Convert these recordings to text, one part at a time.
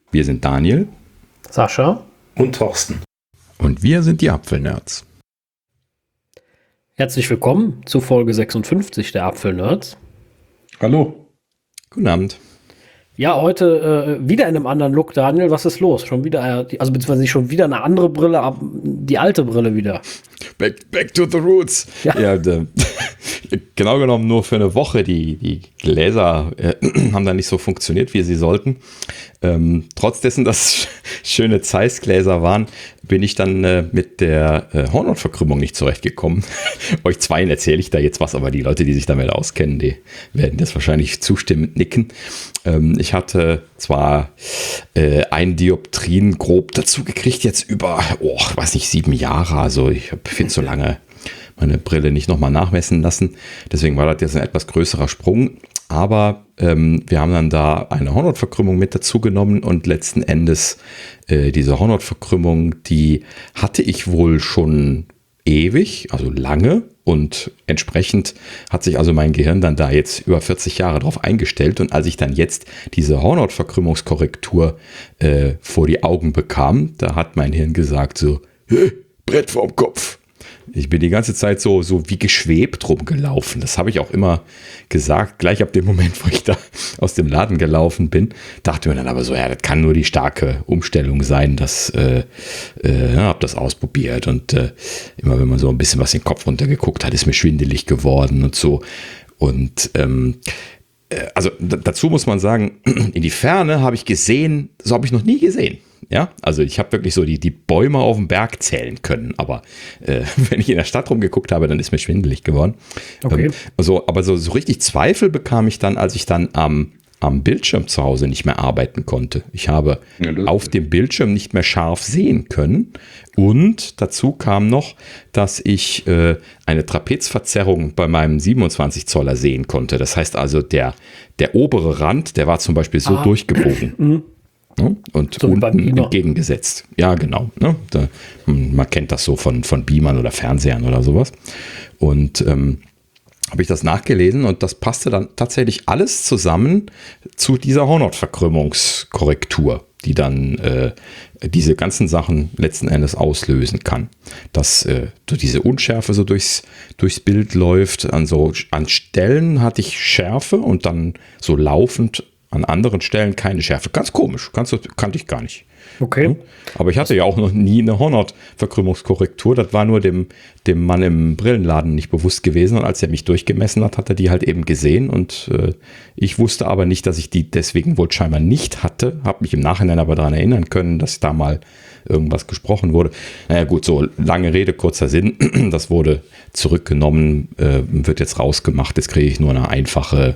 Wir sind Daniel, Sascha und Thorsten. Und wir sind die Apfelnerds. Herzlich willkommen zu Folge 56 der Apfelnerds. Hallo. Guten Abend. Ja, heute wieder in einem anderen Look, Daniel. Was ist los? Schon wieder, also beziehungsweise nicht schon wieder eine andere Brille, aber die alte Brille wieder. Back to the roots. Ja, genau genommen nur für eine Woche. Die Gläser haben da nicht so funktioniert, wie sie sollten. Trotz dessen, dass schöne Zeiss-Gläser waren, bin ich dann mit der Hornhautverkrümmung nicht zurechtgekommen. Euch zweien erzähle ich da jetzt was, aber die Leute, die sich damit auskennen, die werden das wahrscheinlich zustimmend nicken. Ich hatte zwar ein Dioptrien grob dazu gekriegt, jetzt über, weiß nicht, 7 Jahre. Also ich habe viel zu lange meine Brille nicht nochmal nachmessen lassen. Deswegen war das jetzt ein etwas größerer Sprung. Aber wir haben dann da eine Hornhautverkrümmung mit dazu genommen und letzten Endes diese Hornhautverkrümmung, die hatte ich wohl schon ewig, also lange, und entsprechend hat sich also mein Gehirn dann da jetzt über 40 Jahre drauf eingestellt, und als ich dann jetzt diese Hornhautverkrümmungskorrektur vor die Augen bekam, da hat mein Hirn gesagt so, Brett vorm Kopf. Ich bin die ganze Zeit so wie geschwebt rumgelaufen. Das habe ich auch immer gesagt. Gleich ab dem Moment, wo ich da aus dem Laden gelaufen bin, dachte mir dann aber so, ja, das kann nur die starke Umstellung sein. Habe das ausprobiert. Und immer wenn man so ein bisschen was in den Kopf runtergeguckt hat, ist mir schwindelig geworden und so. Und also dazu muss man sagen, in die Ferne habe ich gesehen, so habe ich noch nie gesehen. Ja, also ich habe wirklich so die Bäume auf dem Berg zählen können, aber wenn ich in der Stadt rumgeguckt habe, dann ist mir schwindelig geworden. Okay. Aber so richtig Zweifel bekam ich dann, als ich dann am Bildschirm zu Hause nicht mehr arbeiten konnte. Ich habe auf dem Bildschirm nicht mehr scharf sehen können, und dazu kam noch, dass ich eine Trapezverzerrung bei meinem 27 Zoller sehen konnte. Das heißt also, der obere Rand, der war zum Beispiel so durchgebogen. Und so unten entgegengesetzt. Ja, genau. Ne? Man kennt das so von Beamern oder Fernsehern oder sowas. Und habe ich das nachgelesen, und das passte dann tatsächlich alles zusammen zu dieser Hornhautverkrümmungskorrektur, die dann diese ganzen Sachen letzten Endes auslösen kann. Dass diese Unschärfe so durchs Bild läuft. An Stellen hatte ich Schärfe und dann so laufend an anderen Stellen keine Schärfe. Ganz komisch. Kannte ich gar nicht. Okay. Aber ich hatte ja auch noch nie eine Hornhautverkrümmungskorrektur. Das war nur dem Mann im Brillenladen nicht bewusst gewesen. Und als er mich durchgemessen hat er die halt eben gesehen. Und ich wusste aber nicht, dass ich die deswegen wohl scheinbar nicht hatte. Habe mich im Nachhinein aber daran erinnern können, dass da mal irgendwas gesprochen wurde. Naja gut, so lange Rede, kurzer Sinn. Das wurde zurückgenommen, wird jetzt rausgemacht. Jetzt kriege ich nur eine einfache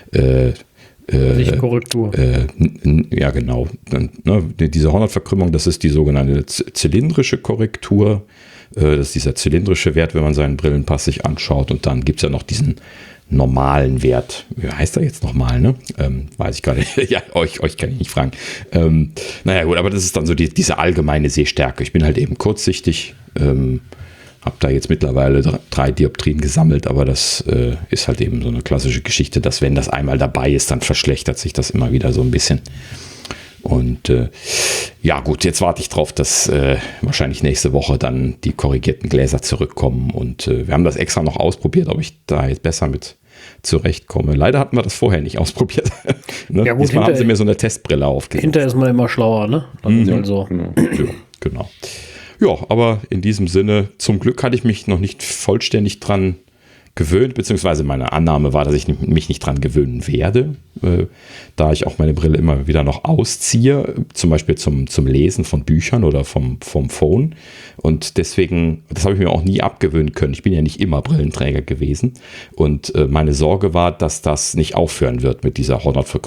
Korrektur. Ja, genau. Diese Hornhautverkrümmung, das ist die sogenannte zylindrische Korrektur. Das ist dieser zylindrische Wert, wenn man seinen Brillenpass sich anschaut. Und dann gibt es ja noch diesen normalen Wert. Wie heißt er jetzt nochmal, ne? Weiß ich gerade. Ja, euch kann ich nicht fragen. Naja, gut, aber das ist dann so diese allgemeine Sehstärke. Ich bin halt eben kurzsichtig. Habe da jetzt mittlerweile 3 Dioptrien gesammelt, aber das ist halt eben so eine klassische Geschichte, dass wenn das einmal dabei ist, dann verschlechtert sich das immer wieder so ein bisschen. Und ja gut, jetzt warte ich drauf, dass wahrscheinlich nächste Woche dann die korrigierten Gläser zurückkommen, und wir haben das extra noch ausprobiert, ob ich da jetzt besser mit zurechtkomme. Leider hatten wir das vorher nicht ausprobiert. Ne? Ja, gut, diesmal haben sie mir so eine Testbrille aufgesetzt. Hinterher ist man immer schlauer, ne? Also. Genau. Ja, aber in diesem Sinne, zum Glück hatte ich mich noch nicht vollständig dran gewöhnt, beziehungsweise meine Annahme war, dass ich mich nicht dran gewöhnen werde, da ich auch meine Brille immer wieder noch ausziehe, zum Beispiel zum Lesen von Büchern oder vom Phone. Und deswegen, das habe ich mir auch nie abgewöhnen können. Ich bin ja nicht immer Brillenträger gewesen. Und meine Sorge war, dass das nicht aufhören wird mit dieser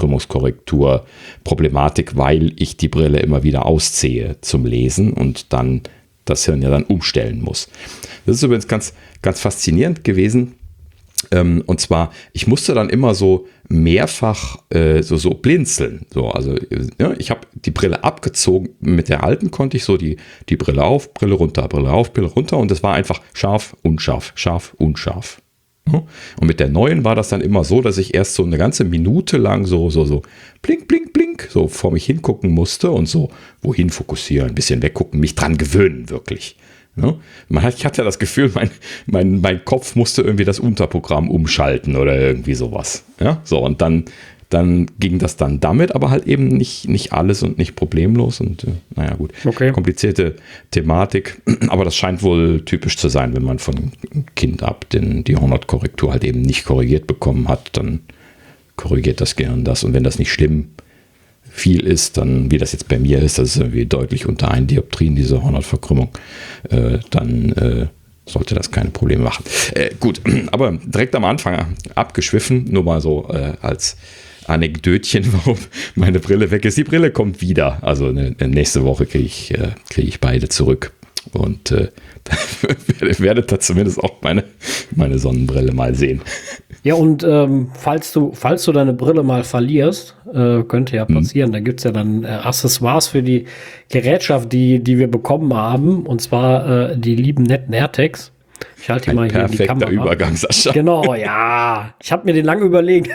Hornhautverkrümmungskorrektur-Problematik, weil ich die Brille immer wieder ausziehe zum Lesen und dann das Hirn ja dann umstellen muss. Das ist übrigens ganz, ganz faszinierend gewesen. Und zwar, ich musste dann immer so mehrfach so blinzeln. So, also ja, ich habe die Brille abgezogen. Mit der alten konnte ich so die Brille auf, Brille runter, Brille auf, Brille runter. Und das war einfach scharf, unscharf, scharf, unscharf. Und mit der neuen war das dann immer so, dass ich erst so eine ganze Minute lang so blink, blink, blink, so vor mich hingucken musste und so wohin fokussieren, ein bisschen weggucken, mich dran gewöhnen wirklich. Ich hatte ja das Gefühl, mein Kopf musste irgendwie das Unterprogramm umschalten oder irgendwie sowas. Ja, so und dann ging das dann damit, aber halt eben nicht alles und nicht problemlos und naja gut, okay. Komplizierte Thematik, aber das scheint wohl typisch zu sein, wenn man von Kind ab die Hornet-Korrektur halt eben nicht korrigiert bekommen hat, dann korrigiert das Gehirn das und wenn das nicht schlimm viel ist, dann, wie das jetzt bei mir ist, das ist irgendwie deutlich unter 1 Dioptrien, diese Hornet-Verkrümmung, dann sollte das keine Probleme machen. Gut, aber direkt am Anfang abgeschwiffen, nur mal so als Anekdötchen, warum meine Brille weg ist. Die Brille kommt wieder. Also nächste Woche kriege ich beide zurück. Und werdet da zumindest auch meine Sonnenbrille mal sehen. Ja, und falls du deine Brille mal verlierst, könnte ja passieren, da gibt es ja dann Accessoires für die Gerätschaft, die wir bekommen haben. Und zwar die lieben netten AirTags. Ich halte die mal hier in die Kamera. Perfekter Übergang, Sascha. Genau, ja. Ich habe mir den lange überlegt.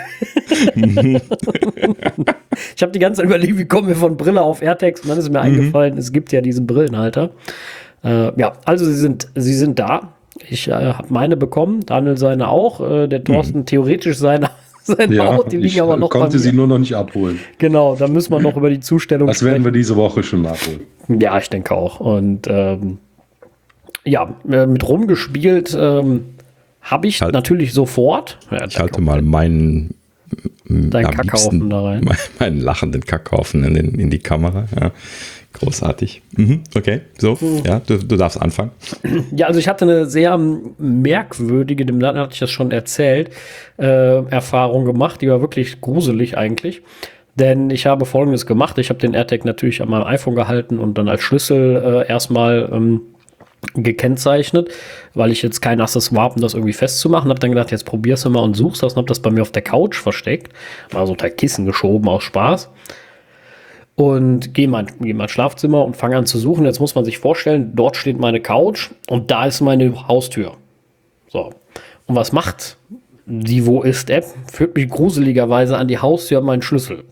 Ich habe die ganze Zeit überlegt, wie kommen wir von Brille auf AirTags? Und dann ist mir eingefallen, es gibt ja diesen Brillenhalter. Ja, also sie sind da. Ich habe meine bekommen, Daniel seine auch. Der Thorsten theoretisch seine auch. Die liegen aber noch bei mir. Ich konnte sie nur noch nicht abholen. Genau, da müssen wir noch über die Zustellung sprechen. Das werden wir diese Woche schon abholen. Ja, ich denke auch. Und ja, mit rumgespielt habe ich natürlich sofort. Ja, ich halte mal meinen Kackhaufen da rein. Meinen lachenden Kackhaufen in die Kamera. Ja, großartig. Okay, so, ja, du darfst anfangen. Ja, also ich hatte eine sehr merkwürdige, dem hatte ich das schon erzählt, Erfahrung gemacht. Die war wirklich gruselig eigentlich. Denn ich habe Folgendes gemacht. Ich habe den AirTag natürlich an meinem iPhone gehalten und dann als Schlüssel erstmal gekennzeichnet, weil ich jetzt kein Accessoire habe, um das irgendwie festzumachen. Habe dann gedacht, jetzt probier's mal und such's das und habe das bei mir auf der Couch versteckt. Mal so unter Kissen geschoben aus Spaß. Und gehe in mein Schlafzimmer und fange an zu suchen. Jetzt muss man sich vorstellen, dort steht meine Couch und da ist meine Haustür. So. Und was macht die Wo ist App? Führt mich gruseligerweise an die Haustür und meinen Schlüssel.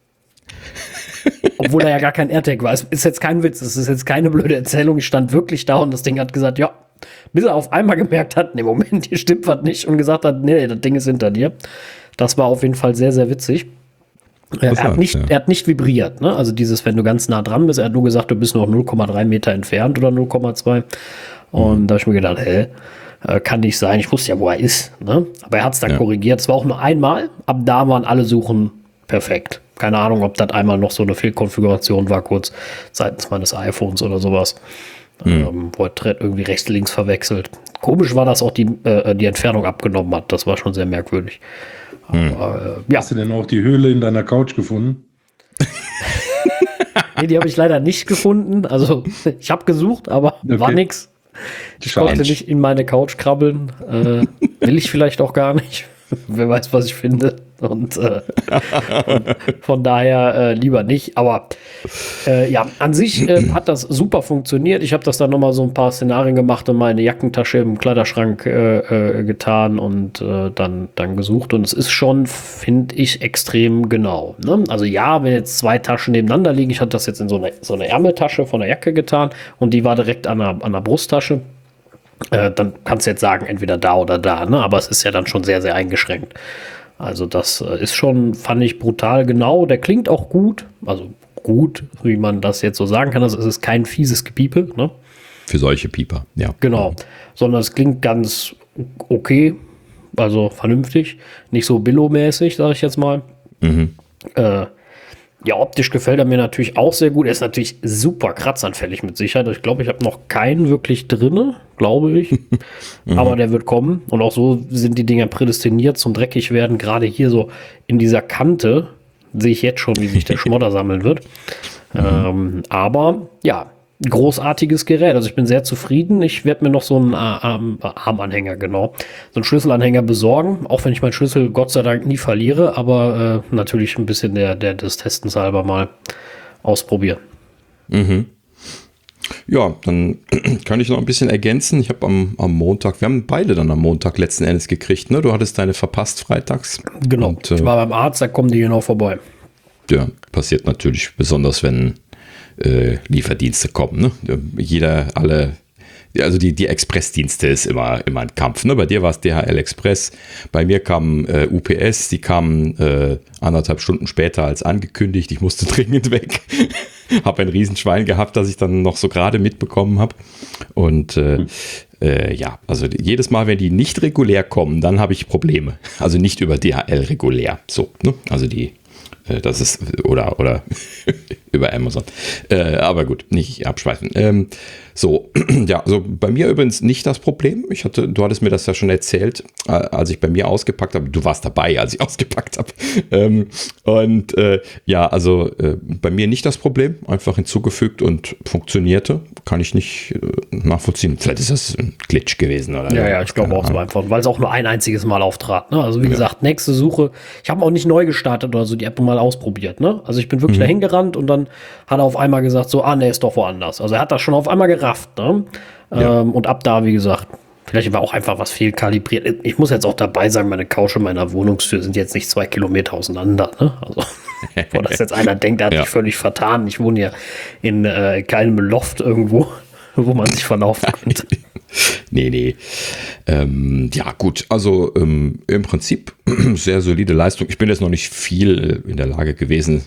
Obwohl da ja gar kein AirTag war. Es ist jetzt kein Witz, es ist jetzt keine blöde Erzählung. Ich stand wirklich da und das Ding hat gesagt, ja, bis er auf einmal gemerkt hat, nee, Moment, hier stimmt was nicht und gesagt hat, nee, das Ding ist hinter dir. Das war auf jeden Fall sehr, sehr witzig. Er hat nicht vibriert, ne? Also dieses, wenn du ganz nah dran bist, er hat nur gesagt, du bist noch 0,3 Meter entfernt oder 0,2. Und da habe ich mir gedacht, kann nicht sein. Ich wusste ja, wo er ist, ne? Aber er hat es dann korrigiert. Es war auch nur einmal. Ab da waren alle Suchen perfekt. Keine Ahnung, ob das einmal noch so eine Fehlkonfiguration war, kurz seitens meines iPhones oder sowas. Wo er irgendwie rechts, links verwechselt. Komisch war, dass auch die Entfernung abgenommen hat. Das war schon sehr merkwürdig. Aber, ja. Hast du denn auch die Höhle in deiner Couch gefunden? Nee, die habe ich leider nicht gefunden. Also ich habe gesucht, aber war nix. Ich konnte nicht in meine Couch krabbeln. Will ich vielleicht auch gar nicht. Wer weiß, was ich finde. Und von daher lieber nicht. Aber ja, an sich hat das super funktioniert. Ich habe das dann nochmal so ein paar Szenarien gemacht und meine Jackentasche im Kleiderschrank getan und dann gesucht. Und es ist schon, finde ich, extrem genau. Ne? Also ja, wenn jetzt 2 Taschen nebeneinander liegen, ich hatte das jetzt in so eine Ärmeltasche von der Jacke getan und die war direkt an der Brusttasche. Dann kannst du jetzt sagen, entweder da oder da, ne? Aber es ist ja dann schon sehr, sehr eingeschränkt. Also das ist schon, fand ich brutal genau. Der klingt auch gut, also gut, wie man das jetzt so sagen kann. Also es ist kein fieses Gepiepe, ne? Für solche Pieper, ja. Genau, sondern es klingt ganz okay, also vernünftig. Nicht so Billo-mäßig, sage ich jetzt mal. Ja, optisch gefällt er mir natürlich auch sehr gut. Er ist natürlich super kratzanfällig mit Sicherheit. Ich glaube, ich habe noch keinen wirklich drinne, glaube ich. Aber der wird kommen. Und auch so sind die Dinger prädestiniert zum dreckig werden. Gerade hier so in dieser Kante sehe ich jetzt schon, wie sich der Schmodder sammeln wird. Aber ja, großartiges Gerät. Also ich bin sehr zufrieden. Ich werde mir noch so einen Armanhänger, so einen Schlüsselanhänger besorgen. Auch wenn ich meinen Schlüssel Gott sei Dank nie verliere. Aber natürlich ein bisschen des Testens halber mal ausprobieren. Ja, dann kann ich noch ein bisschen ergänzen. Ich habe am Montag, wir haben beide dann am Montag letzten Endes gekriegt, ne? Du hattest deine verpasst freitags. Genau, und, ich war beim Arzt, da kommen die genau vorbei. Ja, passiert natürlich, besonders wenn Lieferdienste kommen. Ne? Also die Expressdienste ist immer ein Kampf. Ne? Bei dir war es DHL Express, bei mir kam UPS, die kamen 1,5 Stunden später als angekündigt. Ich musste dringend weg. Habe ein Riesenschwein gehabt, das ich dann noch so gerade mitbekommen habe. Und ja, also jedes Mal, wenn die nicht regulär kommen, dann habe ich Probleme. Also nicht über DHL regulär. So, ne? Also das ist, oder über Amazon. Aber gut, nicht abschweifen. So, ja, also bei mir übrigens nicht das Problem. Du hattest mir das ja schon erzählt, als ich bei mir ausgepackt habe. Du warst dabei, als ich ausgepackt habe. Ja, also bei mir nicht das Problem. Einfach hinzugefügt und funktionierte. Kann ich nicht nachvollziehen. Vielleicht ist das ein Glitch gewesen. Oder ja, ich glaube auch so einfach, weil es auch nur ein einziges Mal auftrat. Ne? Also wie gesagt, nächste Suche. Ich habe auch nicht neu gestartet oder so, die App mal ausprobiert. Ne? Also ich bin wirklich dahin gerannt und dann hat er auf einmal gesagt, so, nee, ist doch woanders. Also er hat das schon auf einmal gerafft. Ne? Ja. Und ab da, wie gesagt, vielleicht war auch einfach was fehlkalibriert. Ich muss jetzt auch dabei sagen, meine Couch und meine Wohnungstür sind jetzt nicht 2 Kilometer auseinander. Ne? Also, bevor das jetzt einer denkt, der hat sich völlig vertan. Ich wohne ja in keinem Loft irgendwo, wo man sich verlaufen könnte. Nee. Ja, gut. Also im Prinzip sehr solide Leistung. Ich bin jetzt noch nicht viel in der Lage gewesen,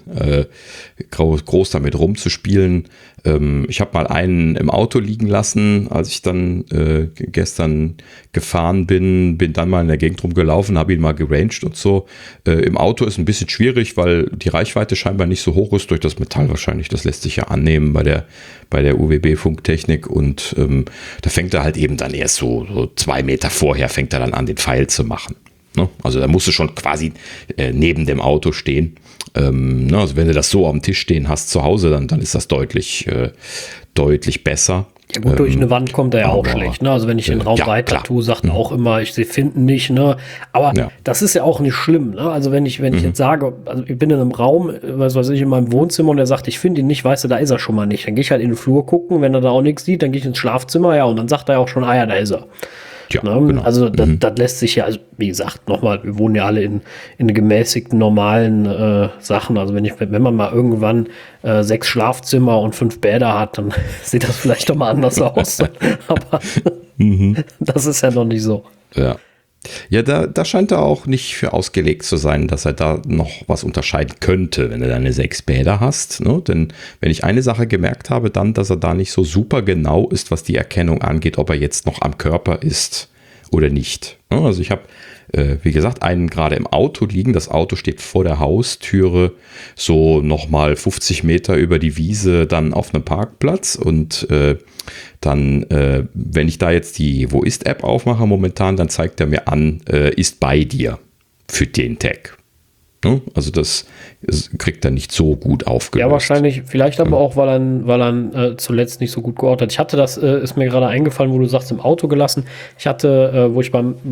groß damit rumzuspielen. Ich habe mal einen im Auto liegen lassen, als ich dann gestern gefahren bin dann mal in der Gegend rumgelaufen, habe ihn mal geranged und so. Im Auto ist ein bisschen schwierig, weil die Reichweite scheinbar nicht so hoch ist durch das Metall wahrscheinlich. Das lässt sich ja annehmen bei der UWB-Funktechnik und da fängt er halt eben dann erst so 2 Meter vorher fängt er dann an, den Pfeil zu machen. Ne? Also da musst du schon quasi neben dem Auto stehen. Also wenn du das so auf dem Tisch stehen hast zu Hause, dann ist das deutlich besser. Ja gut, durch eine Wand kommt er ja auch schlecht. Ne? Also wenn ich den Raum weiter tue, sagt er auch immer, sie finden nicht. Ne? Aber das ist ja auch nicht schlimm. Ne? Also wenn ich jetzt sage, also ich bin in einem Raum, was weiß ich, in meinem Wohnzimmer und er sagt, ich finde ihn nicht, weißt du, da ist er schon mal nicht. Dann gehe ich halt in den Flur gucken, wenn er da auch nichts sieht, dann gehe ich ins Schlafzimmer, ja, und dann sagt er auch schon, ja, da ist er. Ja, ne? Genau. Also das lässt sich ja, also wie gesagt, nochmal, wir wohnen ja alle in gemäßigten, normalen Sachen. Also wenn man mal irgendwann 6 Schlafzimmer und 5 Bäder hat, dann sieht das vielleicht doch mal anders aus. Aber das ist ja noch nicht so. Ja, da scheint er auch nicht für ausgelegt zu sein, dass er da noch was unterscheiden könnte, wenn du deine 6 Bäder hast. Ne? Denn wenn ich eine Sache gemerkt habe, dann, dass er da nicht so super genau ist, was die Erkennung angeht, ob er jetzt noch am Körper ist oder nicht. Ne? Also ich habe, wie gesagt, einen gerade im Auto liegen. Das Auto steht vor der Haustüre, so nochmal 50 Meter über die Wiese, dann auf einem Parkplatz und dann, wenn ich da jetzt die Wo ist App aufmache momentan, dann zeigt er mir an, ist bei dir für den Tag. Ne? Also das kriegt er nicht so gut aufgelöst. Ja, wahrscheinlich, vielleicht aber auch, weil er zuletzt nicht so gut geortet hat. Ich hatte das, ist mir gerade eingefallen, wo du sagst, im Auto gelassen. Ich hatte, wo ich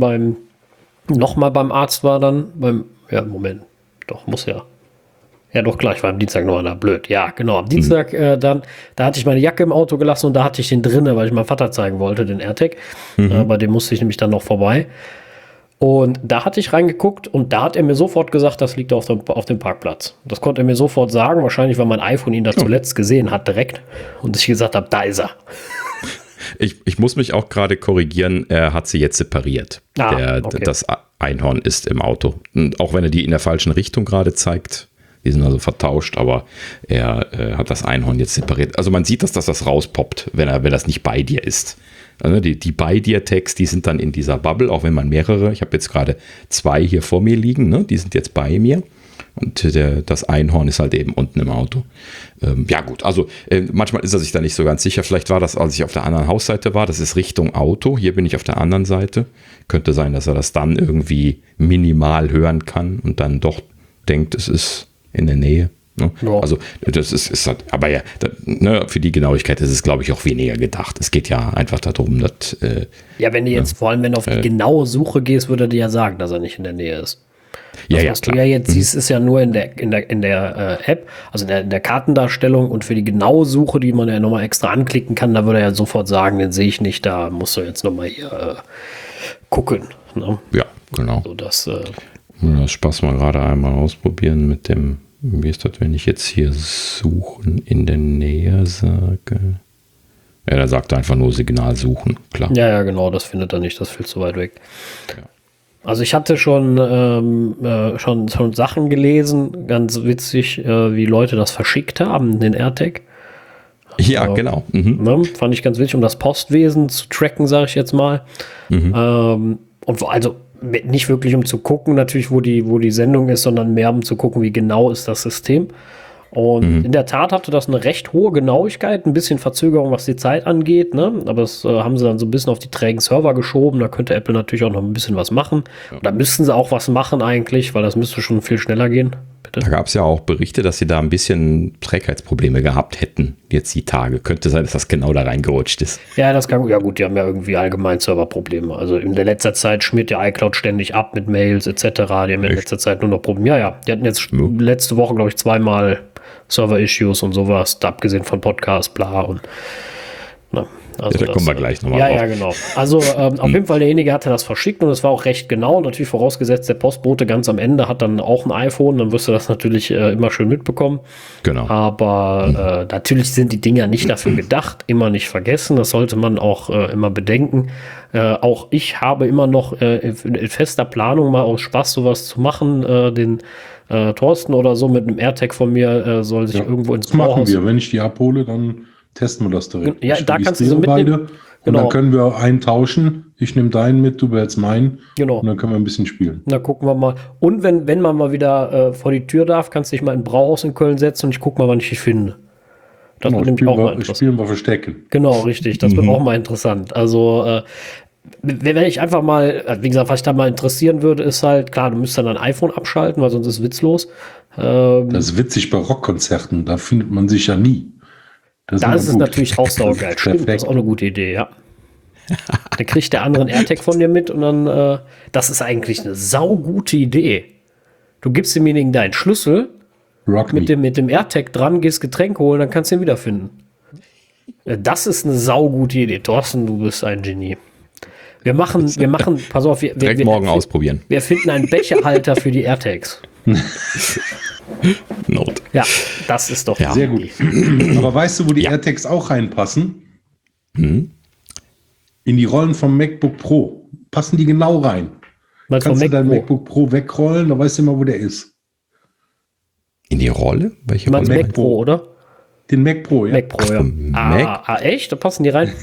nochmal beim Arzt war dann, Ja, doch, klar, ich war am Dienstag noch einer, blöd. Ja, genau, am Dienstag da hatte ich meine Jacke im Auto gelassen und da hatte ich den drinne, weil ich meinem Vater zeigen wollte, den AirTag. Bei dem musste ich nämlich dann noch vorbei. Und da hatte ich reingeguckt und da hat er mir sofort gesagt, das liegt auf dem Parkplatz. Das konnte er mir sofort sagen, wahrscheinlich, weil mein iPhone ihn da zuletzt gesehen hat direkt und ich gesagt habe, da ist er. Ich muss mich auch gerade korrigieren, er hat sie jetzt separiert. Okay. Das Einhorn ist im Auto. Und auch wenn er die in der falschen Richtung gerade zeigt, die sind also vertauscht, aber er hat das Einhorn jetzt separiert. Also man sieht, dass das rauspoppt, wenn das nicht bei dir ist. Also die bei dir Tags, die sind dann in dieser Bubble, auch wenn man mehrere, ich habe jetzt gerade 2 hier vor mir liegen, ne? Die sind jetzt bei mir. Und das Einhorn ist halt eben unten im Auto. Ja gut, also manchmal ist er sich da nicht so ganz sicher. Vielleicht war das, als ich auf der anderen Hausseite war. Das ist Richtung Auto. Hier bin ich auf der anderen Seite. Könnte sein, dass er das dann irgendwie minimal hören kann und dann doch denkt, es ist in der Nähe. Ne? Ja. Also das ist halt, aber ja, für die Genauigkeit ist es, glaube ich, auch weniger gedacht. Es geht ja einfach darum, dass... ja, wenn du jetzt, vor allem wenn du auf die genaue Suche gehst, würde er dir ja sagen, dass er nicht in der Nähe ist. Was du ja jetzt siehst, ist ja nur in der App, also in der Kartendarstellung, und für die genaue Suche, die man ja nochmal extra anklicken kann, da würde er ja sofort sagen, den sehe ich nicht, da musst du jetzt nochmal hier gucken. Ne? Ja, genau. So, das Spaß mal gerade einmal ausprobieren mit dem, wie ist das, wenn ich jetzt hier suchen in der Nähe sage? Ja, da sagt er einfach nur Signal suchen, klar. Ja, genau, das findet er nicht, das ist viel zu weit weg. Ja. Also ich hatte schon Sachen gelesen, ganz witzig, wie Leute das verschickt haben, den AirTag. Ja, genau. Ne, fand ich ganz witzig, um das Postwesen zu tracken, sage ich jetzt mal. Und also nicht wirklich um zu gucken, natürlich, wo die Sendung ist, sondern mehr um zu gucken, wie genau ist das System. Und in der Tat hatte das eine recht hohe Genauigkeit, ein bisschen Verzögerung, was die Zeit angeht, ne? Aber das haben sie dann so ein bisschen auf die trägen Server geschoben. Da könnte Apple natürlich auch noch ein bisschen was machen. Ja. Da müssten sie auch was machen eigentlich, weil das müsste schon viel schneller gehen. Bitte? Da gab es ja auch Berichte, dass sie da ein bisschen Trägheitsprobleme gehabt hätten, jetzt die Tage. Könnte sein, dass das genau da reingerutscht ist. Ja, das kann, ja gut, die haben ja irgendwie allgemein Serverprobleme. Also in der letzter Zeit schmiert ja iCloud ständig ab mit Mails etc. Die haben ja in letzter Zeit nur noch Probleme. Ja, die hatten jetzt letzte Woche, glaube ich, 2-mal Server-Issues und sowas, abgesehen von Podcast, bla und na, also da kommen wir gleich nochmal drauf. Ja, genau. Also auf jeden Fall, derjenige hatte das verschickt und es war auch recht genau. Natürlich vorausgesetzt, der Postbote ganz am Ende hat dann auch ein iPhone, dann wirst du das natürlich immer schön mitbekommen. Genau. Aber natürlich sind die Dinger nicht dafür gedacht, immer nicht vergessen. Das sollte man auch immer bedenken. Auch ich habe immer noch in fester Planung mal aus Spaß sowas zu machen, den Thorsten oder so mit einem AirTag von mir soll sich irgendwo ins Bauhaus... Das machen wir. Wenn ich die abhole, dann testen wir das direkt. Ja, da kannst du so mitnehmen. Beide. Und dann können wir einen tauschen. Ich nehme deinen mit, du behältst meinen. Genau. Und dann können wir ein bisschen spielen. Na, gucken wir mal. Und wenn man mal wieder vor die Tür darf, kannst du dich mal in ein Brauhaus in Köln setzen und ich gucke mal, wann ich dich finde. Das wird nämlich auch mal interessant. Spielen wir Verstecken. Genau, richtig. Das wird auch mal interessant. Also, wenn ich einfach mal, wie gesagt, was ich da mal interessieren würde, ist halt, klar, du müsstest dann dein iPhone abschalten, weil sonst ist es witzlos. Das ist witzig bei Rockkonzerten, da findet man sich ja nie. Da ist es natürlich auch saugeil. Stimmt, das ist auch eine gute Idee, ja. Dann kriegt der andere einen AirTag von dir mit und dann, das ist eigentlich eine saugute Idee. Du gibst demjenigen deinen Schlüssel mit dem AirTag dran, gehst Getränk holen, dann kannst du ihn wiederfinden. Das ist eine saugute Idee. Thorsten, du bist ein Genie. Wir machen, pass auf, wir morgen ausprobieren. Wir finden einen Becherhalter für die AirTags. Not. Ja, das ist doch sehr gut. Aber weißt du, wo die AirTags auch reinpassen? In die Rollen vom MacBook Pro. Passen die genau rein. Kannst du dein MacBook Pro wegrollen, dann weißt du immer, wo der ist. In die Rolle? Welche Rolle? Mac Pro, oder? Den Mac Pro, ja. Mac Pro, ja. Echt? Da passen die rein?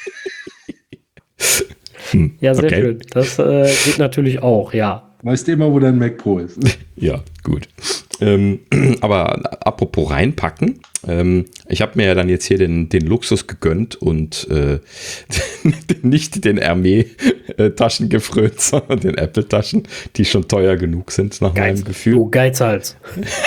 Ja, sehr schön. Das geht natürlich auch, ja. Weißt du immer, wo dein Mac Pro ist? Ja, gut. Aber apropos reinpacken, ich habe mir ja dann jetzt hier den Luxus gegönnt und nicht den Hermé-Taschen gefrönt, sondern den Apple-Taschen, die schon teuer genug sind, nach meinem Gefühl. Du Geizhals.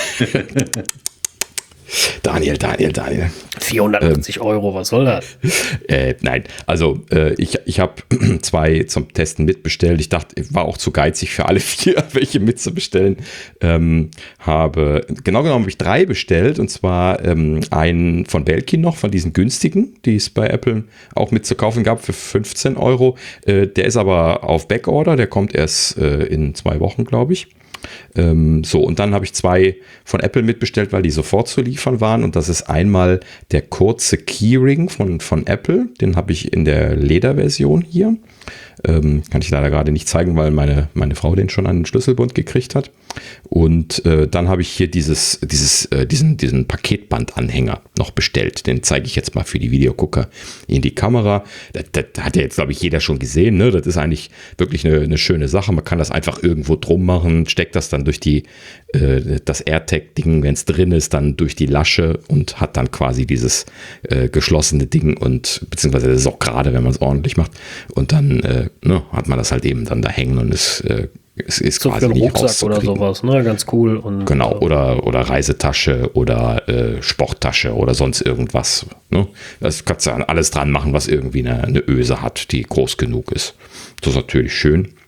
Daniel. 480 Euro, was soll das? Nein, also ich habe 2 zum Testen mitbestellt. Ich dachte, ich war auch zu geizig für alle 4, welche mitzubestellen. Genau genommen habe ich 3 bestellt, und zwar einen von Belkin noch, von diesen günstigen, die es bei Apple auch mitzukaufen gab für 15 Euro. Der ist aber auf Backorder, der kommt erst in 2 Wochen, glaube ich. Und dann habe ich 2 von Apple mitbestellt, weil die sofort zu liefern waren, und das ist einmal der kurze Keyring von Apple, den habe ich in der Lederversion hier, kann ich leider gerade nicht zeigen, weil meine Frau den schon an den Schlüsselbund gekriegt hat, und dann habe ich hier diesen Paketbandanhänger noch bestellt, den zeige ich jetzt mal für die Videogucker in die Kamera. Das hat ja jetzt, glaube ich, jeder schon gesehen, ne? Das ist eigentlich wirklich eine schöne Sache, man kann das einfach irgendwo drum machen, steckt das dann durch das AirTag-Ding, wenn es drin ist, dann durch die Lasche und hat dann quasi dieses geschlossene Ding, und beziehungsweise das ist auch gerade, wenn man es ordentlich macht, und dann hat man das halt eben dann da hängen, und es ist so quasi für einen nicht Rucksack oder sowas, ne? Ganz cool. Und, genau, oder Reisetasche oder Sporttasche oder sonst irgendwas. Ne? Das kannst du alles dran machen, was irgendwie eine Öse hat, die groß genug ist. Das ist natürlich schön.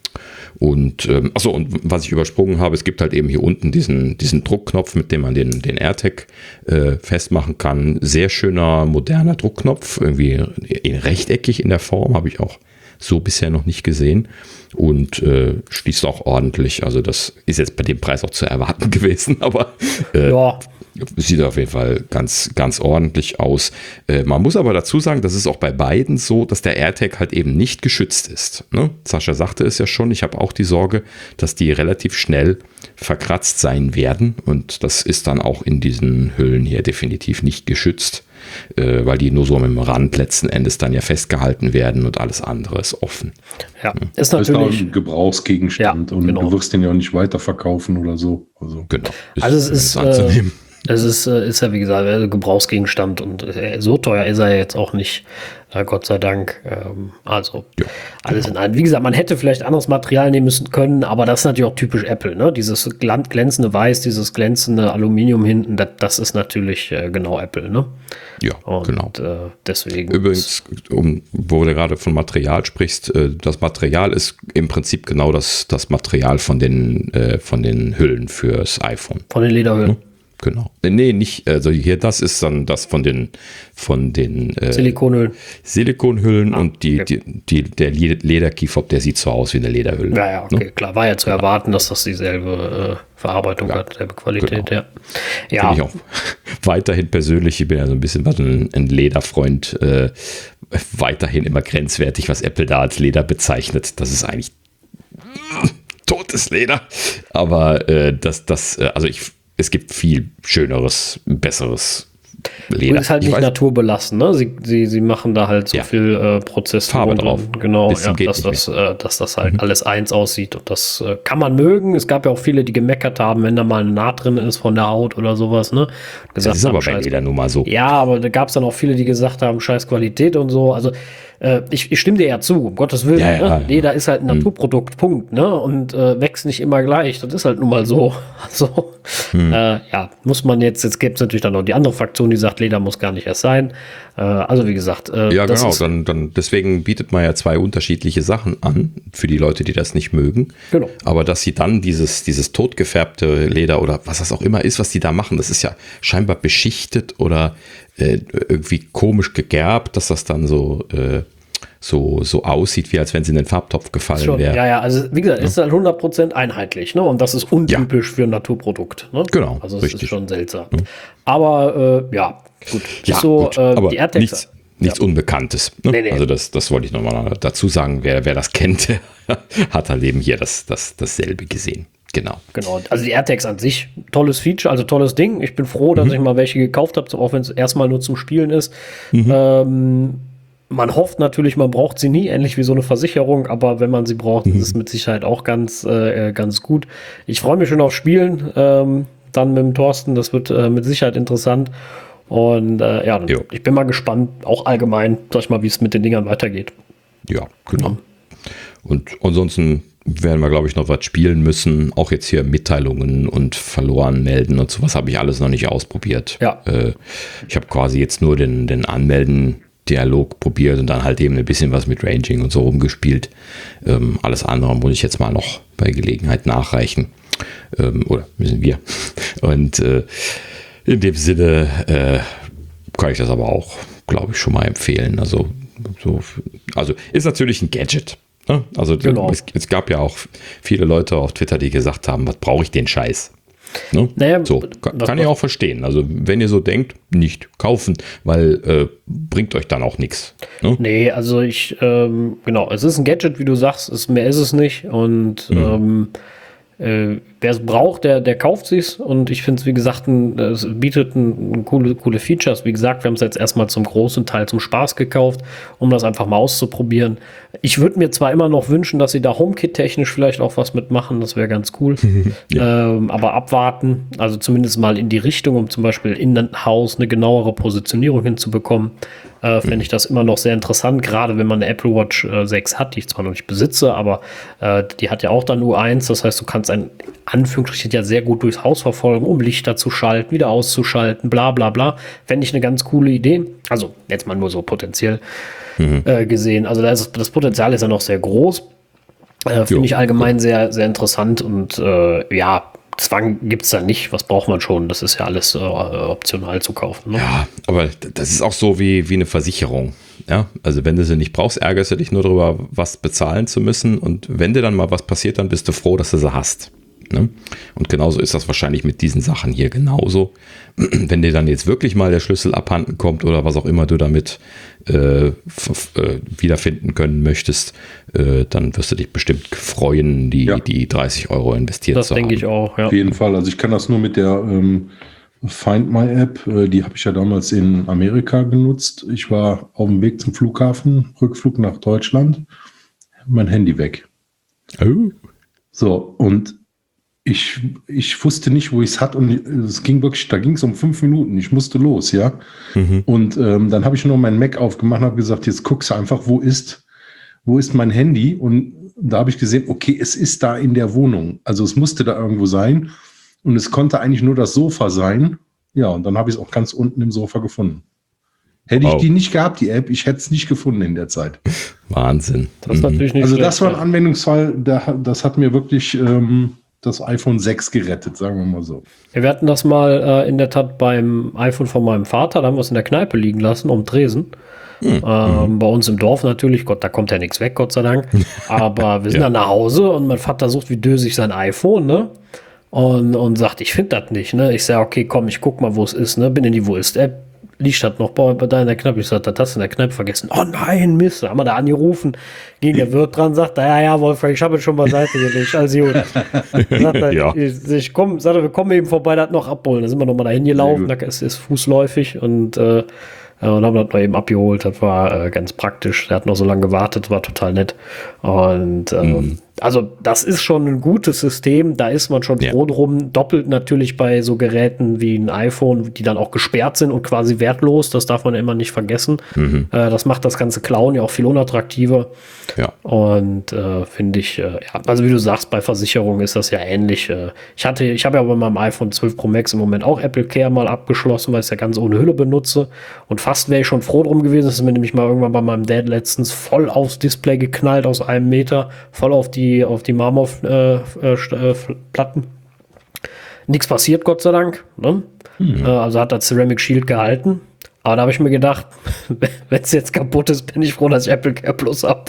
Und und was ich übersprungen habe, es gibt halt eben hier unten diesen Druckknopf, mit dem man den AirTag festmachen kann. Sehr schöner, moderner Druckknopf, irgendwie rechteckig in der Form, habe ich auch so bisher noch nicht gesehen und schließt auch ordentlich. Also das ist jetzt bei dem Preis auch zu erwarten gewesen, aber sieht auf jeden Fall ganz, ganz ordentlich aus. Man muss aber dazu sagen, das ist auch bei beiden so, dass der AirTag halt eben nicht geschützt ist. Ne? Sascha sagte es ja schon, ich habe auch die Sorge, dass die relativ schnell verkratzt sein werden und das ist dann auch in diesen Hüllen hier definitiv nicht geschützt, weil die nur so mit dem Rand letzten Endes dann ja festgehalten werden und alles andere ist offen. Ja, ist natürlich das ist ein Gebrauchsgegenstand und du wirst den ja auch nicht weiterverkaufen oder so. Genau. Also es ist anzunehmen. Es ist ja, wie gesagt, ein Gebrauchsgegenstand und so teuer ist er jetzt auch nicht, Gott sei Dank. Alles in allem. Wie gesagt, man hätte vielleicht anderes Material nehmen müssen können, aber das ist natürlich auch typisch Apple, ne? Dieses glänzende Weiß, dieses glänzende Aluminium hinten, das ist natürlich genau Apple, ne? Ja, und, genau. Deswegen. Übrigens, wo du gerade von Material sprichst, das Material ist im Prinzip genau das Material von den Hüllen fürs iPhone. Von den Lederhüllen. Genau. Nee, nicht, also hier, das ist dann das von den Silikonhüllen und der Lederkiefer, der sieht so aus wie eine Lederhülle. Ja, okay, ne? Klar, war ja zu erwarten, dass das dieselbe Verarbeitung hat, dieselbe Qualität, genau. Ja. Finde ich auch weiterhin persönlich, ich bin ja so ein bisschen ein Lederfreund, weiterhin immer grenzwertig, was Apple da als Leder bezeichnet. Das ist eigentlich totes Leder, aber es gibt viel schöneres, besseres Leder. Und ist halt nicht naturbelassen, ne? Sie machen da halt so viel Prozessfarbe drauf. Genau, dass das halt alles eins aussieht. Und das kann man mögen. Es gab ja auch viele, die gemeckert haben, wenn da mal eine Naht drin ist von der Haut oder sowas, ne? Das ist aber bei Leder nun mal so. Ja, aber da gab es dann auch viele, die gesagt haben, scheiß Qualität und so. Also ich stimme dir ja zu, um Gottes Willen. Ja, ne? Leder ist halt ein Naturprodukt, Punkt. Ne? Und wächst nicht immer gleich. Das ist halt nun mal so. Also, muss man jetzt gibt es natürlich dann noch die andere Fraktion, die sagt, Leder muss gar nicht erst sein. Also wie gesagt. Ja, genau. Dann deswegen bietet man ja zwei unterschiedliche Sachen an, für die Leute, die das nicht mögen. Genau. Aber dass sie dann dieses totgefärbte Leder oder was das auch immer ist, was die da machen, das ist ja scheinbar beschichtet oder irgendwie komisch gegerbt, dass das dann so aussieht, wie als wenn sie in den Farbtopf gefallen wäre. Ja, also wie gesagt, es ist halt 100% einheitlich, ne? Und das ist untypisch für ein Naturprodukt. Ne? Genau, also es ist schon seltsam. Aber gut. Ja, so, gut. Aber die AirTags, nichts Unbekanntes. Ne? Nee. Also das wollte ich nochmal dazu sagen. Wer das kennt, hat halt eben hier dasselbe gesehen. Genau. Also die AirTags an sich, tolles Feature, also tolles Ding. Ich bin froh, dass ich mal welche gekauft habe, auch wenn es erstmal nur zum Spielen ist. Man hofft natürlich, man braucht sie nie, ähnlich wie so eine Versicherung, aber wenn man sie braucht, ist es mit Sicherheit auch ganz gut. Ich freue mich schon auf Spielen, dann mit dem Thorsten, das wird mit Sicherheit interessant. Und ich bin mal gespannt, auch allgemein, sag ich mal, wie es mit den Dingern weitergeht. Ja, genau. Und ansonsten werden wir, glaube ich, noch was spielen müssen. Auch jetzt hier Mitteilungen und verloren melden und sowas habe ich alles noch nicht ausprobiert. Ja. Ich habe quasi jetzt nur den Anmelden-Dialog probiert und dann halt eben ein bisschen was mit Ranging und so rumgespielt. Alles andere muss ich jetzt mal noch bei Gelegenheit nachreichen. Oder müssen wir. Und in dem Sinne kann ich das aber auch, glaube ich, schon mal empfehlen. Also ist natürlich ein Gadget. Ne? Also es gab ja auch viele Leute auf Twitter, die gesagt haben, was brauche ich den Scheiß? Ne? Naja, so, kann ich auch verstehen. Also wenn ihr so denkt, nicht kaufen, weil bringt euch dann auch nichts. Ne? Nee, also es ist ein Gadget, wie du sagst, mehr ist es nicht. Und wer es braucht, der kauft sich's. Und ich finde es, wie gesagt, es bietet coole Features. Wie gesagt, wir haben es jetzt erstmal zum großen Teil zum Spaß gekauft, um das einfach mal auszuprobieren. Ich würde mir zwar immer noch wünschen, dass sie da HomeKit-technisch vielleicht auch was mitmachen. Das wäre ganz cool. Ja. Aber abwarten, also zumindest mal in die Richtung, um zum Beispiel in ein Haus eine genauere Positionierung hinzubekommen. Fände ich das immer noch sehr interessant, gerade wenn man eine Apple Watch 6 hat, die ich zwar noch nicht besitze, aber die hat ja auch dann U1, das heißt, du kannst ein Anführungsstrichen ja sehr gut durchs Haus verfolgen, um Lichter zu schalten, wieder auszuschalten, bla bla bla. Fände ich eine ganz coole Idee, also jetzt mal nur so potenziell gesehen, also das Potenzial ist ja noch sehr groß. Finde ich allgemein sehr, sehr interessant und Zwang gibt es da nicht. Was braucht man schon? Das ist ja alles optional zu kaufen. Ne? Ja, aber das ist auch so wie eine Versicherung. Ja, also wenn du sie nicht brauchst, ärgerst du dich nur darüber, was bezahlen zu müssen. Und wenn dir dann mal was passiert, dann bist du froh, dass du sie hast. Ne? Und genauso ist das wahrscheinlich mit diesen Sachen hier genauso. Wenn dir dann jetzt wirklich mal der Schlüssel abhanden kommt oder was auch immer du damit wiederfinden können möchtest, dann wirst du dich bestimmt freuen, die 30 € investiert zu haben. Das denke ich auch, ja. Auf jeden Fall. Also ich kann das nur mit der Find My App, die habe ich ja damals in Amerika genutzt. Ich war auf dem Weg zum Flughafen, Rückflug nach Deutschland, mein Handy weg. Oh. So, und ich wusste nicht, wo ich es hatte, und es ging wirklich, da ging es um 5 Minuten, ich musste los, ja. Und dann habe ich nur meinen Mac aufgemacht und habe gesagt, jetzt guckst du einfach, wo ist mein Handy, und da habe ich gesehen, okay, es ist da in der Wohnung, also es musste da irgendwo sein, und es konnte eigentlich nur das Sofa sein, ja, und dann habe ich es auch ganz unten im Sofa gefunden. Hätte ich die nicht gehabt, die App, ich hätte es nicht gefunden in der Zeit. Wahnsinn. Das ist natürlich nicht also schlecht, das war ein Anwendungsfall, das hat mir wirklich das iPhone 6 gerettet, sagen wir mal so. Wir hatten das mal in der Tat beim iPhone von meinem Vater, da haben wir es in der Kneipe liegen lassen, um Tresen. Bei uns im Dorf natürlich, Gott, da kommt ja nichts weg, Gott sei Dank. Aber wir sind dann nach Hause und mein Vater sucht wie dösig sein iPhone, ne? Und sagt, ich finde das nicht, ne? Ich sage, okay, komm, ich guck mal, wo es ist, ne? Bin in die Wo ist-App, liegt das noch bei da in der Kneipe. Ich sage, das hast du in der Kneipe vergessen. Oh nein, Mist, da haben wir da angerufen. Ging der Wirt dran, sagt, ja, Wolfgang, ich habe es schon beiseite gelegt, also gut. Sagt er, wir kommen eben vorbei, das noch abholen. Da sind wir nochmal dahin gelaufen, da ist fußläufig und haben das noch eben abgeholt. Das war ganz praktisch. Der hat noch so lange gewartet, war total nett. Und also das ist schon ein gutes System. Da ist man schon froh drum. Doppelt natürlich bei so Geräten wie ein iPhone, die dann auch gesperrt sind und quasi wertlos. Das darf man ja immer nicht vergessen. Das macht das ganze Klauen ja auch viel unattraktiver. Ja. Und finde ich, also wie du sagst, bei Versicherungen ist das ja ähnlich. Ich habe ja bei meinem iPhone 12 Pro Max im Moment auch Apple Care mal abgeschlossen, weil ich es ja ganz ohne Hülle benutze. Und fast wäre ich schon froh drum gewesen. Das ist mir nämlich mal irgendwann bei meinem Dad letztens voll aufs Display geknallt aus 1 Meter, voll auf die Marmorplatten. Nichts passiert, Gott sei Dank. Ne? Also hat das Ceramic Shield gehalten. Aber da habe ich mir gedacht, wenn es jetzt kaputt ist, bin ich froh, dass ich Apple Care Plus habe.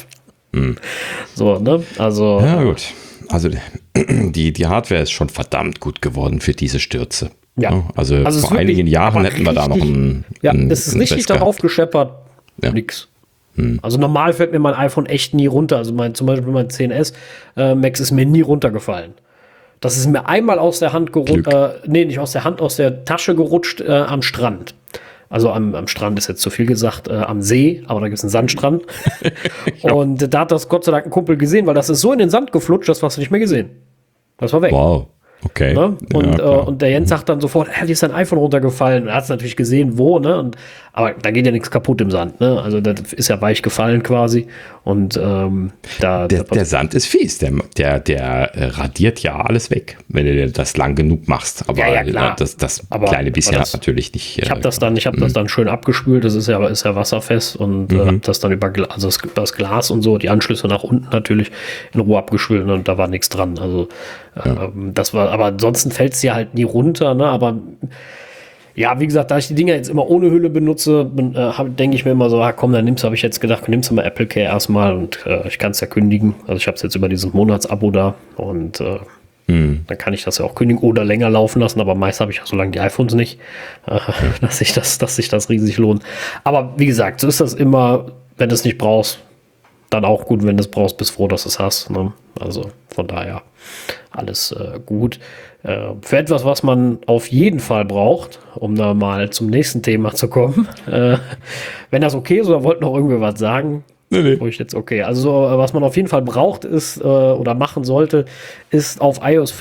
So, ne? Also. Ja, gut. Also die Hardware ist schon verdammt gut geworden für diese Stürze. Ja. Also vor einigen Jahren hätten wir da noch einen. Es ist richtig darauf gescheppert. Ja. Nix. Also normal fällt mir mein iPhone echt nie runter. Also zum Beispiel mein 10S Max ist mir nie runtergefallen. Das ist mir einmal aus der Hand gerutscht, nicht aus der Hand, aus der Tasche gerutscht am Strand. Also am Strand ist jetzt zu viel gesagt, am See, aber da gibt es einen Sandstrand. Und da hat das Gott sei Dank ein Kumpel gesehen, weil das ist so in den Sand geflutscht, das hast du nicht mehr gesehen. Das war weg. Wow. Okay. Ne? Und der Jens sagt dann sofort, dir ist dein iPhone runtergefallen. Er hat es natürlich gesehen, wo, ne? Aber da geht ja nichts kaputt im Sand, ne? Also das ist ja weich gefallen quasi. Und der Sand ist fies. Der radiert ja alles weg, wenn du das lang genug machst. Aber klar. Das kleine bisschen hat natürlich nicht. Ich habe das dann schön abgespült. Das ist ja wasserfest und habe das dann über das Glas und so, die Anschlüsse nach unten natürlich in Ruhe abgespült und da war nichts dran. Also das war, aber ansonsten fällt es ja halt nie runter, ne? Aber ja, wie gesagt, da ich die Dinger jetzt immer ohne Hülle benutze, denke ich mir immer so, komm, dann nimmst du mal Apple Care erstmal und ich kann es ja kündigen. Also ich habe es jetzt über dieses Monatsabo da und dann kann ich das ja auch kündigen oder länger laufen lassen, aber meist habe ich ja so lange die iPhones nicht, dass sich das riesig lohnt. Aber wie gesagt, so ist das immer, wenn du es nicht brauchst, dann auch gut, wenn du es brauchst, bist froh, dass du es hast. Ne? Also von daher alles gut. Für etwas, was man auf jeden Fall braucht, um da mal zum nächsten Thema zu kommen, wenn das okay ist, oder wollt noch irgendwie was sagen? Nee. Wo ich jetzt okay. Also was man auf jeden Fall braucht ist oder machen sollte, ist auf iOS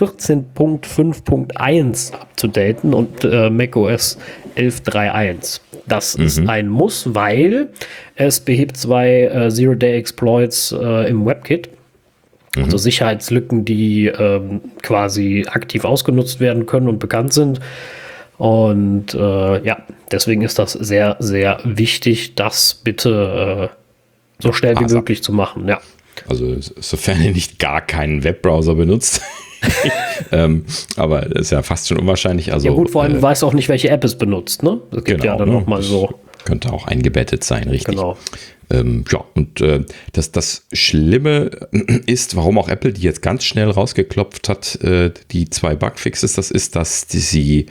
14.5.1 abzudaten und macOS 11.3.1. Das ist ein Muss, weil es behebt 2 Zero-Day-Exploits im WebKit. Also Sicherheitslücken, die quasi aktiv ausgenutzt werden können und bekannt sind. Und deswegen ist das sehr, sehr wichtig, das bitte so schnell wie möglich zu machen. Ja. Also sofern ihr nicht gar keinen Webbrowser benutzt. Aber das ist ja fast schon unwahrscheinlich. Also, ja gut, vor allem du weißt auch nicht, welche App es benutzt, ne? Das gibt ja dann auch mal so. Könnte auch eingebettet sein, richtig. Genau. Ja, und das Schlimme ist, warum auch Apple die jetzt ganz schnell rausgeklopft hat, die 2 Bugfixes, das ist, dass sie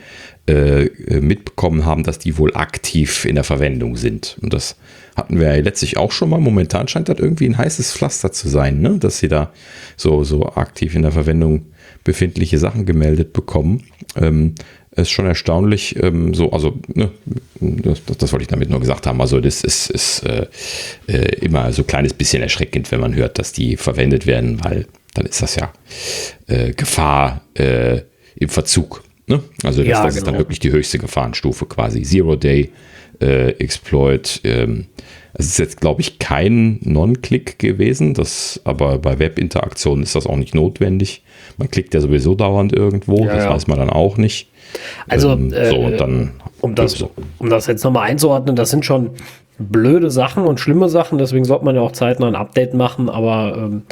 mitbekommen haben, dass die wohl aktiv in der Verwendung sind. Und das hatten wir ja letztlich auch schon mal. Momentan scheint das irgendwie ein heißes Pflaster zu sein, ne? Dass sie da so aktiv in der Verwendung befindliche Sachen gemeldet bekommen. Ist schon erstaunlich, das wollte ich damit nur gesagt haben. Also das ist immer so ein kleines bisschen erschreckend, wenn man hört, dass die verwendet werden, weil dann ist das ja Gefahr im Verzug. Ne? Also das ist dann wirklich die höchste Gefahrenstufe quasi. Zero-Day-Exploit. Es ist jetzt, glaube ich, kein Non-Click gewesen, aber bei Webinteraktionen ist das auch nicht notwendig. Man klickt ja sowieso dauernd irgendwo, das weiß man dann auch nicht. Also, und dann um das jetzt nochmal einzuordnen, das sind schon blöde Sachen und schlimme Sachen, deswegen sollte man ja auch zeitnah ein Update machen, aber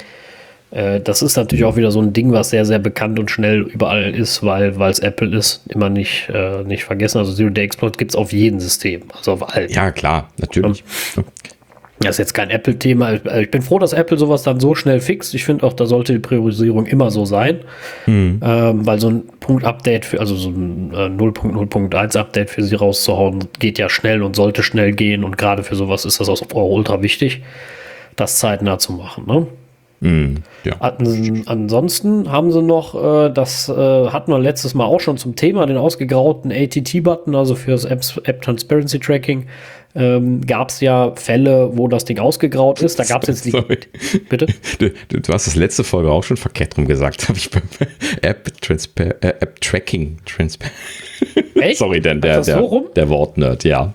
das ist natürlich auch wieder so ein Ding, was sehr, sehr bekannt und schnell überall ist, weil es Apple ist, immer nicht vergessen. Also Zero-Day-Exploit gibt es auf jedem System, also auf allen. Ja, klar, natürlich. Das ist jetzt kein Apple-Thema. Ich bin froh, dass Apple sowas dann so schnell fixt. Ich finde auch, da sollte die Priorisierung immer so sein. Weil so ein Punkt-Update, also so ein 0.0.1-Update für sie rauszuhauen, geht ja schnell und sollte schnell gehen. Und gerade für sowas ist das auch ultra wichtig, das zeitnah zu machen. Ne? Ja. Ansonsten haben sie noch, das hatten wir letztes Mal auch schon zum Thema, den ausgegrauten ATT-Button, also für das App Transparency Tracking. Gab es ja Fälle, wo das Ding ausgegraut ist. Da gab es jetzt die. Sorry. Bitte? Du hast das letzte Folge auch schon verkehrt rum gesagt, habe ich beim App Tracking Echt? Sorry, denn der Wortnerd, ja.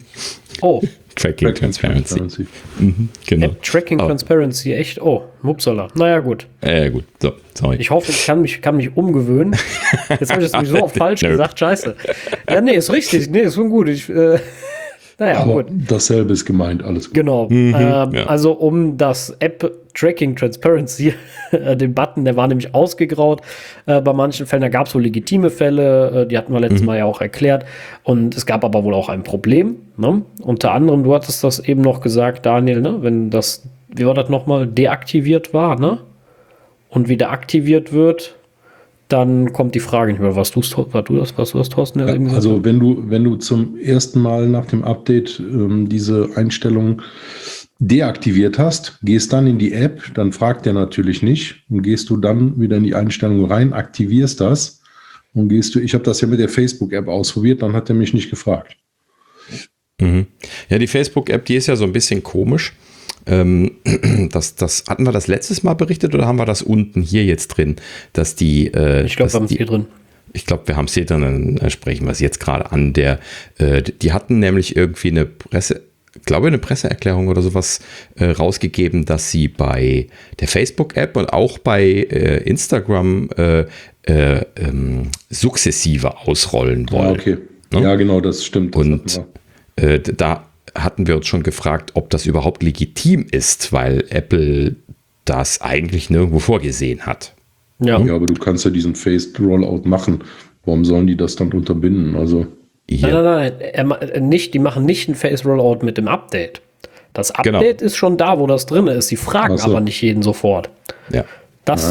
Oh. Tracking Transparency. Genau. App Tracking Transparency, echt? Oh, upsala. Naja, gut. Gut, so, sorry. Ich hoffe, ich kann mich umgewöhnen. Jetzt habe ich das sowieso falsch gesagt, scheiße. Ja, nee, ist richtig. Nee, ist schon gut. Naja, aber gut. Dasselbe ist gemeint, alles gut. Genau. Also um das App Tracking Transparency, den Button, der war nämlich ausgegraut. Bei manchen Fällen, da gab es wohl legitime Fälle, die hatten wir letztes Mal ja auch erklärt. Und es gab aber wohl auch ein Problem. Ne? Unter anderem, du hattest das eben noch gesagt, Daniel, ne? Wenn das, wie war das nochmal, deaktiviert war, ne? Und wieder aktiviert wird, dann kommt die Frage nicht mehr, was du das, Thorsten? Ja, also wenn du zum ersten Mal nach dem Update diese Einstellung deaktiviert hast, gehst dann in die App, dann fragt der natürlich nicht und gehst du dann wieder in die Einstellung rein, aktivierst das und ich habe das ja mit der Facebook-App ausprobiert, dann hat er mich nicht gefragt. Ja, die Facebook-App, die ist ja so ein bisschen komisch. Das hatten wir das letztes Mal berichtet oder haben wir das unten hier jetzt drin, dass die ich glaube, wir haben es hier drin. Ich glaube, wir haben es hier drin, dann sprechen wir es jetzt gerade an. Die hatten nämlich irgendwie eine Presseerklärung oder sowas rausgegeben, dass sie bei der Facebook-App und auch bei Instagram sukzessive ausrollen wollen. Ah, okay. Ne? Ja, genau, das stimmt. Das und da hatten wir uns schon gefragt, ob das überhaupt legitim ist, weil Apple das eigentlich nirgendwo vorgesehen hat. Ja, aber du kannst ja diesen Phased Rollout machen. Warum sollen die das dann unterbinden? Also Nein, die machen nicht ein Phased Rollout mit dem Update. Das Update ist schon da, wo das drin ist. Sie fragen aber nicht jeden sofort. Ja. Das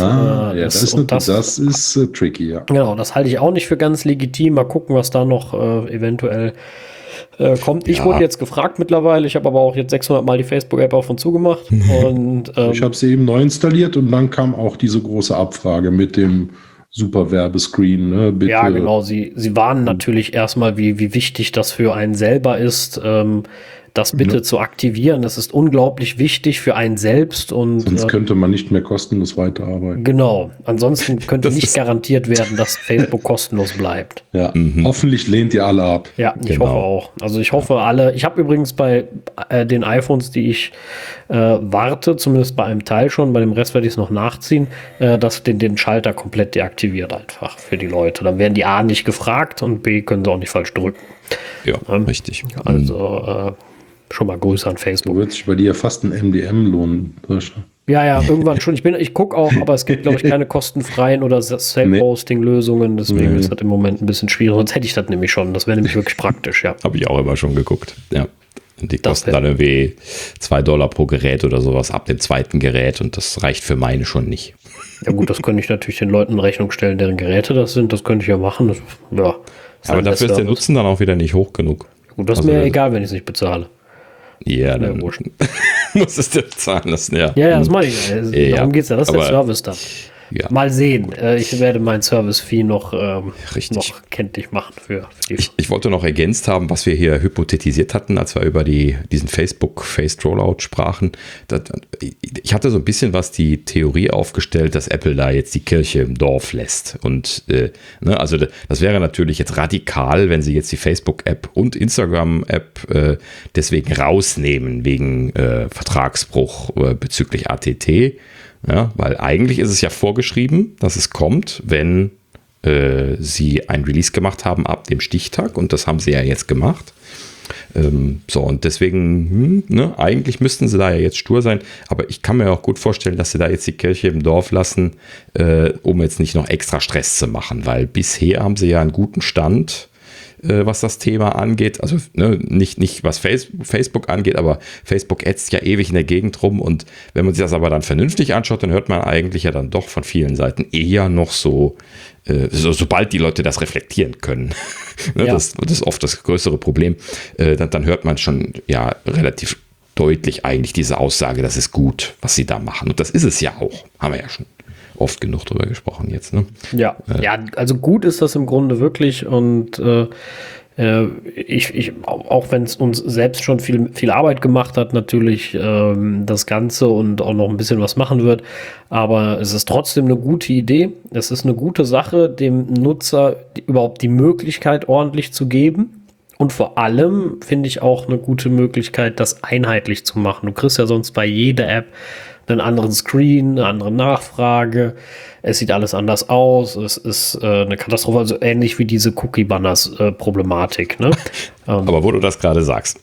ist tricky, ja. Genau, das halte ich auch nicht für ganz legitim. Mal gucken, was da noch eventuell kommt. Ich wurde jetzt gefragt mittlerweile. Ich habe aber auch jetzt 600 Mal die Facebook-App auf und zugemacht. Und, ich habe sie eben neu installiert und dann kam auch diese große Abfrage mit dem super Werbescreen. Ne? Bitte. Ja, genau. Sie warnen natürlich erstmal, wie wichtig das für einen selber ist, das bitte zu aktivieren. Das ist unglaublich wichtig für einen selbst. Und, sonst könnte man nicht mehr kostenlos weiterarbeiten. Genau. Ansonsten könnte nicht garantiert werden, dass Facebook kostenlos bleibt. Ja, hoffentlich lehnt ihr alle ab. Ja, ich hoffe auch. Also ich hoffe alle. Ich habe übrigens bei den iPhones, die ich warte, zumindest bei einem Teil schon, bei dem Rest werde ich es noch nachziehen, dass den Schalter komplett deaktiviert einfach für die Leute. Dann werden die A nicht gefragt und B können sie auch nicht falsch drücken. Ja, richtig. Also schon mal Grüße an Facebook. Da wird sich bei dir fast ein MDM lohnen. Ja, irgendwann schon. Ich gucke auch, aber es gibt, glaube ich, keine kostenfreien oder Self-Hosting-Lösungen. Deswegen ist das im Moment ein bisschen schwierig. Sonst hätte ich das nämlich schon. Das wäre nämlich wirklich praktisch, ja. Habe ich auch immer schon geguckt, ja. Die kosten dann irgendwie $2 pro Gerät oder sowas ab dem zweiten Gerät und das reicht für meine schon nicht. Ja gut, das könnte ich natürlich den Leuten in Rechnung stellen, deren Geräte das sind. Das könnte ich ja machen. Aber dafür ist der Nutzen dann auch wieder nicht hoch genug. Gut, das ist mir egal, wenn ich es nicht bezahle. Ja, dann muss es dir bezahlen lassen, ja. Ja, das meine ich. Darum geht es ja, das ist der Service dann. Ja. Mal sehen. Ich werde mein Service-Fee noch kenntlich machen für die. Ich wollte noch ergänzt haben, was wir hier hypothetisiert hatten, als wir über diesen Facebook-Phased Rollout sprachen. Ich hatte so ein bisschen die Theorie aufgestellt, dass Apple da jetzt die Kirche im Dorf lässt. Und also das wäre natürlich jetzt radikal, wenn sie jetzt die Facebook-App und Instagram-App deswegen rausnehmen, wegen Vertragsbruch bezüglich ATT. Ja, weil eigentlich ist es ja vorgeschrieben, dass es kommt, wenn sie ein Release gemacht haben ab dem Stichtag und das haben sie ja jetzt gemacht. Und deswegen, eigentlich müssten sie da ja jetzt stur sein, aber ich kann mir auch gut vorstellen, dass sie da jetzt die Kirche im Dorf lassen, um jetzt nicht noch extra Stress zu machen, weil bisher haben sie ja einen guten Stand, was das Thema angeht, also nicht was Facebook angeht, aber Facebook ätzt ja ewig in der Gegend rum und wenn man sich das aber dann vernünftig anschaut, dann hört man eigentlich ja dann doch von vielen Seiten eher noch sobald die Leute das reflektieren können. Das ist oft das größere Problem, dann hört man schon ja relativ deutlich eigentlich diese Aussage, das ist gut, was sie da machen und das ist es ja auch, haben wir ja schon oft genug drüber gesprochen jetzt. Ne? Ja, also gut ist das im Grunde wirklich und ich auch wenn es uns selbst schon viel Arbeit gemacht hat, natürlich das Ganze und auch noch ein bisschen was machen wird, aber es ist trotzdem eine gute Idee. Es ist eine gute Sache, dem Nutzer überhaupt die Möglichkeit ordentlich zu geben. Und vor allem finde ich auch eine gute Möglichkeit, das einheitlich zu machen. Du kriegst ja sonst bei jeder App einen anderen Screen, eine andere Nachfrage. Es sieht alles anders aus. Es ist eine Katastrophe, also ähnlich wie diese Cookie-Banners-Problematik. Ne? Aber wo du das gerade sagst,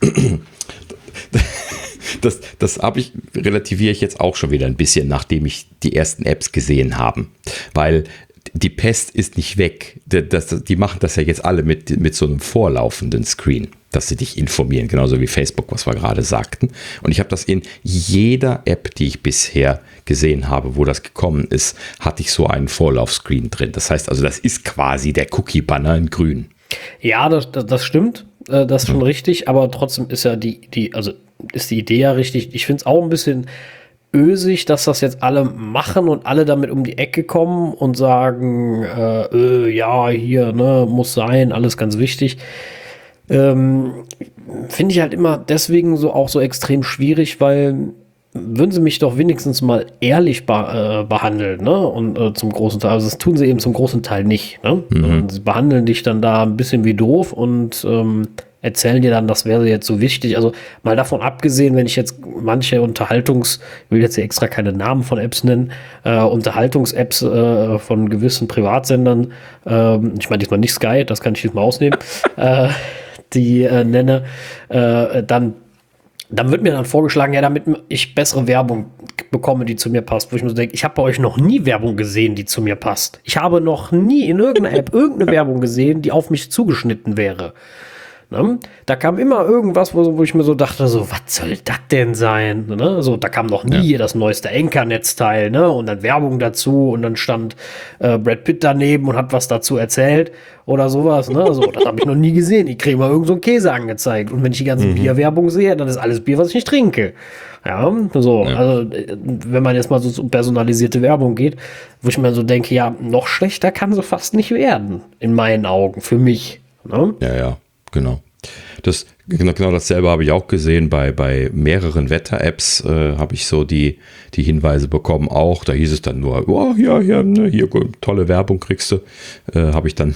das relativiere ich jetzt auch schon wieder ein bisschen, nachdem ich die ersten Apps gesehen habe. Weil die Pest ist nicht weg. Die machen das ja jetzt alle mit so einem vorlaufenden Screen, dass sie dich informieren, genauso wie Facebook, was wir gerade sagten. Und ich habe das in jeder App, die ich bisher gesehen habe, wo das gekommen ist, hatte ich so einen Vorlaufscreen drin. Das heißt also, das ist quasi der Cookie-Banner in grün. Ja, das stimmt. Das ist schon richtig, aber trotzdem ist ja ist die Idee ja richtig. Ich finde es auch ein bisschen ösig, dass das jetzt alle machen und alle damit um die Ecke kommen und sagen, ja, hier, muss sein, alles ganz wichtig. Finde ich halt immer deswegen auch so extrem schwierig, weil würden sie mich doch wenigstens mal ehrlich behandeln, ne? Und zum großen Teil, also das tun sie eben zum großen Teil nicht, ne? Und sie behandeln dich dann da ein bisschen wie doof und erzählen dir dann, das wäre jetzt so wichtig. Also mal davon abgesehen, wenn ich jetzt manche ich will jetzt hier extra keine Namen von Apps nennen, Unterhaltungs-Apps von gewissen Privatsendern, ich meine diesmal nicht Sky, das kann ich diesmal ausnehmen, die nenne, dann wird mir dann vorgeschlagen, ja, damit ich bessere Werbung bekomme, die zu mir passt. Wo ich mir so denke, ich habe bei euch noch nie Werbung gesehen, die zu mir passt. Ich habe noch nie in irgendeiner App irgendeine Werbung gesehen, die auf mich zugeschnitten wäre. Ne? Da kam immer irgendwas, wo ich mir so dachte, so, was soll das denn sein? Ne? So, da kam noch nie das neueste Anchor-Netzteil, ne? Und dann Werbung dazu und dann stand Brad Pitt daneben und hat was dazu erzählt oder sowas. Ne? So, das habe ich noch nie gesehen. Ich kriege mal irgend so einen Käse angezeigt. Und wenn ich die ganze Bierwerbung sehe, dann ist alles Bier, was ich nicht trinke. Ja, so, also wenn man jetzt mal so um personalisierte Werbung geht, wo ich mir so denke, ja, noch schlechter kann sie fast nicht werden, in meinen Augen, für mich. Ne? Ja. Genau. Genau dasselbe habe ich auch gesehen bei mehreren Wetter-Apps, habe ich so die Hinweise bekommen auch. Da hieß es dann nur, oh, hier tolle Werbung kriegst du. Habe ich dann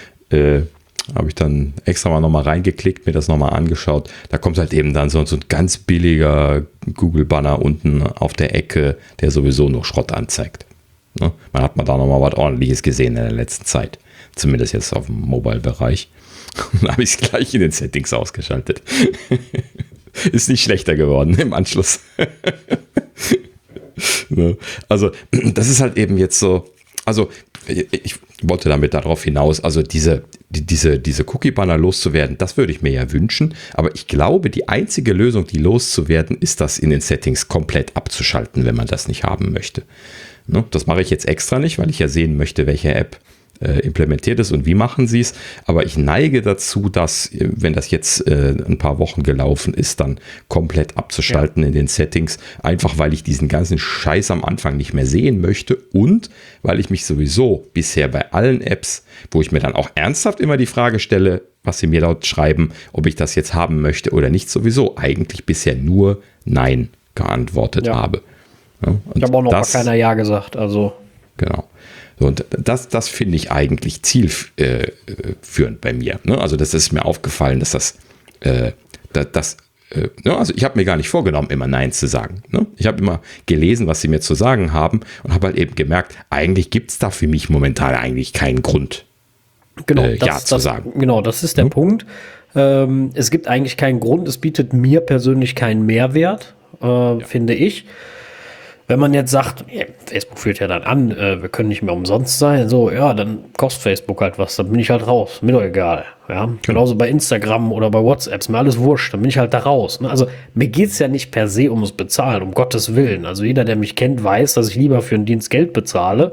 extra mal nochmal reingeklickt, mir das nochmal angeschaut. Da kommt halt eben dann so ein ganz billiger Google-Banner unten auf der Ecke, der sowieso nur Schrott anzeigt. Ne? Man hat da nochmal was Ordentliches gesehen in der letzten Zeit. Zumindest jetzt auf dem Mobile-Bereich. Dann habe ich es gleich in den Settings ausgeschaltet. Ist nicht schlechter geworden im Anschluss. Also das ist halt eben jetzt so, also ich wollte damit darauf hinaus, also diese Cookie-Banner loszuwerden, das würde ich mir ja wünschen, aber ich glaube, die einzige Lösung, die loszuwerden, ist das in den Settings komplett abzuschalten, wenn man das nicht haben möchte. Das mache ich jetzt extra nicht, weil ich ja sehen möchte, welche App implementiert ist und wie machen sie es. Aber ich neige dazu, dass, wenn das jetzt ein paar Wochen gelaufen ist, dann komplett abzuschalten in den Settings. Einfach, weil ich diesen ganzen Scheiß am Anfang nicht mehr sehen möchte und weil ich mich sowieso bisher bei allen Apps, wo ich mir dann auch ernsthaft immer die Frage stelle, was sie mir dort schreiben, ob ich das jetzt haben möchte oder nicht, sowieso eigentlich bisher nur Nein geantwortet habe. Ja, ich habe auch noch gar keiner Ja gesagt. Also. Genau. So, und das finde ich eigentlich zielführend bei mir. Ne? Also das ist mir aufgefallen, dass also ich habe mir gar nicht vorgenommen, immer Nein zu sagen. Ne? Ich habe immer gelesen, was sie mir zu sagen haben und habe halt eben gemerkt, eigentlich gibt es da für mich momentan eigentlich keinen Grund, Ja zu sagen. Genau, das ist der Punkt. Es gibt eigentlich keinen Grund, es bietet mir persönlich keinen Mehrwert, finde ich. Wenn man jetzt sagt, Facebook führt ja dann an, wir können nicht mehr umsonst sein, so, ja, dann kostet Facebook halt was, dann bin ich halt raus, mir doch egal. Ja? Genauso bei Instagram oder bei WhatsApp, ist mir alles wurscht, dann bin ich halt da raus. Ne? Also mir geht es ja nicht per se ums Bezahlen, um Gottes Willen. Also jeder, der mich kennt, weiß, dass ich lieber für einen Dienst Geld bezahle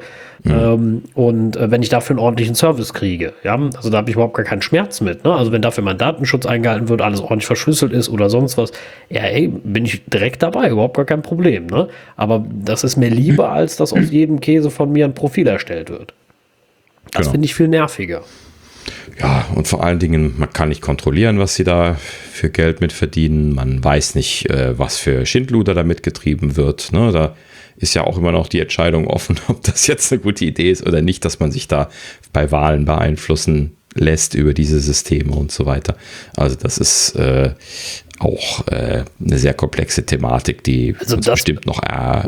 und wenn ich dafür einen ordentlichen Service kriege. Ja? Also da habe ich überhaupt gar keinen Schmerz mit. Ne? Also wenn dafür mein Datenschutz eingehalten wird, alles ordentlich verschlüsselt ist oder sonst was, ja, bin ich direkt dabei, überhaupt gar kein Problem. Ne? Aber das ist mir lieber, als dass auf jedem Käse von mir ein Profil erstellt wird. Das finde ich viel nerviger. Ja, und vor allen Dingen, man kann nicht kontrollieren, was sie da für Geld mit verdienen. Man weiß nicht, was für Schindluder damit getrieben wird. Ne? Da ist ja auch immer noch die Entscheidung offen, ob das jetzt eine gute Idee ist oder nicht, dass man sich da bei Wahlen beeinflussen lässt über diese Systeme und so weiter. Also das ist auch eine sehr komplexe Thematik, die uns bestimmt noch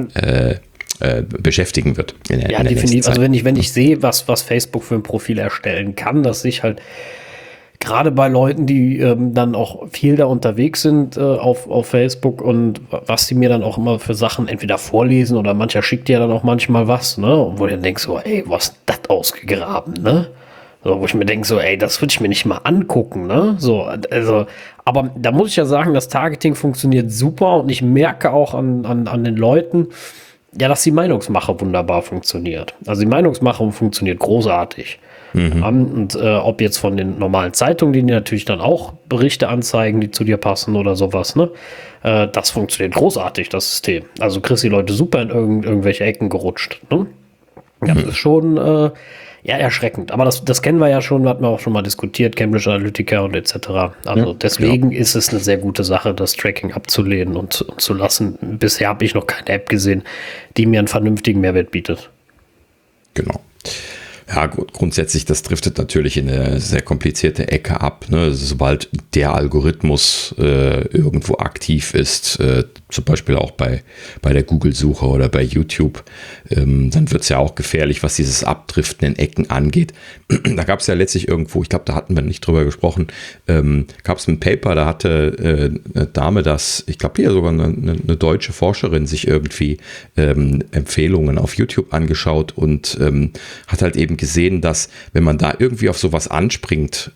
beschäftigen wird. Ja, definitiv. Also wenn ich sehe, was Facebook für ein Profil erstellen kann, dass sich halt gerade bei Leuten, die dann auch viel da unterwegs sind auf Facebook und was die mir dann auch immer für Sachen entweder vorlesen oder mancher schickt dir dann auch manchmal was, ne? Und wo du dann denkst so, ey, was ist das ausgegraben, ne? So, wo ich mir denke so, ey, das würde ich mir nicht mal angucken, ne? So, also, aber da muss ich ja sagen, das Targeting funktioniert super und ich merke auch an den Leuten, ja, dass die Meinungsmache wunderbar funktioniert. Also die Meinungsmache funktioniert großartig. Und ob jetzt von den normalen Zeitungen, die natürlich dann auch Berichte anzeigen, die zu dir passen oder sowas, ne? Das funktioniert großartig, das System. Also kriegst die Leute super in irgendwelche Ecken gerutscht. Ne? Das ist schon erschreckend. Aber das kennen wir ja schon, hatten wir auch schon mal diskutiert, Cambridge Analytica und etc. Also deswegen ist es eine sehr gute Sache, das Tracking abzulehnen und zu lassen. Bisher habe ich noch keine App gesehen, die mir einen vernünftigen Mehrwert bietet. Genau. Ja, grundsätzlich, das driftet natürlich in eine sehr komplizierte Ecke ab. Ne? Sobald der Algorithmus irgendwo aktiv ist, zum Beispiel auch bei der Google-Suche oder bei YouTube, dann wird es ja auch gefährlich, was dieses Abdriften in Ecken angeht. Da gab es ja letztlich irgendwo, ich glaube, da hatten wir nicht drüber gesprochen, gab es ein Paper, da hatte eine Dame ich glaube hier sogar eine deutsche Forscherin sich irgendwie Empfehlungen auf YouTube angeschaut und hat halt eben gesehen, dass wenn man da irgendwie auf sowas anspringt,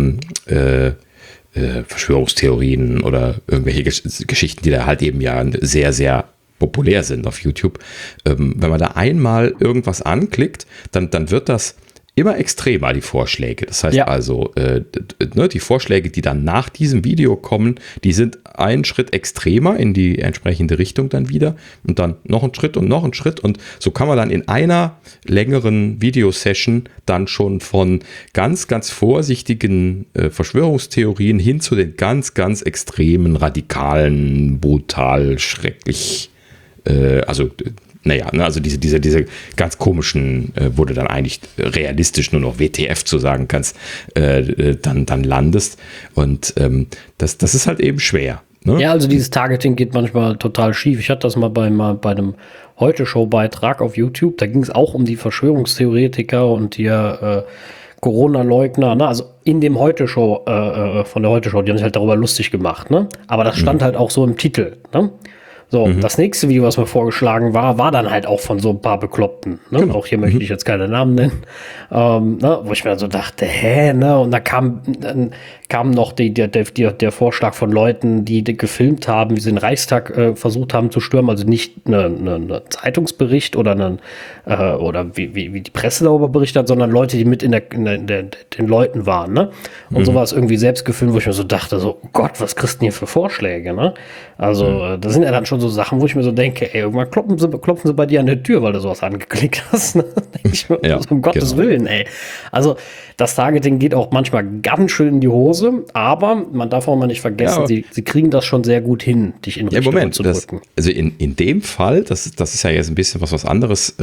Verschwörungstheorien oder irgendwelche Geschichten, die da halt eben ja sehr, sehr populär sind auf YouTube, wenn man da einmal irgendwas anklickt, dann wird das immer extremer, die Vorschläge. Das heißt also, die Vorschläge, die dann nach diesem Video kommen, die sind einen Schritt extremer in die entsprechende Richtung dann wieder und dann noch einen Schritt und so kann man dann in einer längeren Videosession dann schon von ganz, ganz vorsichtigen Verschwörungstheorien hin zu den ganz, ganz extremen, radikalen, brutal, schrecklich, also diese ganz komischen, wo du dann eigentlich realistisch nur noch WTF zu sagen kannst, dann landest. Und das ist halt eben schwer. Ne? Ja, also dieses Targeting geht manchmal total schief. Ich hatte das mal bei einem Heute-Show-Beitrag auf YouTube. Da ging es auch um die Verschwörungstheoretiker und die Corona-Leugner. Ne? Also in dem Heute-Show, von der Heute-Show, die haben sich halt darüber lustig gemacht. Ne? Aber das stand halt auch so im Titel. Ne? So, das nächste Video, was mir vorgeschlagen war dann halt auch von so ein paar Bekloppten. Ne? Genau. Auch hier möchte ich jetzt keine Namen nennen. Wo ich mir so dachte, ne? Und da kam noch der Vorschlag von Leuten, die gefilmt haben, wie sie den Reichstag versucht haben zu stürmen. Also nicht eine Zeitungsbericht oder wie die Presse darüber berichtet hat, sondern Leute, die mit in den Leuten waren. Ne? Und sowas irgendwie selbst gefilmt, wo ich mir so dachte, so Gott, was kriegst du denn hier für Vorschläge? Ne? Also das sind ja dann schon so Sachen, wo ich mir so denke, ey, irgendwann klopfen sie bei dir an der Tür, weil du sowas angeklickt hast. Ne? Denke ich mir, um Gottes Willen, ey. Also das Targeting geht auch manchmal ganz schön in die Hose, aber man darf auch mal nicht vergessen, sie kriegen das schon sehr gut hin, dich in Richtung zu drücken. Also in dem Fall, das ist ja jetzt ein bisschen was anderes,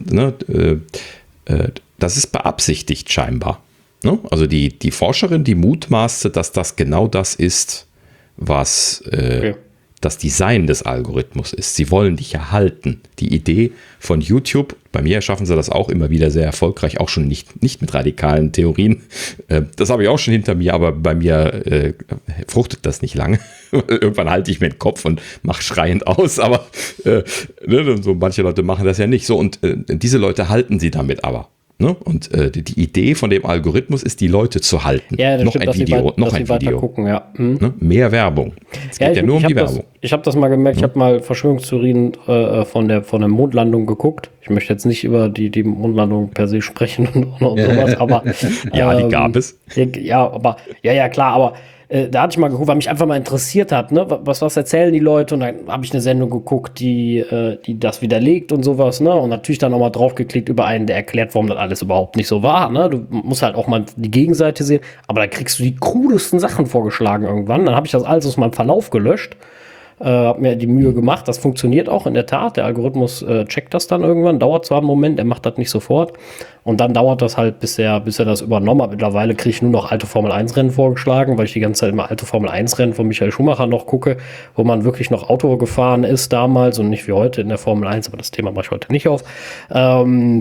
das ist beabsichtigt scheinbar. Ne? Also die Forscherin, die mutmaßte, dass das genau das ist, was das Design des Algorithmus ist. Sie wollen dich erhalten. Die Idee von YouTube, bei mir schaffen sie das auch immer wieder sehr erfolgreich, auch schon nicht mit radikalen Theorien. Das habe ich auch schon hinter mir, aber bei mir fruchtet das nicht lange. Irgendwann halte ich mir den Kopf und mache schreiend aus, aber so manche Leute machen das ja nicht so. Und diese Leute halten sie damit aber. Ne? Und die Idee von dem Algorithmus ist, die Leute zu halten. Ja, das noch stimmt, ein Video, noch ein Video. Gucken, ja. Ne? Mehr Werbung. Es geht ja nur um die Werbung. Ich habe das mal gemerkt, ich habe mal Verschwörungstheorien von der Mondlandung geguckt. Ich möchte jetzt nicht über die Mondlandung per se sprechen und sowas, aber ja, die gab es. Ja, klar, aber da hatte ich mal geguckt, weil mich einfach mal interessiert hat, ne? Was erzählen die Leute? Und dann habe ich eine Sendung geguckt, die das widerlegt und sowas, ne? Und natürlich dann auch mal draufgeklickt über einen, der erklärt, warum das alles überhaupt nicht so war, ne? Du musst halt auch mal die Gegenseite sehen, aber da kriegst du die krudesten Sachen vorgeschlagen irgendwann. Dann habe ich das alles aus meinem Verlauf gelöscht. Habe mir die Mühe gemacht, das funktioniert auch in der Tat, der Algorithmus checkt das dann irgendwann, dauert zwar einen Moment, er macht das nicht sofort und dann dauert das halt, bis er das übernommen hat. Mittlerweile kriege ich nur noch alte Formel-1-Rennen vorgeschlagen, weil ich die ganze Zeit immer alte Formel-1-Rennen von Michael Schumacher noch gucke, wo man wirklich noch Auto gefahren ist damals und nicht wie heute in der Formel 1, aber das Thema mache ich heute nicht auf. Und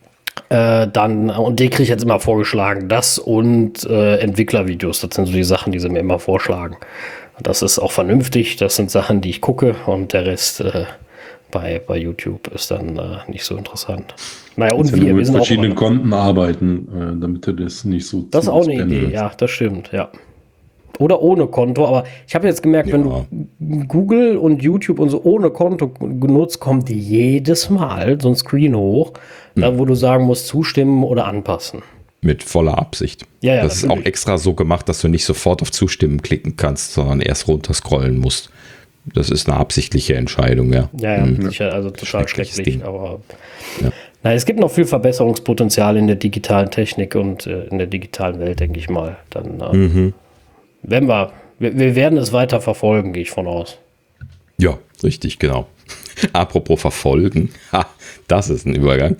die kriege ich jetzt immer vorgeschlagen, das und Entwicklervideos, das sind so die Sachen, die sie mir immer vorschlagen. Das ist auch vernünftig, das sind Sachen, die ich gucke und der Rest bei YouTube ist dann nicht so interessant. Naja, und wir mit verschiedenen Konten arbeiten, damit du das nicht so. Das ist auch eine Idee, ja, das stimmt, ja. Oder ohne Konto, aber ich habe jetzt gemerkt, wenn du Google und YouTube und so ohne Konto nutzt, kommt jedes Mal so ein Screen hoch, da, wo du sagen musst, zustimmen oder anpassen. Mit voller Absicht. Ja, das ist auch extra so gemacht, dass du nicht sofort auf Zustimmen klicken kannst, sondern erst runterscrollen musst. Das ist eine absichtliche Entscheidung, ja. Ja, sicher, also total schrecklich. Aber na, es gibt noch viel Verbesserungspotenzial in der digitalen Technik und in der digitalen Welt, denke ich mal. Dann werden wir werden es weiter verfolgen, gehe ich von aus. Ja, richtig, genau. Apropos verfolgen, das ist ein Übergang.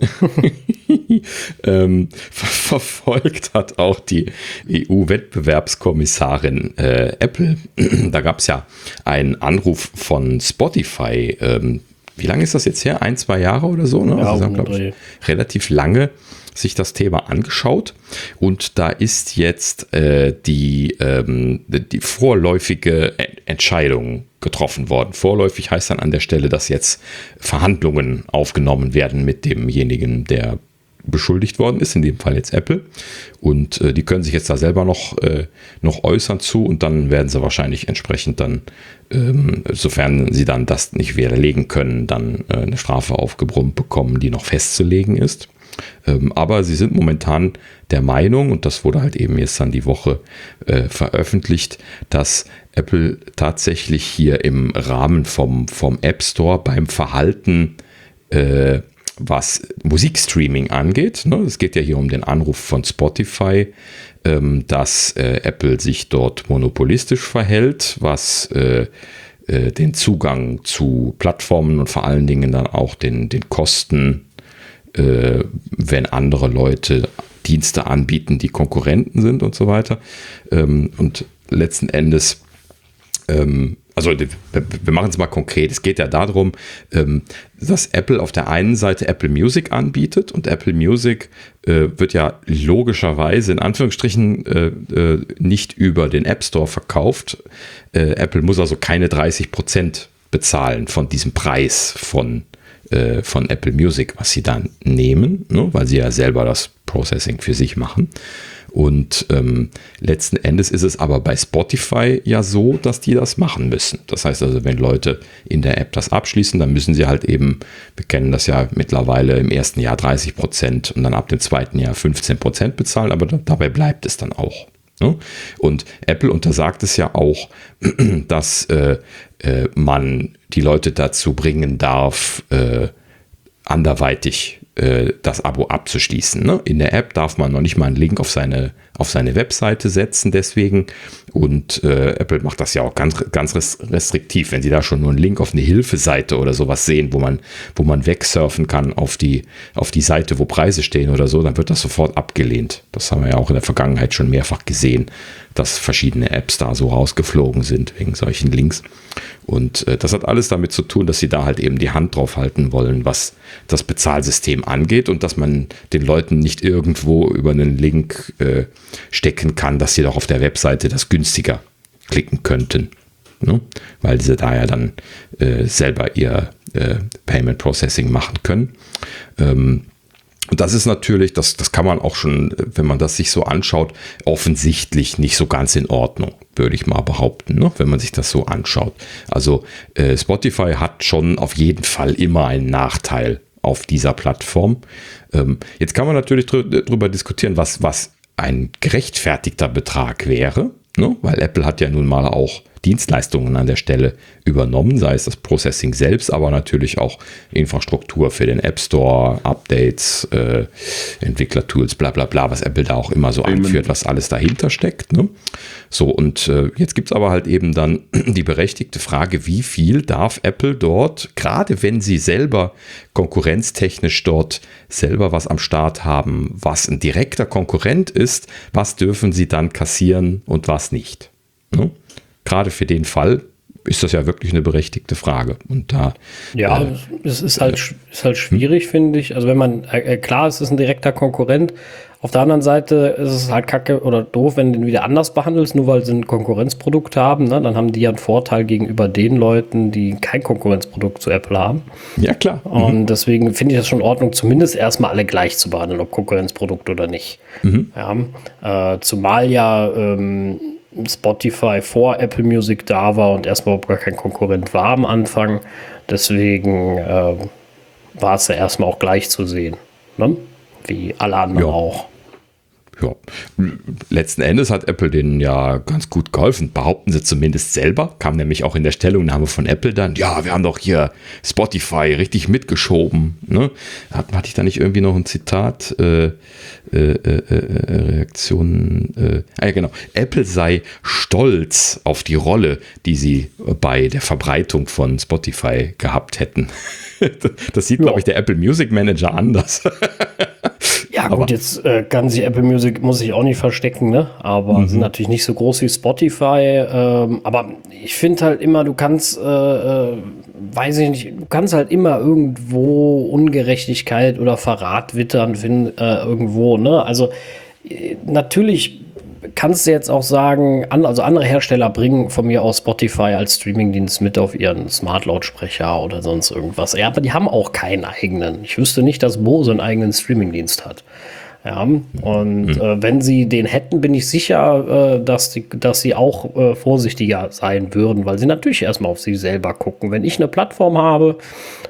Verfolgt hat auch die EU-Wettbewerbskommissarin Apple. Da gab es ja einen Anruf von Spotify. Wie lange ist das jetzt her? 1-2 Jahre oder so? Ne? Ja, also haben, glaube ich, relativ lange sich das Thema angeschaut. Und da ist jetzt die vorläufige Entscheidung getroffen worden. Vorläufig heißt dann an der Stelle, dass jetzt Verhandlungen aufgenommen werden mit demjenigen, der beschuldigt worden ist, in dem Fall jetzt Apple. Und die können sich jetzt da selber noch äußern zu und dann werden sie wahrscheinlich entsprechend dann, sofern sie dann das nicht widerlegen können, dann eine Strafe aufgebrummt bekommen, die noch festzulegen ist. Aber sie sind momentan der Meinung, und das wurde halt eben jetzt dann die Woche veröffentlicht, dass Apple tatsächlich hier im Rahmen vom App Store beim Verhalten, was Musikstreaming angeht, ne, es geht ja hier um den Anruf von Spotify, dass Apple sich dort monopolistisch verhält, was den Zugang zu Plattformen und vor allen Dingen dann auch den Kosten, wenn andere Leute Dienste anbieten, die Konkurrenten sind und so weiter. Und letzten Endes, also wir machen es mal konkret, es geht ja darum, dass Apple auf der einen Seite Apple Music anbietet und Apple Music wird ja logischerweise in Anführungsstrichen nicht über den App Store verkauft. Apple muss also keine 30% bezahlen von diesem Preis von Apple Music, was sie dann nehmen, ne, weil sie ja selber das Processing für sich machen. Und letzten Endes ist es aber bei Spotify ja so, dass die das machen müssen. Das heißt also, wenn Leute in der App das abschließen, dann müssen sie halt eben, wir kennen das ja mittlerweile im ersten Jahr 30% und dann ab dem zweiten Jahr 15% bezahlen, aber dabei bleibt es dann auch. Ne? Und Apple untersagt es ja auch, dass man die Leute dazu bringen darf, anderweitig das Abo abzuschließen. Ne? In der App darf man noch nicht mal einen Link auf seine Webseite setzen deswegen. Und Apple macht das ja auch ganz restriktiv. Wenn Sie da schon nur einen Link auf eine Hilfeseite oder sowas sehen, wo man wegsurfen kann auf die Seite, wo Preise stehen oder so, dann wird das sofort abgelehnt. Das haben wir ja auch in der Vergangenheit schon mehrfach gesehen, dass verschiedene Apps da so rausgeflogen sind wegen solchen Links. Und das hat alles damit zu tun, dass sie da halt eben die Hand drauf halten wollen, was das Bezahlsystem angeht und dass man den Leuten nicht irgendwo über einen Link stecken kann, dass sie doch auf der Webseite das günstiger klicken könnten. Ne? Weil sie da ja dann selber ihr Payment Processing machen können. Und das ist natürlich, das kann man auch schon, wenn man das sich so anschaut, offensichtlich nicht so ganz in Ordnung, würde ich mal behaupten, ne? Wenn man sich das so anschaut. Also Spotify hat schon auf jeden Fall immer einen Nachteil auf dieser Plattform. Jetzt kann man natürlich drüber diskutieren, was ein gerechtfertigter Betrag wäre, ne? Weil Apple hat ja nun mal auch Dienstleistungen an der Stelle übernommen, sei es das Processing selbst, aber natürlich auch Infrastruktur für den App Store, Updates, Entwicklertools, bla bla bla, was Apple da auch immer so anführt, was alles dahinter steckt. Ne? So, und jetzt gibt es aber halt eben dann die berechtigte Frage, wie viel darf Apple dort, gerade wenn sie selber konkurrenztechnisch dort selber was am Start haben, was ein direkter Konkurrent ist, was dürfen sie dann kassieren und was nicht? Ne? Gerade für den Fall ist das ja wirklich eine berechtigte Frage. Und da, es ist halt schwierig, finde ich. Also wenn man, klar, es ist ein direkter Konkurrent. Auf der anderen Seite ist es halt kacke oder doof, wenn du den wieder anders behandelst, nur weil sie ein Konkurrenzprodukt haben. Ne? Dann haben die ja einen Vorteil gegenüber den Leuten, die kein Konkurrenzprodukt zu Apple haben. Ja, klar. Und deswegen finde ich das schon in Ordnung, zumindest erstmal alle gleich zu behandeln, ob Konkurrenzprodukt oder nicht. Ja, zumal ja Spotify vor Apple Music da war und erstmal gar kein Konkurrent war am Anfang. Deswegen war es ja erstmal auch gleich zu sehen. Ne? Wie alle anderen auch. Ja, letzten Endes hat Apple denen ja ganz gut geholfen, behaupten sie zumindest selber. Kam nämlich auch in der Stellungnahme von Apple dann, ja, wir haben doch hier Spotify richtig mitgeschoben. Ne? Hatte ich da nicht irgendwie noch ein Zitat? Reaktionen. Genau. Apple sei stolz auf die Rolle, die sie bei der Verbreitung von Spotify gehabt hätten. Das sieht, glaube ich, der Apple Music Manager anders. Ja, gut, jetzt kann sich Apple Music, muss ich auch nicht verstecken, ne? Aber sind natürlich nicht so groß wie Spotify. Aber ich finde halt immer, du kannst, weiß ich nicht, du kannst halt immer irgendwo Ungerechtigkeit oder Verrat wittern finden, irgendwo, ne? Also natürlich kannst du jetzt auch sagen, also andere Hersteller bringen von mir aus Spotify als Streamingdienst mit auf ihren Smart-Lautsprecher oder sonst irgendwas. Ja, aber die haben auch keinen eigenen. Ich wüsste nicht, dass Bose einen eigenen Streamingdienst hat. Ja, und wenn sie den hätten, bin ich sicher, dass sie auch vorsichtiger sein würden, weil sie natürlich erstmal auf sich selber gucken. Wenn ich eine Plattform habe,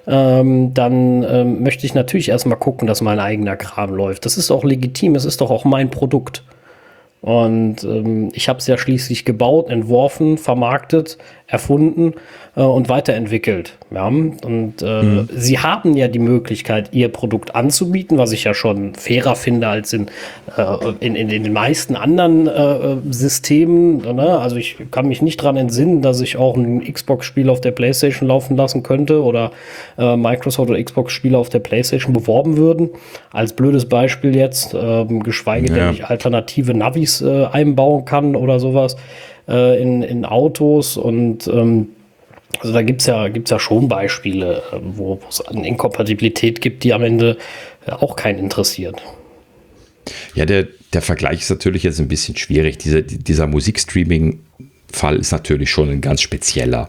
dann möchte ich natürlich erstmal gucken, dass mein eigener Kram läuft. Das ist auch legitim, es ist doch auch mein Produkt. Und ich habe es ja schließlich gebaut, entworfen, vermarktet, erfunden und weiterentwickelt. Ja? Und sie haben ja die Möglichkeit, ihr Produkt anzubieten, was ich ja schon fairer finde als in den meisten anderen Systemen. Ne? Also ich kann mich nicht daran entsinnen, dass ich auch ein Xbox-Spiel auf der PlayStation laufen lassen könnte oder Microsoft oder Xbox-Spiele auf der PlayStation beworben würden. Als blödes Beispiel jetzt, geschweige denn ich alternative Navis einbauen kann oder sowas in Autos und also da gibt's ja schon Beispiele, wo es eine Inkompatibilität gibt, die am Ende auch keinen interessiert. Ja, der Vergleich ist natürlich jetzt ein bisschen schwierig. Dieser Musikstreaming-Fall ist natürlich schon ein ganz spezieller.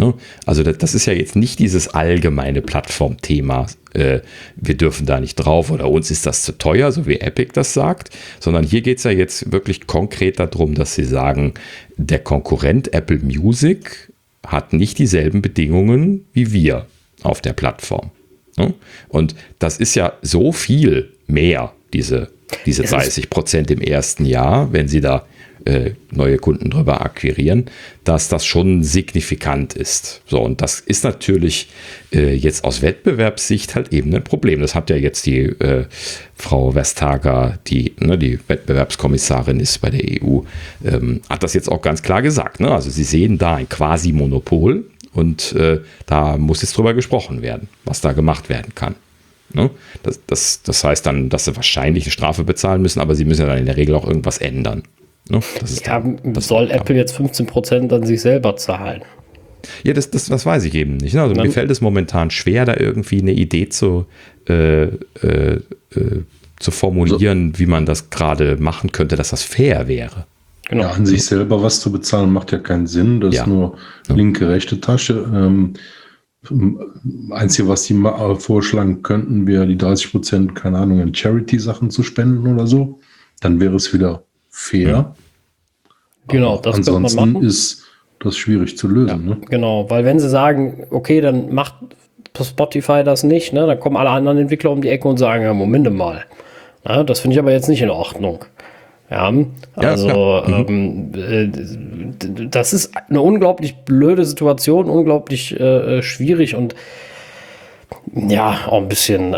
Ne? Also das ist ja jetzt nicht dieses allgemeine Plattformthema, wir dürfen da nicht drauf oder uns ist das zu teuer, so wie Epic das sagt, sondern hier geht es ja jetzt wirklich konkret darum, dass sie sagen, der Konkurrent Apple Music hat nicht dieselben Bedingungen wie wir auf der Plattform. Ne? Und das ist ja so viel mehr, diese 30% im ersten Jahr, wenn sie da neue Kunden drüber akquirieren, dass das schon signifikant ist. So, und das ist natürlich jetzt aus Wettbewerbssicht halt eben ein Problem. Das hat ja jetzt die Frau Vestager, die Wettbewerbskommissarin ist bei der EU, hat das jetzt auch ganz klar gesagt. Ne? Also sie sehen da ein Quasi-Monopol und da muss jetzt drüber gesprochen werden, was da gemacht werden kann. Ne? Das heißt dann, dass sie wahrscheinlich eine Strafe bezahlen müssen, aber sie müssen ja dann in der Regel auch irgendwas ändern. Ne? Soll Apple jetzt 15% an sich selber zahlen? Ja, das weiß ich eben nicht. Ne? Also mir fällt es momentan schwer, da irgendwie eine Idee zu formulieren, wie man das gerade machen könnte, dass das fair wäre. Genau. Ja, an sich selber was zu bezahlen, macht ja keinen Sinn. Das ist nur linke, rechte Tasche. Einzige, was die mal vorschlagen könnten, wäre die 30%, keine Ahnung, in Charity-Sachen zu spenden oder so. Dann wäre es wieder fair. Genau, das könnte man machen. Ansonsten ist das schwierig zu lösen. Ja, ne? Genau, weil wenn sie sagen, okay, dann macht Spotify das nicht, ne, dann kommen alle anderen Entwickler um die Ecke und sagen, ja, Moment mal. Ja, das finde ich aber jetzt nicht in Ordnung. Ja, also das ist eine unglaublich blöde Situation, unglaublich schwierig und ja, auch ein bisschen,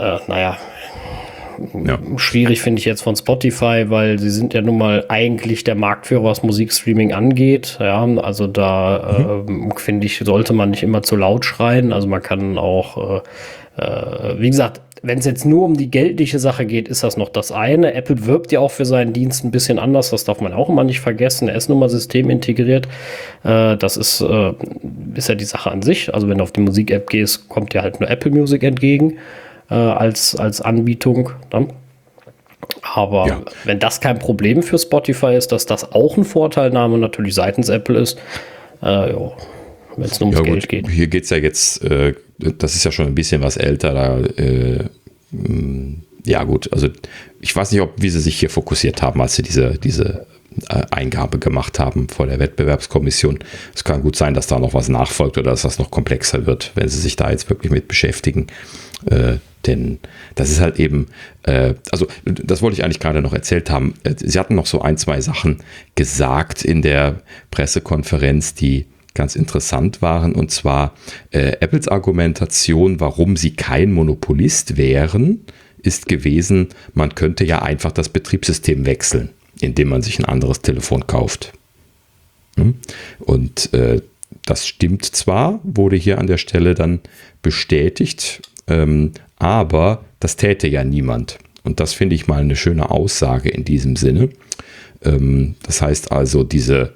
schwierig finde ich jetzt von Spotify, weil sie sind ja nun mal eigentlich der Marktführer, was Musikstreaming angeht. Ja, also da finde ich, sollte man nicht immer zu laut schreien. Also man kann auch, wie gesagt, wenn es jetzt nur um die geldliche Sache geht, ist das noch das eine. Apple wirbt ja auch für seinen Dienst ein bisschen anders. Das darf man auch immer nicht vergessen. Er ist nun mal systemintegriert. Das ist ja die Sache an sich. Also wenn du auf die Musik-App gehst, kommt dir halt nur Apple Music entgegen als Anbietung. Ne? Aber wenn das kein Problem für Spotify ist, dass das auch ein Vorteilnahme natürlich seitens Apple ist, wenn es nur ums Geld geht. Hier geht es ja jetzt, das ist ja schon ein bisschen was älter, ja gut, also ich weiß nicht, wie sie sich hier fokussiert haben, als sie diese Eingabe gemacht haben vor der Wettbewerbskommission. Es kann gut sein, dass da noch was nachfolgt oder dass das noch komplexer wird, wenn sie sich da jetzt wirklich mit beschäftigen. Denn das ist halt eben, also das wollte ich eigentlich gerade noch erzählt haben. Sie hatten noch so 1-2 Sachen gesagt in der Pressekonferenz, die ganz interessant waren, und zwar Apples Argumentation, warum sie kein Monopolist wären, ist gewesen, man könnte ja einfach das Betriebssystem wechseln, indem man sich ein anderes Telefon kauft. Und das stimmt zwar, wurde hier an der Stelle dann bestätigt, aber das täte ja niemand. Und das finde ich mal eine schöne Aussage in diesem Sinne. Das heißt also, dieses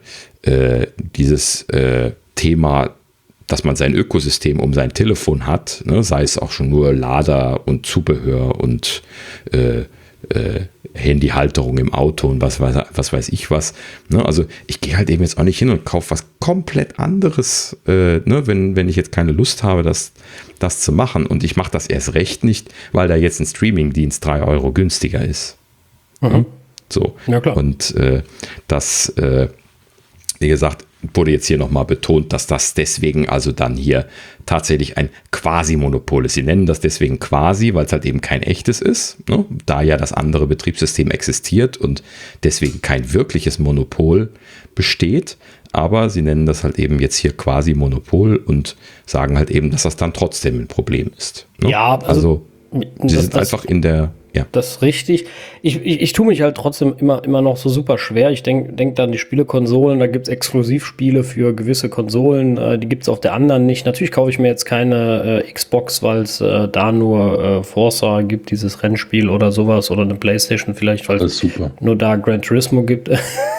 Thema, dass man sein Ökosystem um sein Telefon hat, ne, sei es auch schon nur Lader und Zubehör und Handyhalterung im Auto und was weiß ich was. Ne? Also ich gehe halt eben jetzt auch nicht hin und kaufe was komplett anderes, ne, wenn ich jetzt keine Lust habe, das zu machen. Und ich mache das erst recht nicht, weil da jetzt ein Streamingdienst 3 € günstiger ist. Ne? So. Ja, klar. Und das, wie gesagt, wurde jetzt hier nochmal betont, dass das deswegen also dann hier tatsächlich ein Quasi-Monopol ist. Sie nennen das deswegen quasi, weil es halt eben kein echtes ist, ne? Da ja das andere Betriebssystem existiert und deswegen kein wirkliches Monopol besteht. Aber sie nennen das halt eben jetzt hier Quasi-Monopol und sagen halt eben, dass das dann trotzdem ein Problem ist. Ne? Ja, also sie sind einfach in der... Ja. Das ist richtig. Ich tue mich halt trotzdem immer noch so super schwer. Ich denk da an die Spielekonsolen, da gibt es Exklusivspiele für gewisse Konsolen, die gibt es auf der anderen nicht. Natürlich kaufe ich mir jetzt keine Xbox, weil es da nur Forza gibt, dieses Rennspiel oder sowas, oder eine Playstation vielleicht, weil es nur da Gran Turismo gibt.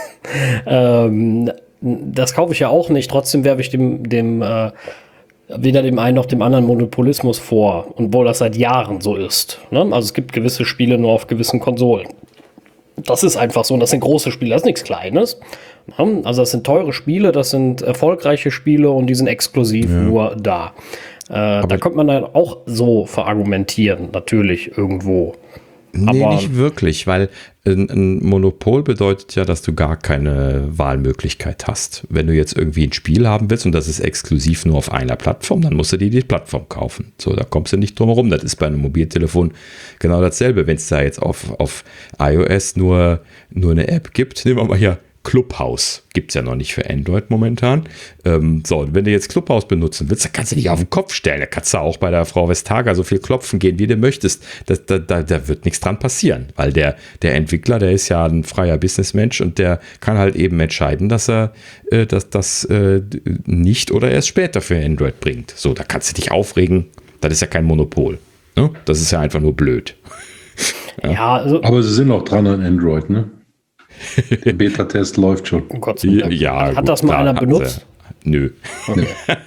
Das kaufe ich ja auch nicht. Trotzdem werfe ich dem weder dem einen noch dem anderen Monopolismus vor, und wohl das seit Jahren so ist. Ne? Also es gibt gewisse Spiele nur auf gewissen Konsolen. Das ist einfach so, und das sind große Spiele, das ist nichts Kleines. Also das sind teure Spiele, das sind erfolgreiche Spiele und die sind exklusiv nur da. Da könnte man dann auch so verargumentieren, natürlich irgendwo. Nee, nicht wirklich, weil ein Monopol bedeutet ja, dass du gar keine Wahlmöglichkeit hast. Wenn du jetzt irgendwie ein Spiel haben willst und das ist exklusiv nur auf einer Plattform, dann musst du dir die Plattform kaufen. So, da kommst du nicht drum herum. Das ist bei einem Mobiltelefon genau dasselbe. Wenn es da jetzt auf iOS nur eine App gibt, nehmen wir mal hier Clubhouse. Gibt es ja noch nicht für Android momentan. So, wenn du jetzt Clubhouse benutzen willst, dann kannst du dich auf den Kopf stellen. Da kannst du auch bei der Frau Vestager so viel klopfen gehen, wie du möchtest. Da wird nichts dran passieren, weil der Entwickler, der ist ja ein freier Businessmensch und der kann halt eben entscheiden, dass er das nicht oder erst später für Android bringt. So, da kannst du dich aufregen. Das ist ja kein Monopol. Ne? Das ist ja einfach nur blöd. Ja, also, aber sie sind auch dran an Android, ne? Der Beta-Test läuft schon. Oh Gott sei Dank. Ja, hat das mal einer benutzt? Nö. Okay.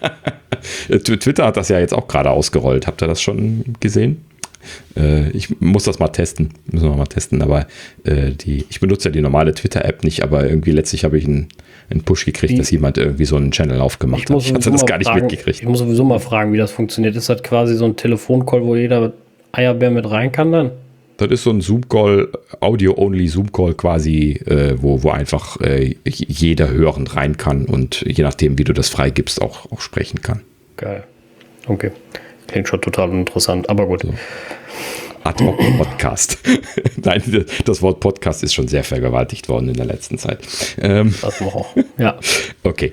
Twitter hat das ja jetzt auch gerade ausgerollt. Habt ihr das schon gesehen? Ich muss das mal testen. Müssen wir mal testen. Aber ich benutze ja die normale Twitter-App nicht, aber irgendwie letztlich habe ich einen Push gekriegt, dass jemand irgendwie so einen Channel aufgemacht hat. Ich hatte das gar nicht mitgekriegt. Ich muss sowieso mal fragen, wie das funktioniert. Ist das quasi so ein Telefoncall, wo jeder Eierbär mit rein kann dann? Das ist so ein Zoom-Call, Audio-only Zoom-Call quasi, wo einfach jeder hörend rein kann und je nachdem, wie du das freigibst, auch sprechen kann. Geil. Okay. Klingt schon total interessant, aber gut. So. Ad-Hoc-Podcast. Nein, das Wort Podcast ist schon sehr vergewaltigt worden in der letzten Zeit. Das auch. Ja. Okay.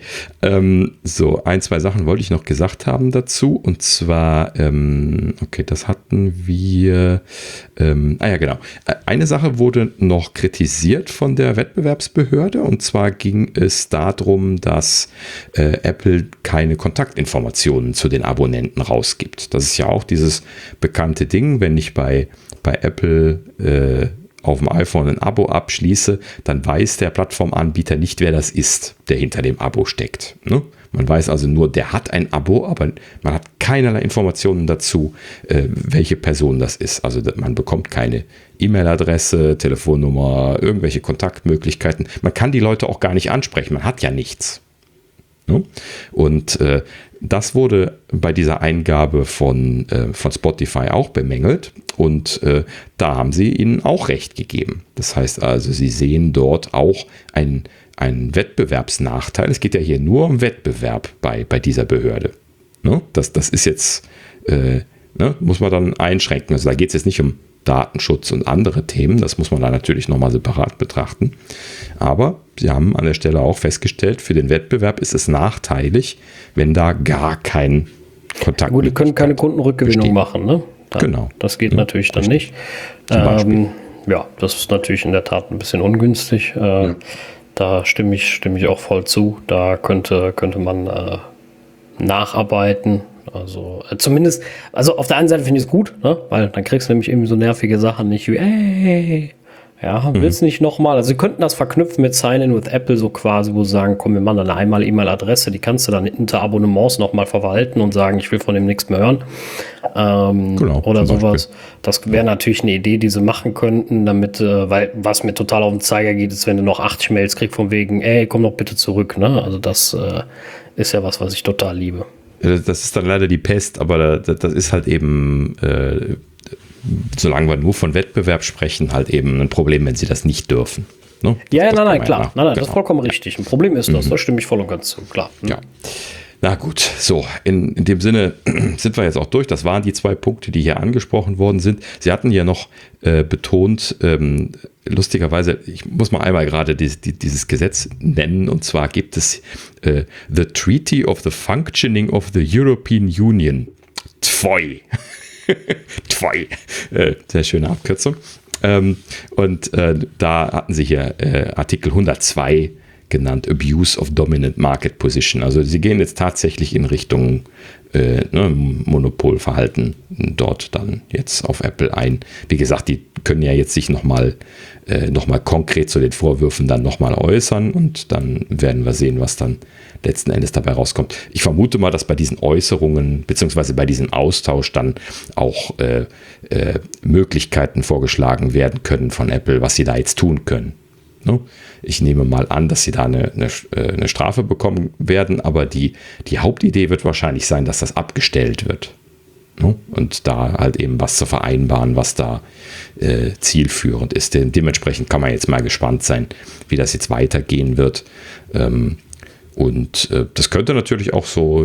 So, 1, 2 Sachen wollte ich noch gesagt haben dazu. Und zwar, okay, das hatten wir. Ja, genau. Eine Sache wurde noch kritisiert von der Wettbewerbsbehörde. Und zwar ging es darum, dass Apple keine Kontaktinformationen zu den Abonnenten rausgibt. Das ist ja auch dieses bekannte Ding, wenn ich bei Apple auf dem iPhone ein Abo abschließe, dann weiß der Plattformanbieter nicht, wer das ist, der hinter dem Abo steckt. Ne? Man weiß also nur, der hat ein Abo, aber man hat keinerlei Informationen dazu, welche Person das ist. Also man bekommt keine E-Mail-Adresse, Telefonnummer, irgendwelche Kontaktmöglichkeiten. Man kann die Leute auch gar nicht ansprechen, man hat ja nichts. Ne? Und das wurde bei dieser Eingabe von Spotify auch bemängelt und da haben sie ihnen auch recht gegeben. Das heißt also, sie sehen dort auch einen Wettbewerbsnachteil. Es geht ja hier nur um Wettbewerb bei dieser Behörde. Ne? Das ist jetzt, muss man dann einschränken. Also da geht es jetzt nicht um Datenschutz und andere Themen. Das muss man da natürlich nochmal separat betrachten. Aber sie haben an der Stelle auch festgestellt, für den Wettbewerb ist es nachteilig, wenn da gar kein Kontakt gut, die können keine Kundenrückgewinnung machen, ne? Genau. Das geht natürlich dann nicht. Ja, das ist natürlich in der Tat ein bisschen ungünstig. Da stimme ich auch voll zu. Da könnte man nacharbeiten. Also zumindest, also auf der einen Seite finde ich es gut, ne? Weil dann kriegst du nämlich eben so nervige Sachen nicht wie, ey, ja, willst nicht nochmal. Also sie könnten das verknüpfen mit Sign-in with Apple so quasi, wo sie sagen, komm, wir machen dann einmal E-Mail-Adresse, die kannst du dann hinter Abonnements nochmal verwalten und sagen, ich will von dem nichts mehr hören. Genau, oder sowas. Das wäre natürlich eine Idee, die sie machen könnten, damit, weil was mir total auf den Zeiger geht, ist, wenn du noch 80 Mails kriegst von wegen, ey, komm doch bitte zurück. Ne? Also das ist ja was ich total liebe. Das ist dann leider die Pest, aber das ist halt eben, solange wir nur von Wettbewerb sprechen, halt eben ein Problem, wenn sie das nicht dürfen. Ne? Ja, nein, klar. Nein, das ist vollkommen richtig. Ein Problem ist das, da stimme ich voll und ganz zu, klar. Ja. Na gut, so, in dem Sinne sind wir jetzt auch durch. Das waren die 2 Punkte, die hier angesprochen worden sind. Sie hatten ja noch betont, lustigerweise, ich muss mal einmal gerade dieses Gesetz nennen, und zwar gibt es The Treaty of the Functioning of the European Union. TFOI. TFOI. Sehr schöne Abkürzung. Und da hatten sie hier Artikel 102 genannt, Abuse of Dominant Market Position. Also sie gehen jetzt tatsächlich in Richtung Monopolverhalten dort dann jetzt auf Apple ein. Wie gesagt, die können ja jetzt sich nochmal konkret zu den Vorwürfen dann nochmal äußern und dann werden wir sehen, was dann letzten Endes dabei rauskommt. Ich vermute mal, dass bei diesen Äußerungen beziehungsweise bei diesem Austausch dann auch Möglichkeiten vorgeschlagen werden können von Apple, was sie da jetzt tun können. Ne? Ich nehme mal an, dass sie da eine Strafe bekommen werden, aber die Hauptidee wird wahrscheinlich sein, dass das abgestellt wird. Ne? Und da halt eben was zu vereinbaren, was da zielführend ist. Dementsprechend kann man jetzt mal gespannt sein, wie das jetzt weitergehen wird. Und das könnte natürlich auch so,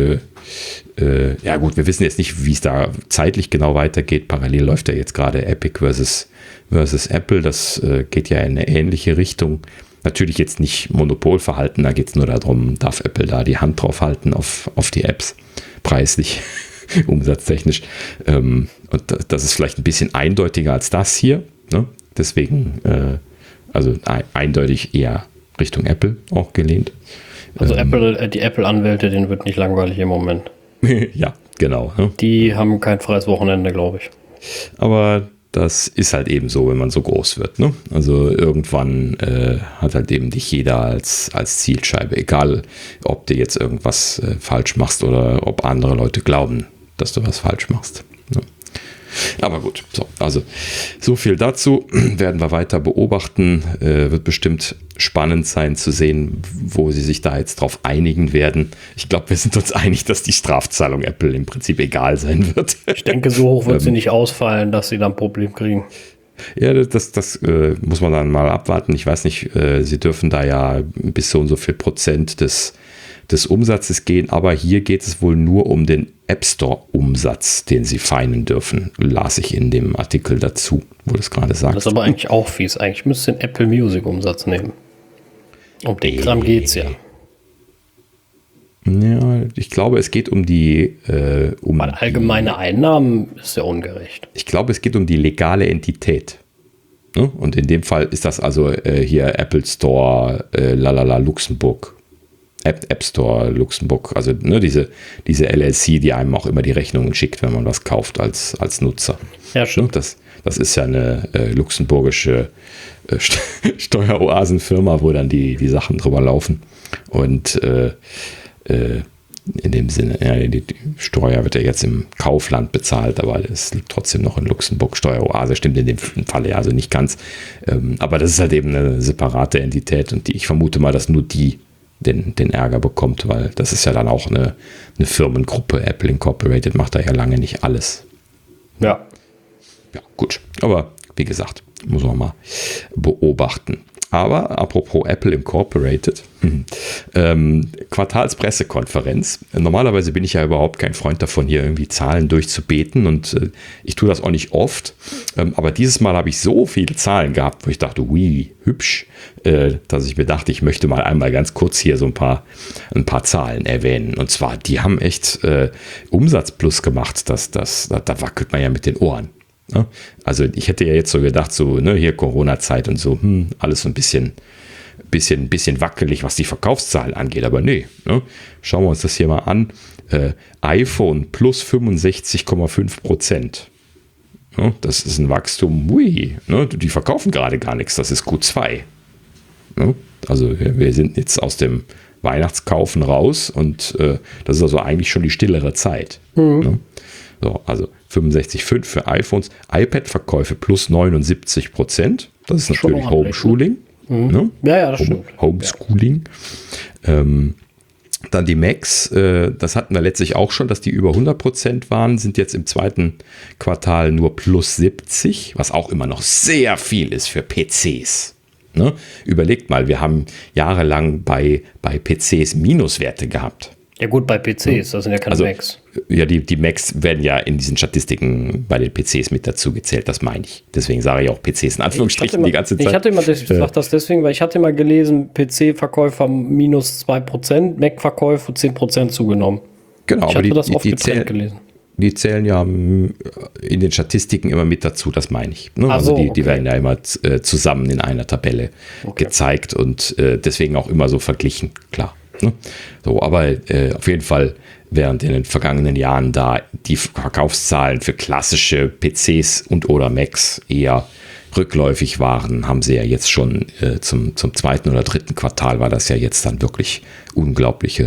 ja gut, wir wissen jetzt nicht, wie es da zeitlich genau weitergeht. Parallel läuft ja jetzt gerade Epic versus Apple. Das geht ja in eine ähnliche Richtung. Natürlich jetzt nicht Monopolverhalten, da geht es nur darum, darf Apple da die Hand drauf halten auf die Apps, preislich, umsatztechnisch. Und das ist vielleicht ein bisschen eindeutiger als das hier. Ne? Deswegen, also eindeutig eher Richtung Apple auch gelehnt. Also die Apple-Anwälte, denen wird nicht langweilig im Moment. Ja, genau. Ne? Die haben kein freies Wochenende, glaube ich. Aber das ist halt eben so, wenn man so groß wird. Ne? Also irgendwann hat halt eben dich jeder als Zielscheibe. Egal, ob du jetzt irgendwas falsch machst oder ob andere Leute glauben, dass du was falsch machst. Ne? Aber gut, so viel dazu. Werden wir weiter beobachten. Wird bestimmt spannend sein zu sehen, wo sie sich da jetzt drauf einigen werden. Ich glaube, wir sind uns einig, dass die Strafzahlung Apple im Prinzip egal sein wird. Ich denke, so hoch wird sie nicht ausfallen, dass sie dann ein Problem kriegen. Ja, das muss man dann mal abwarten. Ich weiß nicht, sie dürfen da ja bis so und so viel Prozent des Umsatzes gehen, aber hier geht es wohl nur um den App Store Umsatz, den sie feinen dürfen, las ich in dem Artikel dazu, wo das gerade sagt. Das ist aber eigentlich auch fies. Eigentlich müsste den Apple Music Umsatz nehmen. Um den Kram geht's ja. Ja, ich glaube, es geht um die... Weil allgemeine Einnahmen ist ja ungerecht. Ich glaube, es geht um die legale Entität. Ne? Und in dem Fall ist das also hier Apple Store, Luxemburg. App Store Luxemburg, also ne, diese LLC, die einem auch immer die Rechnungen schickt, wenn man was kauft als Nutzer. Ja, stimmt. Das ist ja eine luxemburgische Steueroasenfirma, wo dann die Sachen drüber laufen. Und in dem Sinne, ja, die Steuer wird ja jetzt im Kaufland bezahlt, aber es liegt trotzdem noch in Luxemburg. Steueroase stimmt in dem Falle ja also nicht ganz. Aber das ist halt eben eine separate Entität und ich vermute mal, dass nur die den Ärger bekommt, weil das ist ja dann auch eine Firmengruppe. Apple Incorporated macht da ja lange nicht alles. Ja. Ja, gut. Aber wie gesagt, muss man mal beobachten. Aber apropos Apple Incorporated, Quartalspressekonferenz. Normalerweise bin ich ja überhaupt kein Freund davon, hier irgendwie Zahlen durchzubeten und ich tue das auch nicht oft. Aber dieses Mal habe ich so viele Zahlen gehabt, wo ich dachte, ui, hübsch, dass ich mir dachte, ich möchte mal einmal ganz kurz hier so ein paar Zahlen erwähnen. Und zwar, die haben echt Umsatz plus gemacht. Da wackelt man ja mit den Ohren. Ne? Also ich hätte ja jetzt so gedacht, so hier Corona-Zeit und so, alles so ein bisschen wackelig, was die Verkaufszahlen angeht, aber nee. Ne? Schauen wir uns das hier mal an. iPhone plus 65,5%. Ne? Das ist ein Wachstum, ne? Die verkaufen gerade gar nichts, das ist Q2. Ne? Also wir sind jetzt aus dem Weihnachtskaufen raus und das ist also eigentlich schon die stillere Zeit. Ne? So, also 65,5 für iPhones, iPad-Verkäufe plus 79%. Das ist natürlich Homeschooling. Ne? Ja, das stimmt. Homeschooling. Ja. Dann die Macs, das hatten wir letztlich auch schon, dass die über 100% waren, sind jetzt im zweiten Quartal nur plus 70, was auch immer noch sehr viel ist für PCs. Ne? Überlegt mal, wir haben jahrelang bei PCs Minuswerte gehabt. Ja gut, bei PCs, das sind ja keine Macs. Ja, die Macs werden ja in diesen Statistiken bei den PCs mit dazu gezählt, das meine ich. Deswegen sage ich auch PCs in Anführungsstrichen die ganze Zeit. Ich sage das deswegen, weil ich hatte mal gelesen, PC-Verkäufer minus 2%, Mac-Verkäufe 10% zugenommen. Genau, ich hatte das oft getrennt gelesen. Die zählen ja in den Statistiken immer mit dazu, das meine ich. Ne? Also die werden ja immer zusammen in einer Tabelle gezeigt und deswegen auch immer so verglichen, klar. Ne? So, aber auf jeden Fall, während in den vergangenen Jahren da die Verkaufszahlen für klassische PCs und oder Macs eher rückläufig waren, haben sie ja jetzt schon zum zweiten oder dritten Quartal war das ja jetzt dann wirklich unglaubliche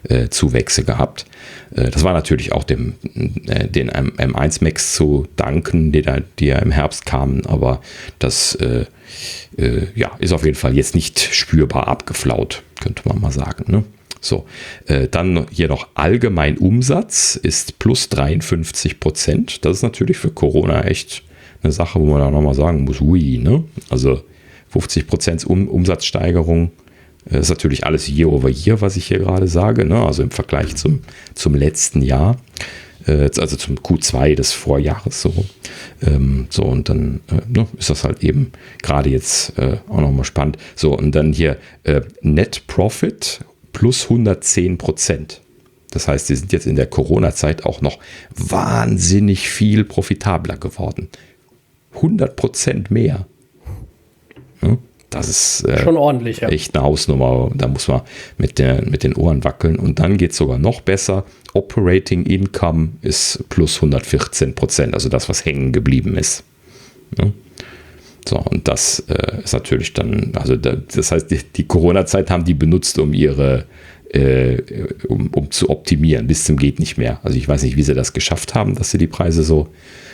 Zuwächse gehabt. Das war natürlich auch den M1 Max zu danken, die ja im Herbst kamen, aber das ist auf jeden Fall jetzt nicht spürbar abgeflaut, könnte man mal sagen, ne? So, dann hier noch allgemein Umsatz ist plus 53%. Das ist natürlich für Corona echt eine Sache, wo man da nochmal sagen muss, ui, ne? Also 50% Umsatzsteigerung, das ist natürlich alles Year over Year, was ich hier gerade sage, ne? Also im Vergleich zum letzten Jahr, also zum Q2 des Vorjahres so. Und dann ist das halt eben gerade jetzt auch nochmal spannend. So, und dann hier Net Profit plus 110%. Das heißt, sie sind jetzt in der Corona-Zeit auch noch wahnsinnig viel profitabler geworden. 100% mehr. Ja, das ist schon ordentlich, ja. Echt eine Hausnummer. Da muss man mit den Ohren wackeln. Und dann geht es sogar noch besser. Operating Income ist plus 114%. Also das, was hängen geblieben ist. Ja. So, und das ist natürlich dann, also das heißt, die Corona-Zeit haben die benutzt, um um zu optimieren, bis zum geht nicht mehr. Also ich weiß nicht, wie sie das geschafft haben, dass sie die Preise so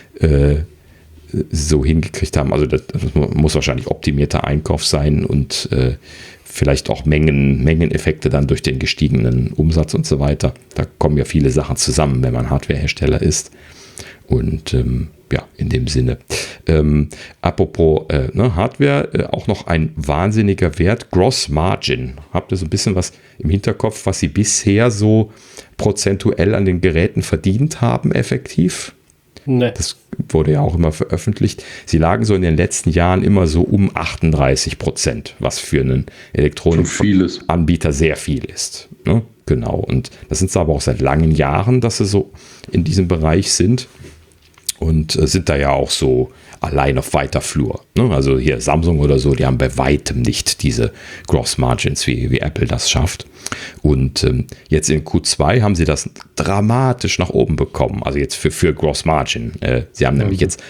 hingekriegt haben. Also das muss wahrscheinlich optimierter Einkauf sein und vielleicht auch Mengeneffekte dann durch den gestiegenen Umsatz und so weiter. Da kommen ja viele Sachen zusammen, wenn man Hardwarehersteller ist. Und in dem Sinne. Apropos Hardware, auch noch ein wahnsinniger Wert, Gross Margin. Habt ihr so ein bisschen was im Hinterkopf, was sie bisher so prozentuell an den Geräten verdient haben, effektiv? Nee. Das wurde ja auch immer veröffentlicht. Sie lagen so in den letzten Jahren immer so um 38%, was für einen Elektronikanbieter sehr viel ist. Ne? Genau. Und das sind sie aber auch seit langen Jahren, dass sie so in diesem Bereich sind. Und sind da ja auch so allein auf weiter Flur. Ne? Also hier Samsung oder so, die haben bei weitem nicht diese Gross Margins, wie Apple das schafft. Und jetzt in Q2 haben sie das dramatisch nach oben bekommen. Also jetzt für Gross Margin. Sie haben nämlich jetzt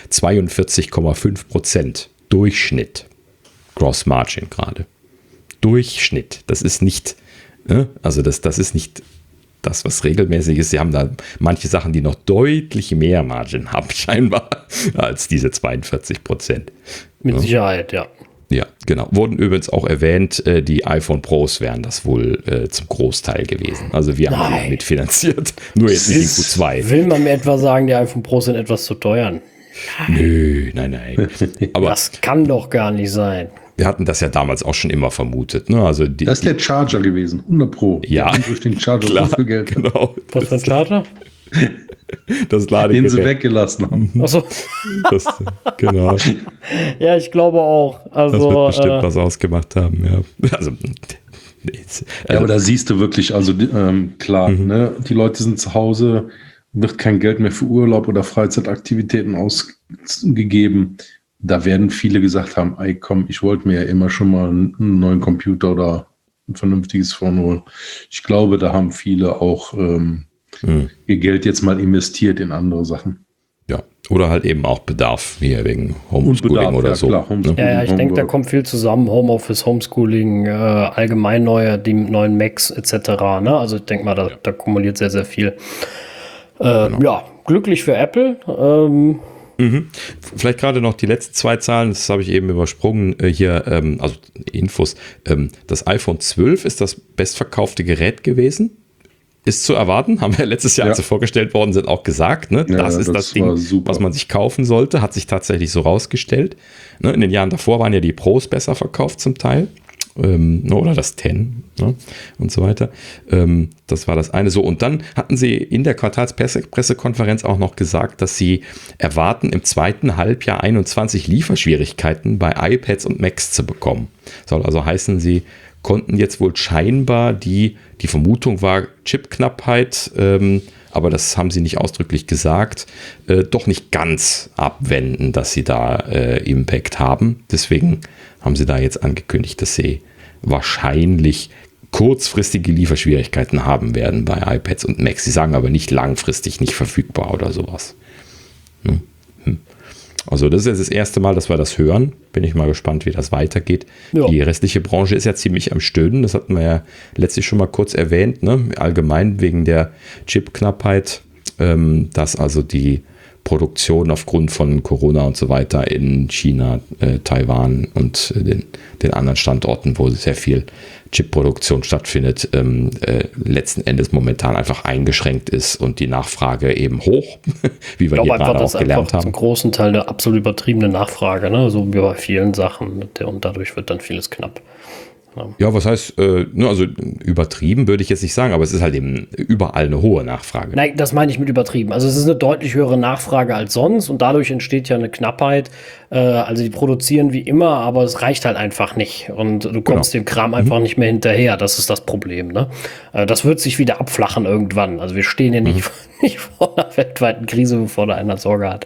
42,5% Durchschnitt. Gross Margin gerade. Durchschnitt. Das ist nicht, also das ist nicht das, was regelmäßig ist. Sie haben da manche Sachen, die noch deutlich mehr Margin haben, scheinbar, als diese 42%. Mit Sicherheit, ja. Ja, genau. Wurden übrigens auch erwähnt, die iPhone Pros wären das wohl zum Großteil gewesen. Also wir haben die mitfinanziert. Nur jetzt nicht in Q2. Will man mir etwa sagen, die iPhone Pros sind etwas zu teuer? Nö, nein. Aber das kann doch gar nicht sein. Wir hatten das ja damals auch schon immer vermutet. Ne? Also das ist der Charger gewesen, 100 Pro. Ja, durch den Charger klar, so viel Geld. Genau. Was für ein Charger? Das Ladegerät. Den sie weggelassen haben. Achso. Genau. Ja, ich glaube auch. Also, das wird bestimmt was ausgemacht haben. Ja. Also, aber da siehst du wirklich, also klar, ne? Die Leute sind zu Hause, wird kein Geld mehr für Urlaub oder Freizeitaktivitäten ausgegeben. Da werden viele gesagt haben, ey komm, ich wollte mir ja immer schon mal einen neuen Computer oder ein vernünftiges Phone holen. Ich glaube, da haben viele auch ihr Geld jetzt mal investiert in andere Sachen. Ja, oder halt eben auch Bedarf hier wegen Homeschooling oder so. Klar, ja, ich denke, da kommt viel zusammen. Homeoffice, Homeschooling, allgemein die neuen Macs etc. Ne? Also ich denke mal, da kumuliert sehr, sehr viel. Genau. Ja, glücklich für Apple. Vielleicht gerade noch die letzten zwei Zahlen, das habe ich eben übersprungen, hier, also Infos. Das iPhone 12 ist das bestverkaufte Gerät gewesen. Ist zu erwarten, haben wir letztes Jahr, als sie vorgestellt worden sind, auch gesagt. Ne? Das ist das Ding, was man sich kaufen sollte, hat sich tatsächlich so rausgestellt. Ne? In den Jahren davor waren ja die Pros besser verkauft zum Teil. Oder das 10, ne? Und so weiter. Das war das eine. So, und dann hatten sie in der Quartalspressekonferenz auch noch gesagt, dass sie erwarten, im zweiten Halbjahr 21 Lieferschwierigkeiten bei iPads und Macs zu bekommen. Soll also heißen, sie konnten jetzt wohl scheinbar die Vermutung war Chipknappheit, aber das haben sie nicht ausdrücklich gesagt, doch nicht ganz abwenden, dass sie da Impact haben. Deswegen haben sie da jetzt angekündigt, dass sie wahrscheinlich kurzfristige Lieferschwierigkeiten haben werden bei iPads und Macs. Sie sagen aber nicht langfristig nicht verfügbar oder sowas. Also das ist jetzt das erste Mal, dass wir das hören. Bin ich mal gespannt, wie das weitergeht. Ja. Die restliche Branche ist ja ziemlich am Stöhnen. Das hatten wir ja letztlich schon mal kurz erwähnt, ne? Allgemein wegen der Chipknappheit, dass also die Produktion aufgrund von Corona und so weiter in China, Taiwan und den anderen Standorten, wo sehr viel Chipproduktion stattfindet, letzten Endes momentan einfach eingeschränkt ist und die Nachfrage eben hoch, wie wir hier gerade auch gelernt haben. Zum großen Teil eine absolut übertriebene Nachfrage, ne? So wie bei vielen Sachen, und dadurch wird dann vieles knapp. Ja, was heißt, also übertrieben würde ich jetzt nicht sagen, aber es ist halt eben überall eine hohe Nachfrage. Nein, das meine ich mit übertrieben. Also es ist eine deutlich höhere Nachfrage als sonst und dadurch entsteht ja eine Knappheit. Also die produzieren wie immer, aber es reicht halt einfach nicht und du kommst dem Kram einfach nicht mehr hinterher. Das ist das Problem, ne? Das wird sich wieder abflachen irgendwann. Also wir stehen ja nicht vor einer weltweiten Krise, bevor da einer Sorge hat.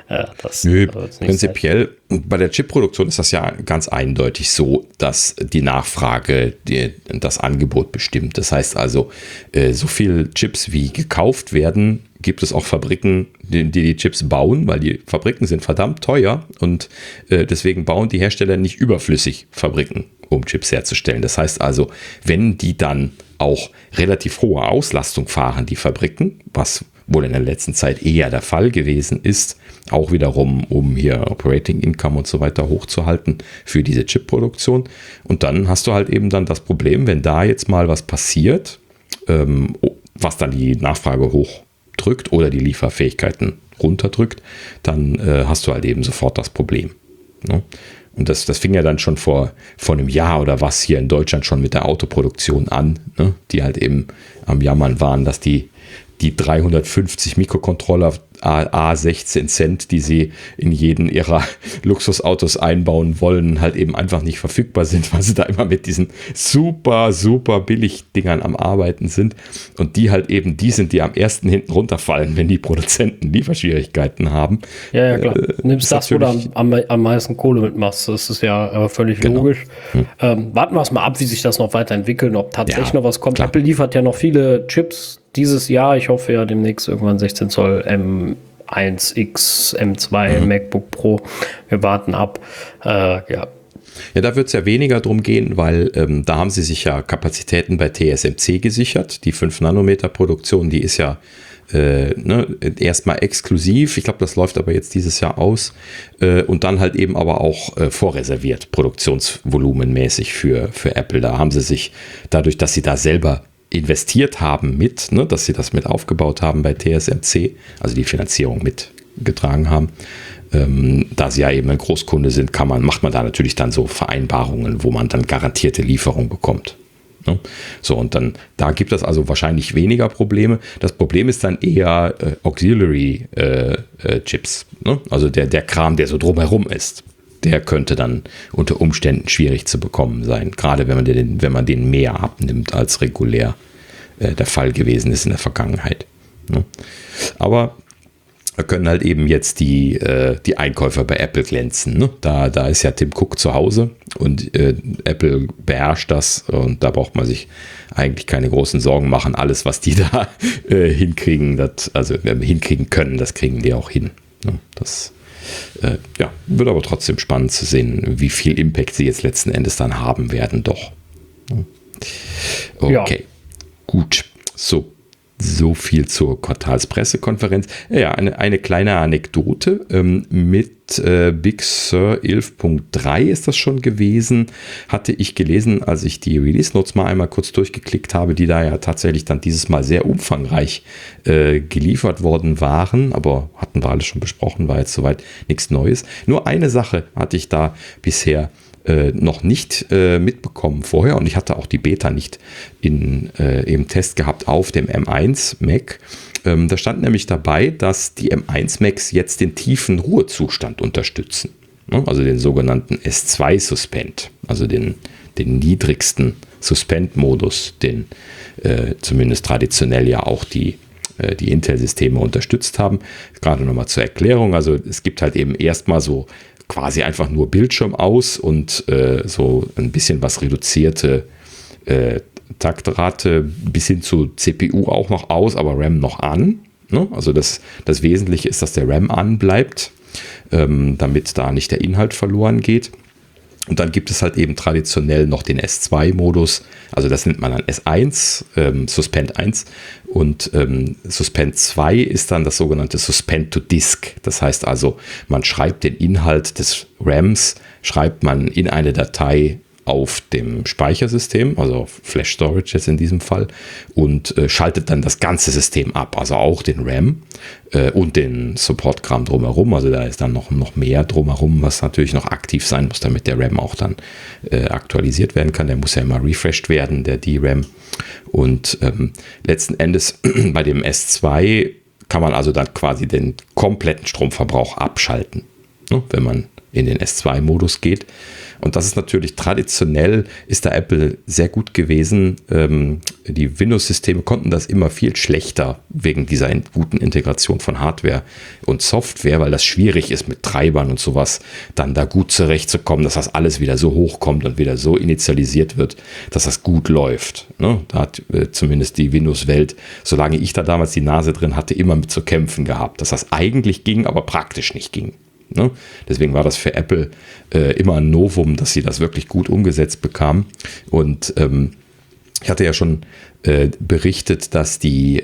Prinzipiell bei der Chipproduktion ist das ja ganz eindeutig so, dass die Nachfrage das Angebot bestimmt. Das heißt also, so viel Chips wie gekauft werden, gibt es auch Fabriken, die Chips bauen, weil die Fabriken sind verdammt teuer und deswegen bauen die Hersteller nicht überflüssig Fabriken, um Chips herzustellen. Das heißt also, wenn die dann auch relativ hohe Auslastung fahren, die Fabriken, was wohl in der letzten Zeit eher der Fall gewesen ist, auch wiederum, um hier Operating Income und so weiter hochzuhalten für diese Chip-Produktion. Und dann hast du halt eben dann das Problem, wenn da jetzt mal was passiert, was dann die Nachfrage hochdrückt oder die Lieferfähigkeiten runterdrückt, dann hast du halt eben sofort das Problem. Ne? Und das fing ja dann schon vor einem Jahr oder was hier in Deutschland schon mit der Autoproduktion an, ne? Die halt eben am Jammern waren, dass die 350 Mikrocontroller A16 Cent, die sie in jeden ihrer Luxusautos einbauen wollen, halt eben einfach nicht verfügbar sind, weil sie da immer mit diesen super, super Billigdingern am Arbeiten sind und die halt eben die sind, die am ersten hinten runterfallen, wenn die Produzenten Lieferschwierigkeiten haben. Ja, klar. Nimmst das, wo du am meisten Kohle mitmachst. Das ist ja völlig logisch. Warten wir es mal ab, wie sich das noch weiterentwickelt, ob tatsächlich noch was kommt. Klar. Apple liefert ja noch viele Chips dieses Jahr. Ich hoffe ja demnächst irgendwann 16 Zoll M1X, M2, MacBook Pro. Wir warten ab. Ja, da wird es ja weniger drum gehen, weil da haben sie sich ja Kapazitäten bei TSMC gesichert. Die 5-Nanometer-Produktion, die ist ja erstmal exklusiv. Ich glaube, das läuft aber jetzt dieses Jahr aus. Und dann halt eben aber auch vorreserviert, produktionsvolumenmäßig für Apple. Da haben sie sich, dadurch, dass sie da selber investiert haben dass sie das mit aufgebaut haben bei TSMC, also die Finanzierung mitgetragen haben, da sie ja eben ein Großkunde sind, macht man da natürlich dann so Vereinbarungen, wo man dann garantierte Lieferung bekommt. Ne? So, und dann, da gibt es also wahrscheinlich weniger Probleme. Das Problem ist dann eher Auxiliary Chips, ne? Also der Kram, der so drumherum ist. Der könnte dann unter Umständen schwierig zu bekommen sein, gerade wenn man den mehr abnimmt, als regulär der Fall gewesen ist in der Vergangenheit. Ne? Aber da können halt eben jetzt die Einkäufer bei Apple glänzen. Ne? Da ist ja Tim Cook zu Hause und Apple beherrscht das und da braucht man sich eigentlich keine großen Sorgen machen. Alles, was die da hinkriegen, hinkriegen können, das kriegen die auch hin. Ne? Das wird aber trotzdem spannend zu sehen, wie viel Impact sie jetzt letzten Endes dann haben werden, doch. Okay, gut. So viel zur Quartalspressekonferenz. Ja, eine kleine Anekdote. Mit Big Sur 11.3 ist das schon gewesen. Hatte ich gelesen, als ich die Release Notes mal einmal kurz durchgeklickt habe, die da ja tatsächlich dann dieses Mal sehr umfangreich geliefert worden waren. Aber hatten wir alles schon besprochen, war jetzt soweit nichts Neues. Nur eine Sache hatte ich da bisher noch nicht mitbekommen vorher und ich hatte auch die Beta nicht im Test gehabt auf dem M1 Mac. Da stand nämlich dabei, dass die M1 Macs jetzt den tiefen Ruhezustand unterstützen. Ne? Also den sogenannten S2 Suspend, also den niedrigsten Suspend-Modus, den zumindest traditionell ja auch die Intel-Systeme unterstützt haben. Gerade nochmal zur Erklärung, also es gibt halt eben erstmal so quasi einfach nur Bildschirm aus und so ein bisschen was reduzierte Taktrate bis hin zu CPU auch noch aus, aber RAM noch an. Ne? Also das Wesentliche ist, dass der RAM an bleibt. damit da nicht der Inhalt verloren geht. Und dann gibt es halt eben traditionell noch den S2-Modus, also das nennt man dann S1, Suspend 1 und Suspend 2 ist dann das sogenannte Suspend to Disk. Das heißt also, man schreibt den Inhalt des RAMs, schreibt man in eine Datei auf dem Speichersystem, also auf Flash Storage jetzt in diesem Fall, und schaltet dann das ganze System ab, also auch den RAM und den Support-Kram drumherum. Also da ist dann noch mehr drumherum, was natürlich noch aktiv sein muss, damit der RAM auch dann aktualisiert werden kann. Der muss ja immer refreshed werden, der DRAM. Und letzten Endes bei dem S2 kann man also dann quasi den kompletten Stromverbrauch abschalten, ne, wenn man in den S2-Modus geht. Und das ist natürlich traditionell, ist da Apple sehr gut gewesen. Die Windows-Systeme konnten das immer viel schlechter wegen dieser guten Integration von Hardware und Software, weil das schwierig ist mit Treibern und sowas, dann da gut zurechtzukommen, dass das alles wieder so hochkommt und wieder so initialisiert wird, dass das gut läuft. Ne? Da hat zumindest die Windows-Welt, solange ich da damals die Nase drin hatte, immer mit zu kämpfen gehabt, dass das eigentlich ging, aber praktisch nicht ging. Ne? Deswegen war das für Apple immer ein Novum, dass sie das wirklich gut umgesetzt bekamen. Und ich hatte ja schon berichtet, dass die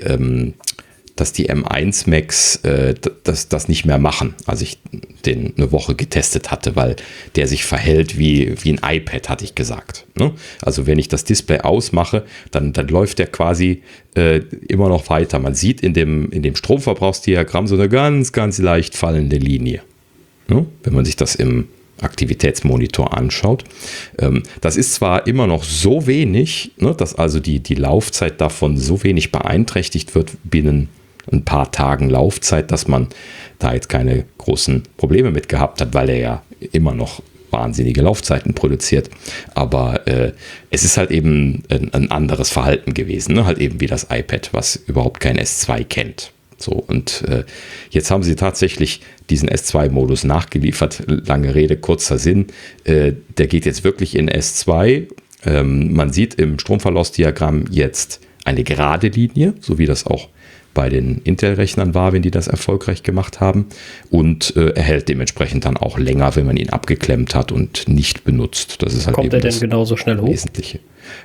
M1 Macs das nicht mehr machen, als ich den eine Woche getestet hatte, weil der sich verhält wie ein iPad, hatte ich gesagt. Ne? Also wenn ich das Display ausmache, dann läuft der quasi immer noch weiter. Man sieht in dem Stromverbrauchsdiagramm so eine ganz, ganz leicht fallende Linie. Ne? Wenn man sich das im Aktivitätsmonitor anschaut. Das ist zwar immer noch so wenig, ne, dass also die Laufzeit davon so wenig beeinträchtigt wird binnen ein paar Tagen Laufzeit, dass man da jetzt keine großen Probleme mit gehabt hat, weil er ja immer noch wahnsinnige Laufzeiten produziert. Aber es ist halt eben ein anderes Verhalten gewesen, ne? Halt eben wie das iPad, was überhaupt kein S2 kennt. So, und jetzt haben sie tatsächlich diesen S2-Modus nachgeliefert. Lange Rede, kurzer Sinn. Der geht jetzt wirklich in S2. Man sieht im Stromverlaufsdiagramm jetzt eine gerade Linie, so wie das auch bei den Intel-Rechnern war, wenn die das erfolgreich gemacht haben, und er hält dementsprechend dann auch länger, wenn man ihn abgeklemmt hat und nicht benutzt. Das ist halt kommt eben er denn genauso schnell hoch? Wesentliche.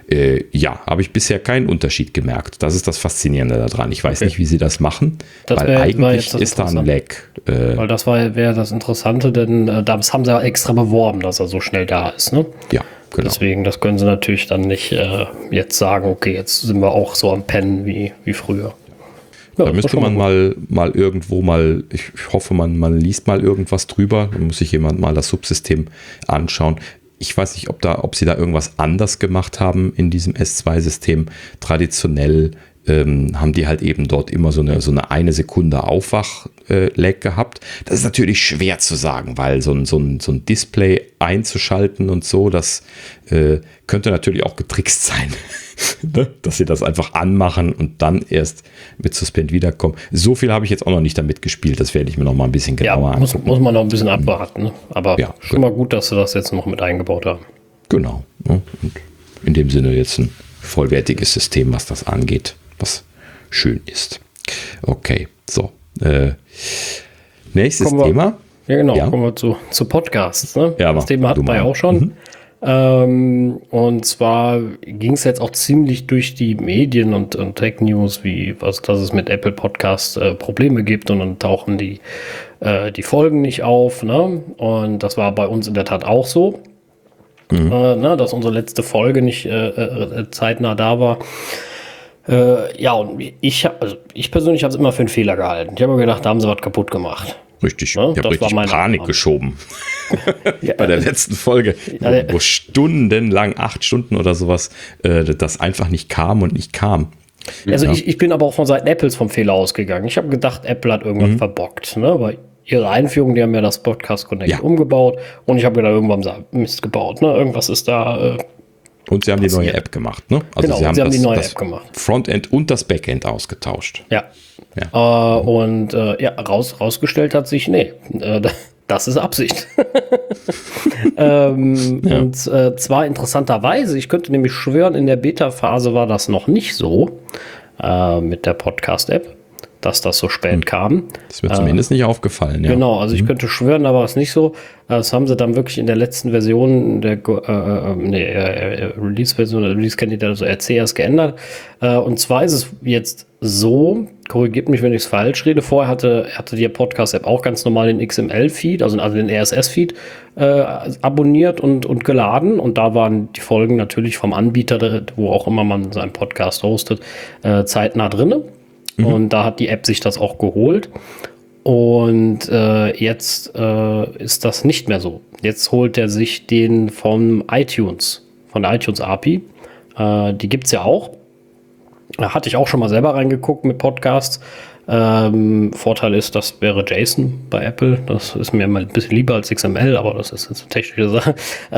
Ja, habe ich bisher keinen Unterschied gemerkt. Das ist das Faszinierende daran. Ich weiß nicht, wie sie das machen, weil eigentlich ist da ein Lag. Weil das wäre das Interessante, denn das haben sie ja extra beworben, dass er so schnell da ist. Ne? Ja, genau. Deswegen, das können sie natürlich dann nicht jetzt sagen, okay, jetzt sind wir auch so am Pennen wie früher. Ja, da müsste man mal irgendwo mal, ich hoffe, man liest mal irgendwas drüber, dann muss sich jemand mal das Subsystem anschauen. Ich weiß nicht, ob sie da irgendwas anders gemacht haben in diesem S2-System. Traditionell haben die halt eben dort immer so eine Sekunde Aufwach-Lag gehabt. Das ist natürlich schwer zu sagen, weil so ein Display einzuschalten und so, das könnte natürlich auch getrickst sein, ne? Dass sie das einfach anmachen und dann erst mit Suspend wiederkommen. So viel habe ich jetzt auch noch nicht damit gespielt, das werde ich mir noch mal ein bisschen genauer angucken. Muss man noch ein bisschen abwarten, ne? Aber ja, schon mal gut, dass sie das jetzt noch mit eingebaut haben. Genau. Ne? Und in dem Sinne jetzt ein vollwertiges System, was das angeht, was schön ist. Okay, so. Nächstes Thema. Ja, genau. Ja. Kommen wir zu Podcasts. Ne? Ja, das Thema hatten wir ja auch schon. Und zwar ging es jetzt auch ziemlich durch die Medien und Tech News, dass es mit Apple Podcast Probleme gibt und dann tauchen die Folgen nicht auf. Ne? Und das war bei uns in der Tat auch so. Dass unsere letzte Folge nicht zeitnah da war. Ja, und ich persönlich habe es immer für einen Fehler gehalten. Ich habe mir gedacht, da haben sie was kaputt gemacht. Richtig, ja, ich habe richtig Panik geschoben bei der letzten Folge, wo stundenlang, 8 Stunden oder sowas, das einfach nicht kam und nicht kam. Also ja. Ich bin aber auch von Seiten Apples vom Fehler ausgegangen. Ich habe gedacht, Apple hat irgendwas verbockt, ne? Weil ihre Einführung, die haben ja das Podcast Connect umgebaut und ich habe gedacht, irgendwann Mist gebaut, ne? Irgendwas ist da und sie haben die neue App gemacht, ne? Also genau, sie haben die neue App gemacht. Frontend und das Backend ausgetauscht. Ja. Rausgestellt hat sich, das ist Absicht. Und zwar interessanterweise, ich könnte nämlich schwören, in der Beta-Phase war das noch nicht so mit der Podcast-App. dass das so spät kam. Das ist mir zumindest nicht aufgefallen. Ja. Genau, also ich könnte schwören, da war es nicht so. Das haben sie dann wirklich in der letzten Version, der Release-Version, Release-Candidate, also RC erst geändert. Und zwar ist es jetzt so, korrigiert mich, wenn ich es falsch rede, vorher hatte die Podcast-App auch ganz normal den XML-Feed, also den RSS-Feed abonniert und geladen. Und da waren die Folgen natürlich vom Anbieter, wo auch immer man seinen Podcast hostet, zeitnah drin. Und da hat die App sich das auch geholt. Und jetzt ist das nicht mehr so. Jetzt holt er sich den von der iTunes API. Die gibt es ja auch. Da hatte ich auch schon mal selber reingeguckt mit Podcasts. Vorteil ist, das wäre JSON bei Apple. Das ist mir mal ein bisschen lieber als XML, aber das ist jetzt eine technische Sache.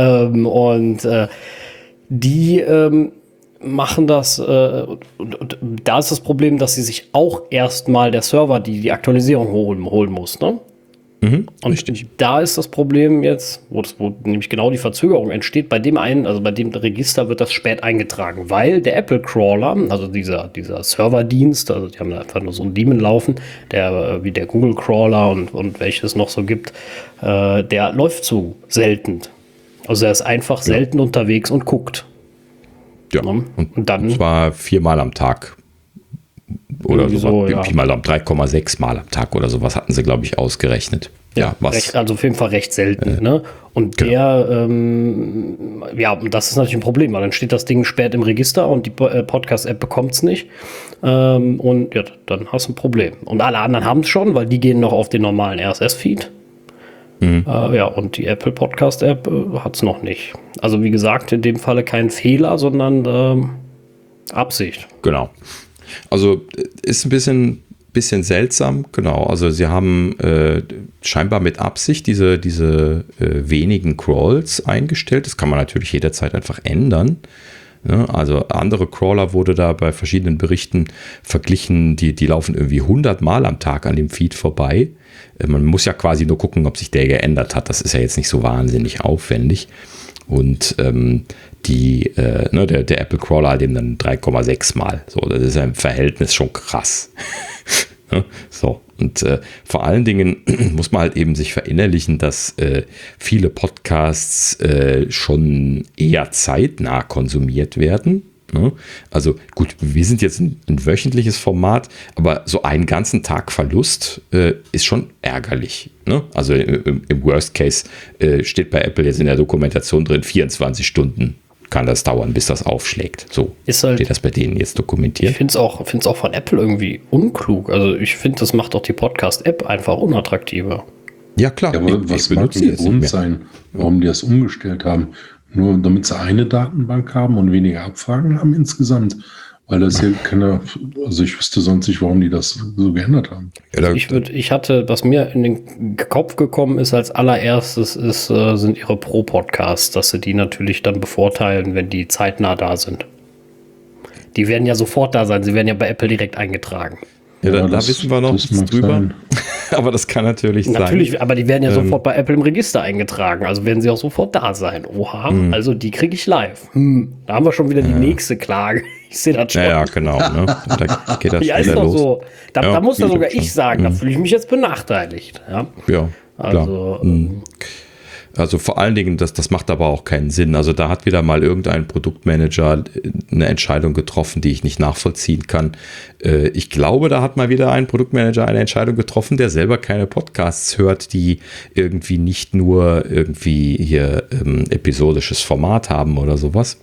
Die machen das, und da ist das Problem, dass sie sich auch erstmal der Server die Aktualisierung holen muss, ne? Und richtig. Da ist das Problem jetzt, wo nämlich genau die Verzögerung entsteht, bei dem Register wird das spät eingetragen, weil der Apple Crawler, also dieser Serverdienst, also die haben da einfach nur so einen Daemon laufen, der wie der Google Crawler und welches noch so gibt, der läuft so selten. Also er ist einfach selten unterwegs und guckt. Ja, und dann zwar 4 Mal am Tag oder so, 3,6 Mal am Tag oder sowas hatten sie, glaube ich, ausgerechnet. Ja, was? Also auf jeden Fall recht selten. Ne? Und und das ist natürlich ein Problem, weil dann steht das Ding spät im Register und die Podcast-App bekommt es nicht. Und ja, dann hast du ein Problem. Und alle anderen haben es schon, weil die gehen noch auf den normalen RSS-Feed. Und die Apple Podcast App hat es noch nicht. Also wie gesagt, in dem Falle kein Fehler, sondern Absicht. Genau. Also ist ein bisschen seltsam, genau. Also sie haben scheinbar mit Absicht diese wenigen Crawls eingestellt. Das kann man natürlich jederzeit einfach ändern. Ja, also andere Crawler wurde da bei verschiedenen Berichten verglichen, die laufen irgendwie 100 Mal am Tag an dem Feed vorbei. Man muss ja quasi nur gucken, ob sich der geändert hat. Das ist ja jetzt nicht so wahnsinnig aufwendig. Und der Apple Crawler hat eben dann 3,6 Mal. So, das ist ja im Verhältnis schon krass. So, und vor allen Dingen muss man halt eben sich verinnerlichen, dass viele Podcasts schon eher zeitnah konsumiert werden. Ne? Also gut, wir sind jetzt ein wöchentliches Format, aber so einen ganzen Tag Verlust ist schon ärgerlich. Ne? Also im Worst Case steht bei Apple jetzt in der Dokumentation drin, 24 Stunden kann das dauern, bis das aufschlägt. So ist halt, steht das bei denen jetzt dokumentiert. Ich finde es auch von Apple irgendwie unklug. Also ich finde, das macht auch die Podcast-App einfach unattraktiver. Ja, klar. Ja, aber was mag der Grund sein, warum die das umgestellt haben? Nur damit sie eine Datenbank haben und weniger Abfragen haben insgesamt. Weil das hier also ich wüsste sonst nicht, warum die das so geändert haben. Ja, ich hatte, was mir in den Kopf gekommen ist, als allererstes sind ihre Pro-Podcasts, dass sie die natürlich dann bevorteilen, wenn die zeitnah da sind. Die werden ja sofort da sein, sie werden ja bei Apple direkt eingetragen. Ja, da wissen wir noch nichts drüber. Aber das kann natürlich sein. Natürlich, aber die werden ja sofort bei Apple im Register eingetragen. Also werden sie auch sofort da sein. Oha, also die kriege ich live. Da haben wir schon wieder die nächste Klage. Ich sehe das schon. Ja, genau. Ne? Da geht das ja, ist doch los. So. Da muss ja sogar ich sagen, da fühle ich mich jetzt benachteiligt. Ja, also Also vor allen Dingen, das macht aber auch keinen Sinn. Also da hat wieder mal irgendein Produktmanager eine Entscheidung getroffen, die ich nicht nachvollziehen kann. Ich glaube, da hat mal wieder ein Produktmanager eine Entscheidung getroffen, der selber keine Podcasts hört, die irgendwie nicht nur irgendwie hier episodisches Format haben oder sowas.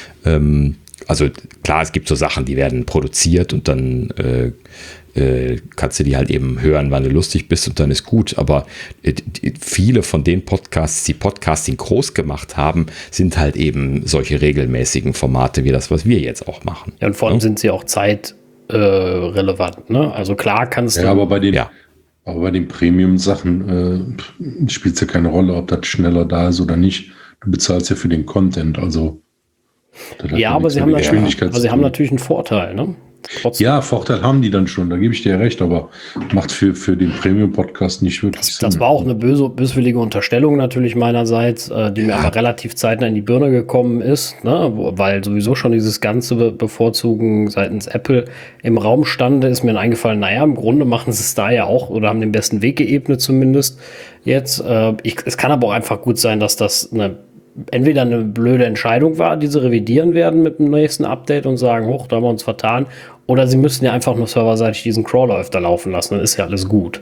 Also klar, es gibt so Sachen, die werden produziert und dann kannst du die halt eben hören, wann du lustig bist und dann ist gut. Aber viele von den Podcasts, die Podcasting groß gemacht haben, sind halt eben solche regelmäßigen Formate wie das, was wir jetzt auch machen. Ja, und vor allem sind sie auch zeitrelevant. Ne? Also klar kannst du... Aber bei den Premium-Sachen spielt es ja keine Rolle, ob das schneller da ist oder nicht. Du bezahlst ja für den Content, also... Ja, aber sie haben natürlich einen Vorteil, ne? trotzdem. Ja, Vorteil haben die dann schon, da gebe ich dir ja recht, aber macht für den Premium-Podcast nicht wirklich Sinn. Das war auch eine böswillige Unterstellung natürlich meinerseits, die mir aber relativ zeitnah in die Birne gekommen ist, ne? Weil sowieso schon dieses ganze Bevorzugen seitens Apple im Raum stand, ist mir eingefallen, naja, im Grunde machen sie es da ja auch oder haben den besten Weg geebnet zumindest jetzt. Es kann aber auch einfach gut sein, dass das entweder eine blöde Entscheidung war, die sie revidieren werden mit dem nächsten Update und sagen, hoch, da haben wir uns vertan. Oder sie müssen ja einfach nur serverseitig diesen Crawler öfter laufen lassen, dann ist ja alles gut.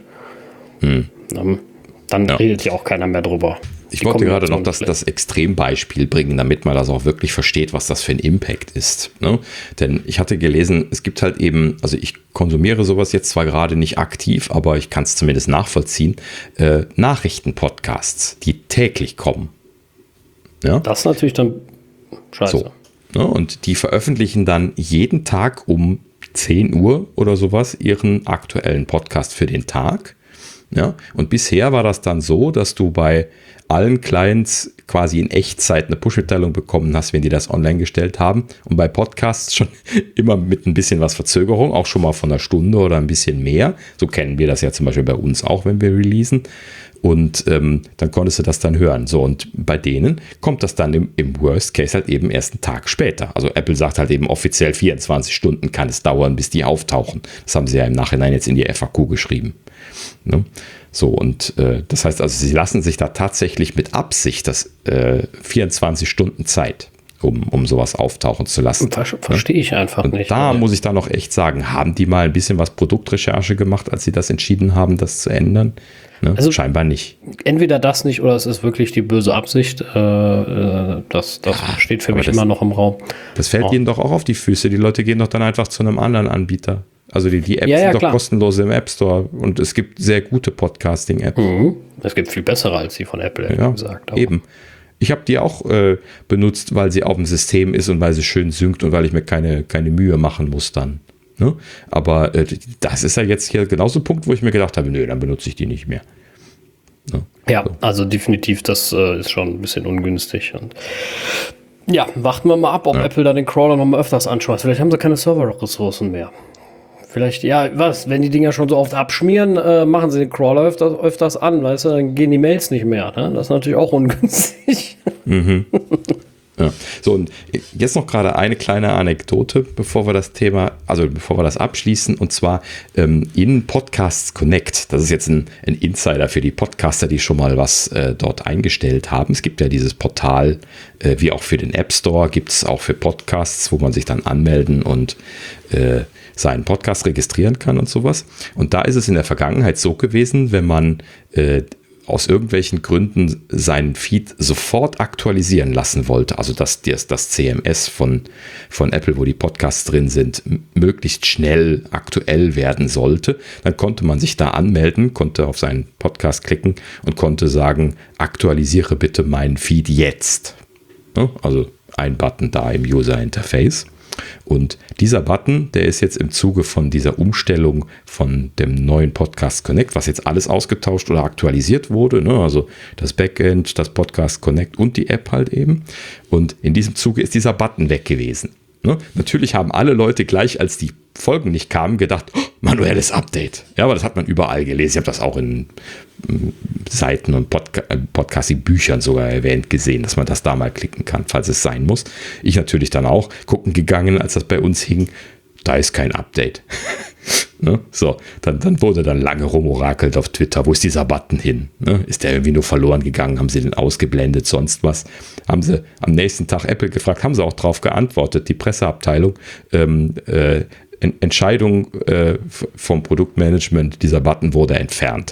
Dann redet ja auch keiner mehr drüber. Ich wollte gerade noch das Extrembeispiel bringen, damit man das auch wirklich versteht, was das für ein Impact ist. Ne? Denn ich hatte gelesen, es gibt halt eben, also ich konsumiere sowas jetzt zwar gerade nicht aktiv, aber ich kann es zumindest nachvollziehen, Nachrichtenpodcasts, die täglich kommen. Ja? Das ist natürlich dann scheiße. So, ne? Und die veröffentlichen dann jeden Tag um 10 Uhr oder sowas ihren aktuellen Podcast für den Tag. Ja? Und bisher war das dann so, dass du bei allen Clients quasi in Echtzeit eine Push-Mitteilung bekommen hast, wenn die das online gestellt haben. Und bei Podcasts schon immer mit ein bisschen was Verzögerung, auch schon mal von einer Stunde oder ein bisschen mehr. So kennen wir das ja zum Beispiel bei uns auch, wenn wir releasen. Und dann konntest du das dann hören. So, und bei denen kommt das dann im Worst Case halt eben erst einen Tag später. Also Apple sagt halt eben offiziell 24 Stunden kann es dauern, bis die auftauchen. Das haben sie ja im Nachhinein jetzt in die FAQ geschrieben. Ne? So, und das heißt also, sie lassen sich da tatsächlich mit Absicht das 24 Stunden Zeit, um sowas auftauchen zu lassen. Verstehe ich einfach und nicht. Da muss ich dann noch echt sagen, haben die mal ein bisschen was Produktrecherche gemacht, als sie das entschieden haben, das zu ändern? Ne? Also scheinbar nicht. Entweder das nicht oder es ist wirklich die böse Absicht. Das steht für mich immer noch im Raum. Das fällt ihnen doch auch auf die Füße. Die Leute gehen doch dann einfach zu einem anderen Anbieter. Also die Apps sind doch kostenlos im App Store und es gibt sehr gute Podcasting-Apps. Es gibt viel bessere als die von Apple, ehrlich gesagt. Aber eben. Ich habe die auch benutzt, weil sie auf dem System ist und weil sie schön synkt und weil ich mir keine Mühe machen muss dann. Ne? Aber das ist ja jetzt hier genauso ein Punkt, wo ich mir gedacht habe, nö, dann benutze ich die nicht mehr. Ne? Ja, so. Also definitiv, das ist schon ein bisschen ungünstig. Und ja, warten wir mal ab, ob Apple da den Crawler noch mal öfters anschaut. Vielleicht haben sie keine Server-Ressourcen mehr. Vielleicht, wenn die Dinger schon so oft abschmieren, machen sie den Crawler öfters an, weißt du, dann gehen die Mails nicht mehr. Ne? Das ist natürlich auch ungünstig. Ja. So, und jetzt noch gerade eine kleine Anekdote, bevor wir das abschließen, und zwar in Podcasts Connect. Das ist jetzt ein Insider für die Podcaster, die schon mal was dort eingestellt haben. Es gibt ja dieses Portal, wie auch für den App Store, gibt es auch für Podcasts, wo man sich dann anmelden und seinen Podcast registrieren kann und sowas. Und da ist es in der Vergangenheit so gewesen, wenn man aus irgendwelchen Gründen seinen Feed sofort aktualisieren lassen wollte, also dass das CMS von Apple, wo die Podcasts drin sind, möglichst schnell aktuell werden sollte, dann konnte man sich da anmelden, konnte auf seinen Podcast klicken und konnte sagen, aktualisiere bitte meinen Feed jetzt. Also ein Button da im User Interface. Und dieser Button, der ist jetzt im Zuge von dieser Umstellung von dem neuen Podcast Connect, was jetzt alles ausgetauscht oder aktualisiert wurde, ne? Also das Backend, das Podcast Connect und die App halt eben. Und in diesem Zuge ist dieser Button weg gewesen. Ne? Natürlich haben alle Leute gleich, als die Folgen nicht kamen, gedacht, oh, manuelles Update. Ja, aber das hat man überall gelesen. Ich habe das auch in Seiten und Podcasting-Büchern sogar erwähnt gesehen, dass man das da mal klicken kann, falls es sein muss. Ich natürlich dann auch gucken gegangen, als das bei uns hing. Da ist kein Update. Ne? So, dann wurde dann lange rumorakelt auf Twitter. Wo ist dieser Button hin? Ne? Ist der irgendwie nur verloren gegangen? Haben sie den ausgeblendet? Sonst was? Haben sie am nächsten Tag Apple gefragt? Haben sie auch drauf geantwortet? Die Presseabteilung. Entscheidung vom Produktmanagement, dieser Button wurde entfernt.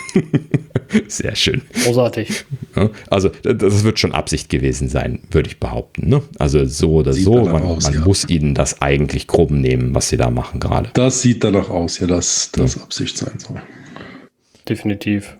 Sehr schön. Großartig. Also das wird schon Absicht gewesen sein, würde ich behaupten. Ne? Also so oder sieht so, man muss ihnen das eigentlich krumm nehmen, was sie da machen gerade. Das sieht danach aus, ja, dass das Absicht sein soll. Definitiv.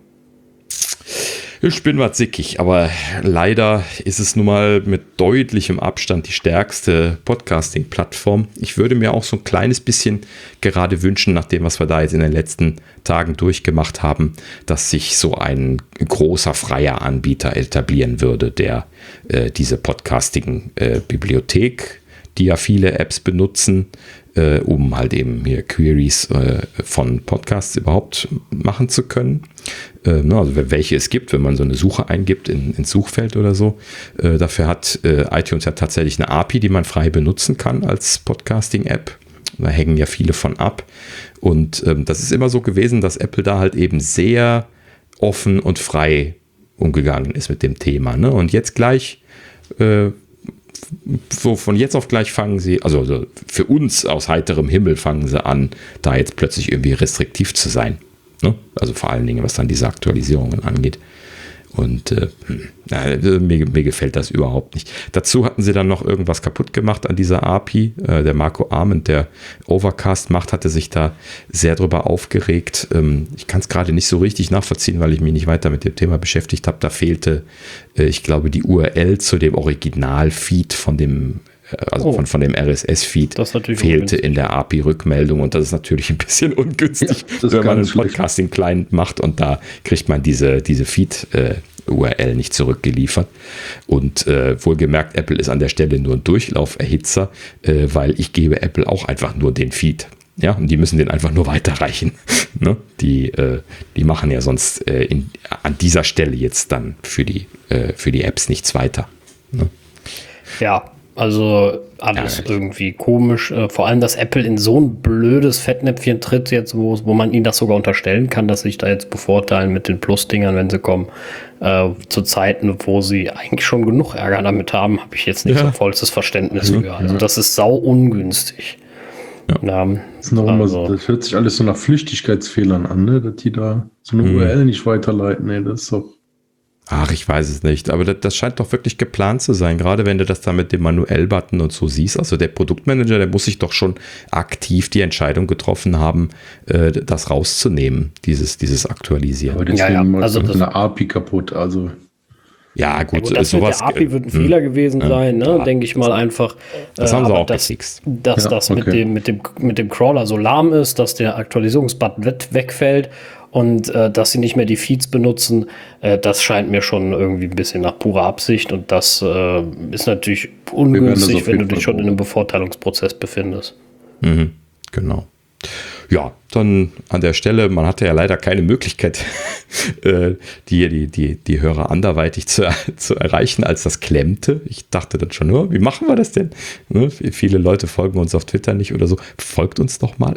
Ich bin was sickig, aber leider ist es nun mal mit deutlichem Abstand die stärkste Podcasting-Plattform. Ich würde mir auch so ein kleines bisschen gerade wünschen, nach dem, was wir da jetzt in den letzten Tagen durchgemacht haben, dass sich so ein großer freier Anbieter etablieren würde, der diese Podcasting-Bibliothek die ja viele Apps benutzen, um halt eben hier Queries von Podcasts überhaupt machen zu können. Also welche es gibt, wenn man so eine Suche eingibt ins Suchfeld oder so. Dafür hat iTunes ja tatsächlich eine API, die man frei benutzen kann als Podcasting-App. Da hängen ja viele von ab. Und das ist immer so gewesen, dass Apple da halt eben sehr offen und frei umgegangen ist mit dem Thema. Ne? Und jetzt gleich so von jetzt auf gleich fangen sie, also für uns aus heiterem Himmel fangen sie an, da jetzt plötzlich irgendwie restriktiv zu sein. Ne? Also vor allen Dingen, was dann diese Aktualisierungen angeht. Und mir gefällt das überhaupt nicht. Dazu hatten sie dann noch irgendwas kaputt gemacht an dieser API. Der Marco Arment, der Overcast macht, hatte sich da sehr drüber aufgeregt. Ich kann es gerade nicht so richtig nachvollziehen, weil ich mich nicht weiter mit dem Thema beschäftigt habe. Da fehlte, ich glaube, die URL zu dem Original-Feed von dem von dem RSS-Feed fehlte in der API-Rückmeldung, und das ist natürlich ein bisschen ungünstig, wenn man einen Podcasting-Client macht und da kriegt man diese Feed-URL nicht zurückgeliefert. Und wohlgemerkt, Apple ist an der Stelle nur ein Durchlauferhitzer, weil ich gebe Apple auch einfach nur den Feed. Ja, und die müssen den einfach nur weiterreichen. Ne? Die machen ja sonst an dieser Stelle jetzt dann für die Apps nichts weiter. Ne? Ja, also alles irgendwie komisch. Vor allem, dass Apple in so ein blödes Fettnäpfchen tritt jetzt, wo man ihnen das sogar unterstellen kann, dass sie sich da jetzt bevorteilen mit den Plus-Dingern, wenn sie kommen. Zu Zeiten, wo sie eigentlich schon genug Ärger damit haben, habe ich jetzt nicht so vollstes Verständnis für. Also das ist sau ungünstig. Ja. Das hört sich alles so nach Flüchtigkeitsfehlern an, ne? Dass die da so eine URL nicht weiterleiten. Nee, das ist doch... Ach, ich weiß es nicht, aber das scheint doch wirklich geplant zu sein, gerade wenn du das da mit dem Manuell-Button und so siehst. Also der Produktmanager, der muss sich doch schon aktiv die Entscheidung getroffen haben, das rauszunehmen, dieses Aktualisieren. Aber deswegen also eine API kaputt, also... Ja, gut, das sowas. Mit der API wird ein Fehler gewesen sein, ne? Denke ich mal einfach. Das haben sie auch gefixt. Dass das mit dem Crawler so lahm ist, dass der Aktualisierungsbutton wegfällt und dass sie nicht mehr die Feeds benutzen, das scheint mir schon irgendwie ein bisschen nach purer Absicht, und das ist natürlich ungünstig, wenn du dich schon in einem Bevorteilungsprozess befindest. Mhm, genau. Ja, dann an der Stelle, man hatte ja leider keine Möglichkeit, die Hörer anderweitig zu erreichen, als das klemmte. Ich dachte dann schon, wie machen wir das denn? Ne? Viele Leute folgen uns auf Twitter nicht oder so. Folgt uns doch mal.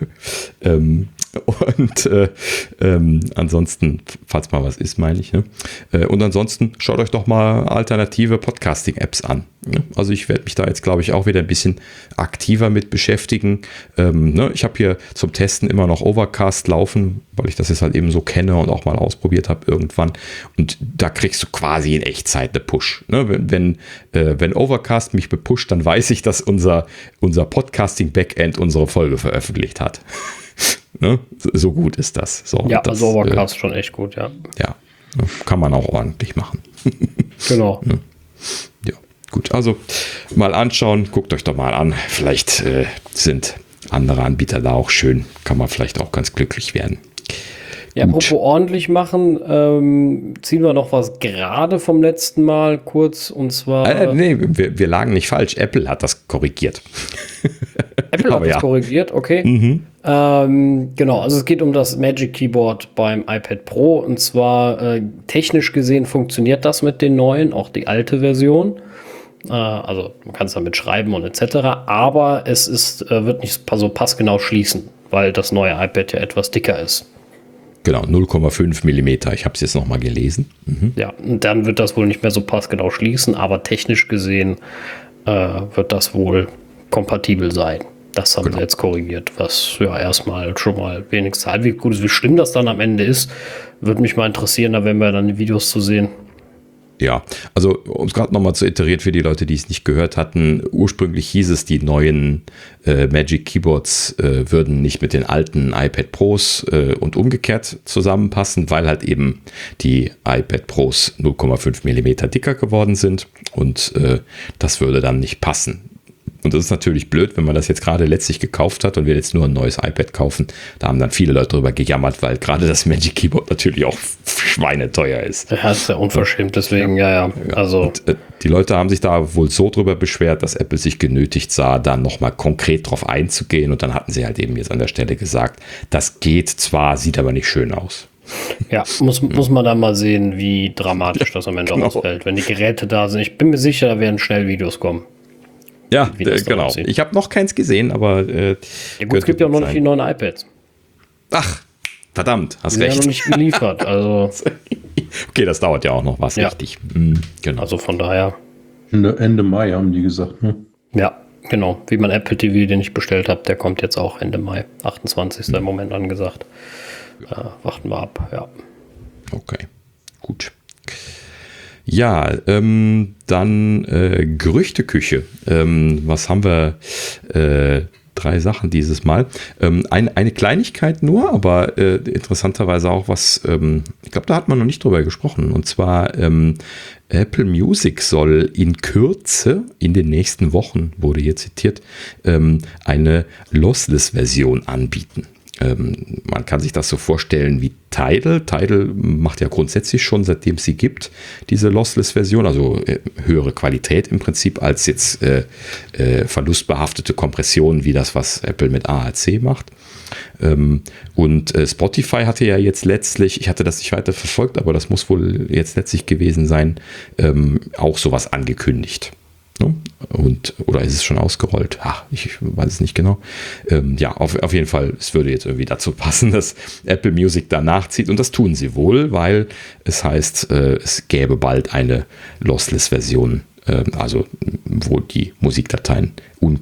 Ansonsten, falls mal was ist, meine ich. Ne? Und ansonsten schaut euch doch mal alternative Podcasting-Apps an. Ne? Also ich werde mich da jetzt, glaube ich, auch wieder ein bisschen aktiver mit beschäftigen. Ich habe hier zum Testen immer noch Overcast laufen, weil ich das jetzt halt eben so kenne und auch mal ausprobiert habe irgendwann. Und da kriegst du quasi in Echtzeit eine Push. Ne? Wenn Overcast mich bepusht, dann weiß ich, dass unser Podcasting-Backend unsere Folge veröffentlicht hat. Ne? So gut ist das. So, ja, also Overcast schon echt gut, ja. Ja, kann man auch ordentlich machen. Genau. Ja, gut. Also mal anschauen, guckt euch doch mal an. Vielleicht sind andere Anbieter da auch schön. Kann man vielleicht auch ganz glücklich werden. Ja, apropos ordentlich machen, ziehen wir noch was gerade vom letzten Mal kurz, und zwar... nee, wir lagen nicht falsch. Apple hat das korrigiert. Apple hat das korrigiert, okay. Genau, also es geht um das Magic Keyboard beim iPad Pro, und zwar technisch gesehen funktioniert das mit den neuen, auch die alte Version. Also man kann es damit schreiben und etc., aber es wird nicht so passgenau schließen, weil das neue iPad ja etwas dicker ist. Genau, 0,5 mm. Ich habe es jetzt nochmal gelesen. Ja, und dann wird das wohl nicht mehr so passgenau schließen, aber technisch gesehen wird das wohl kompatibel sein. Das haben sie jetzt korrigiert, was ja erstmal schon mal wenigstens halbwegs gut ist. Wie schlimm das dann am Ende ist, würde mich mal interessieren, da werden wir dann die Videos zu sehen. Ja, also um es gerade nochmal zu iterieren für die Leute, die es nicht gehört hatten, ursprünglich hieß es, die neuen Magic Keyboards würden nicht mit den alten iPad Pros und umgekehrt zusammenpassen, weil halt eben die iPad Pros 0,5 mm dicker geworden sind, und das würde dann nicht passen. Und das ist natürlich blöd, wenn man das jetzt gerade letztlich gekauft hat und will jetzt nur ein neues iPad kaufen. Da haben dann viele Leute drüber gejammert, weil gerade das Magic Keyboard natürlich auch schweineteuer ist. Ja, das ist ja unverschämt, deswegen, ja. Also. Und, die Leute haben sich da wohl so drüber beschwert, dass Apple sich genötigt sah, da nochmal konkret drauf einzugehen. Und dann hatten sie halt eben jetzt an der Stelle gesagt, das geht zwar, sieht aber nicht schön aus. Ja, muss man dann mal sehen, wie dramatisch das am Ende ausfällt, wenn die Geräte da sind. Ich bin mir sicher, da werden schnell Videos kommen. Ja, genau. Ich habe noch keins gesehen, aber ja gut, es gibt ja auch noch nicht die neuen iPads. Ach, verdammt, hast recht. Die sind ja noch nicht geliefert, also. Okay, das dauert ja auch noch was, richtig. Genau. Also von daher. Ende Mai haben die gesagt, ne? Ja, genau. Wie mein Apple TV, den ich bestellt habe, der kommt jetzt auch Ende Mai. 28. im Moment angesagt. Warten wir ab, ja. Okay, gut. Ja, dann Gerüchteküche. Was haben wir? 3 Sachen dieses Mal. Eine Kleinigkeit nur, aber interessanterweise auch was, ich glaube, da hat man noch nicht drüber gesprochen. Und zwar Apple Music soll in Kürze, in den nächsten Wochen, wurde hier zitiert, eine Lossless-Version anbieten. Man kann sich das so vorstellen wie Tidal. Tidal macht ja grundsätzlich schon, seitdem es sie gibt, diese Lossless-Version, also höhere Qualität im Prinzip als jetzt verlustbehaftete Kompression wie das, was Apple mit AAC macht. Und Spotify hatte ja jetzt letztlich, ich hatte das nicht weiter verfolgt, aber das muss wohl jetzt letztlich gewesen sein, auch sowas angekündigt. Oder ist es schon ausgerollt? Ach, ich weiß es nicht genau. Ja, auf jeden Fall, es würde jetzt irgendwie dazu passen, dass Apple Music da nachzieht. Und das tun sie wohl, weil es heißt, es gäbe bald eine Lossless-Version, also wo die Musikdateien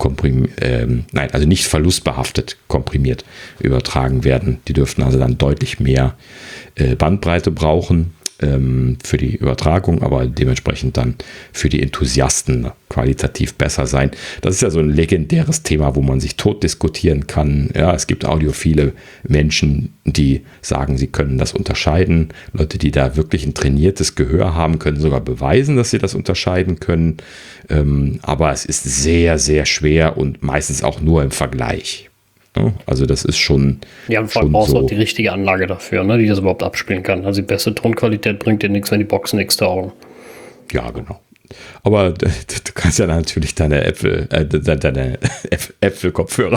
also nicht verlustbehaftet komprimiert übertragen werden. Die dürften also dann deutlich mehr Bandbreite brauchen für die Übertragung, aber dementsprechend dann für die Enthusiasten qualitativ besser sein. Das ist ja so ein legendäres Thema, wo man sich tot diskutieren kann. Ja, es gibt audiophile Menschen, die sagen, sie können das unterscheiden. Leute, die da wirklich ein trainiertes Gehör haben, können sogar beweisen, dass sie das unterscheiden können. Aber es ist sehr, sehr schwer und meistens auch nur im Vergleich. Also das ist schon. Ja, und vor allem brauchst du auch die richtige Anlage dafür, ne, die das überhaupt abspielen kann. Also die beste Tonqualität bringt dir nichts, wenn die Boxen nichts taugen. Ja, genau. Aber du kannst ja natürlich deine Apple-Kopfhörer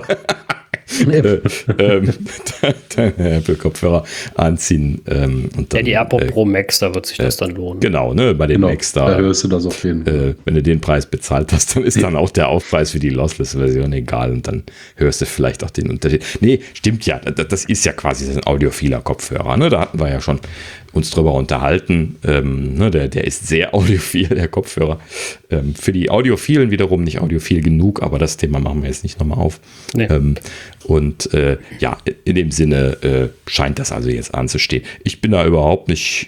deine Apple-Kopfhörer anziehen. Und dann, die AirPod Pro Max, da wird sich das dann lohnen. Genau, ne, bei den Max da hörst du das auf jeden Fall. Wenn du den Preis bezahlt hast, dann ist dann auch der Aufpreis für die Lossless-Version egal und dann hörst du vielleicht auch den Unterschied. Nee, stimmt ja, das ist ja quasi ein audiophiler Kopfhörer, ne? Da hatten wir ja schon uns drüber unterhalten. Ne, der ist sehr audiophil, der Kopfhörer. Für die Audiophilen wiederum nicht audiophil genug, aber das Thema machen wir jetzt nicht nochmal auf. Nee. Und ja, in dem Sinne scheint das also jetzt anzustehen. Ich bin da überhaupt nicht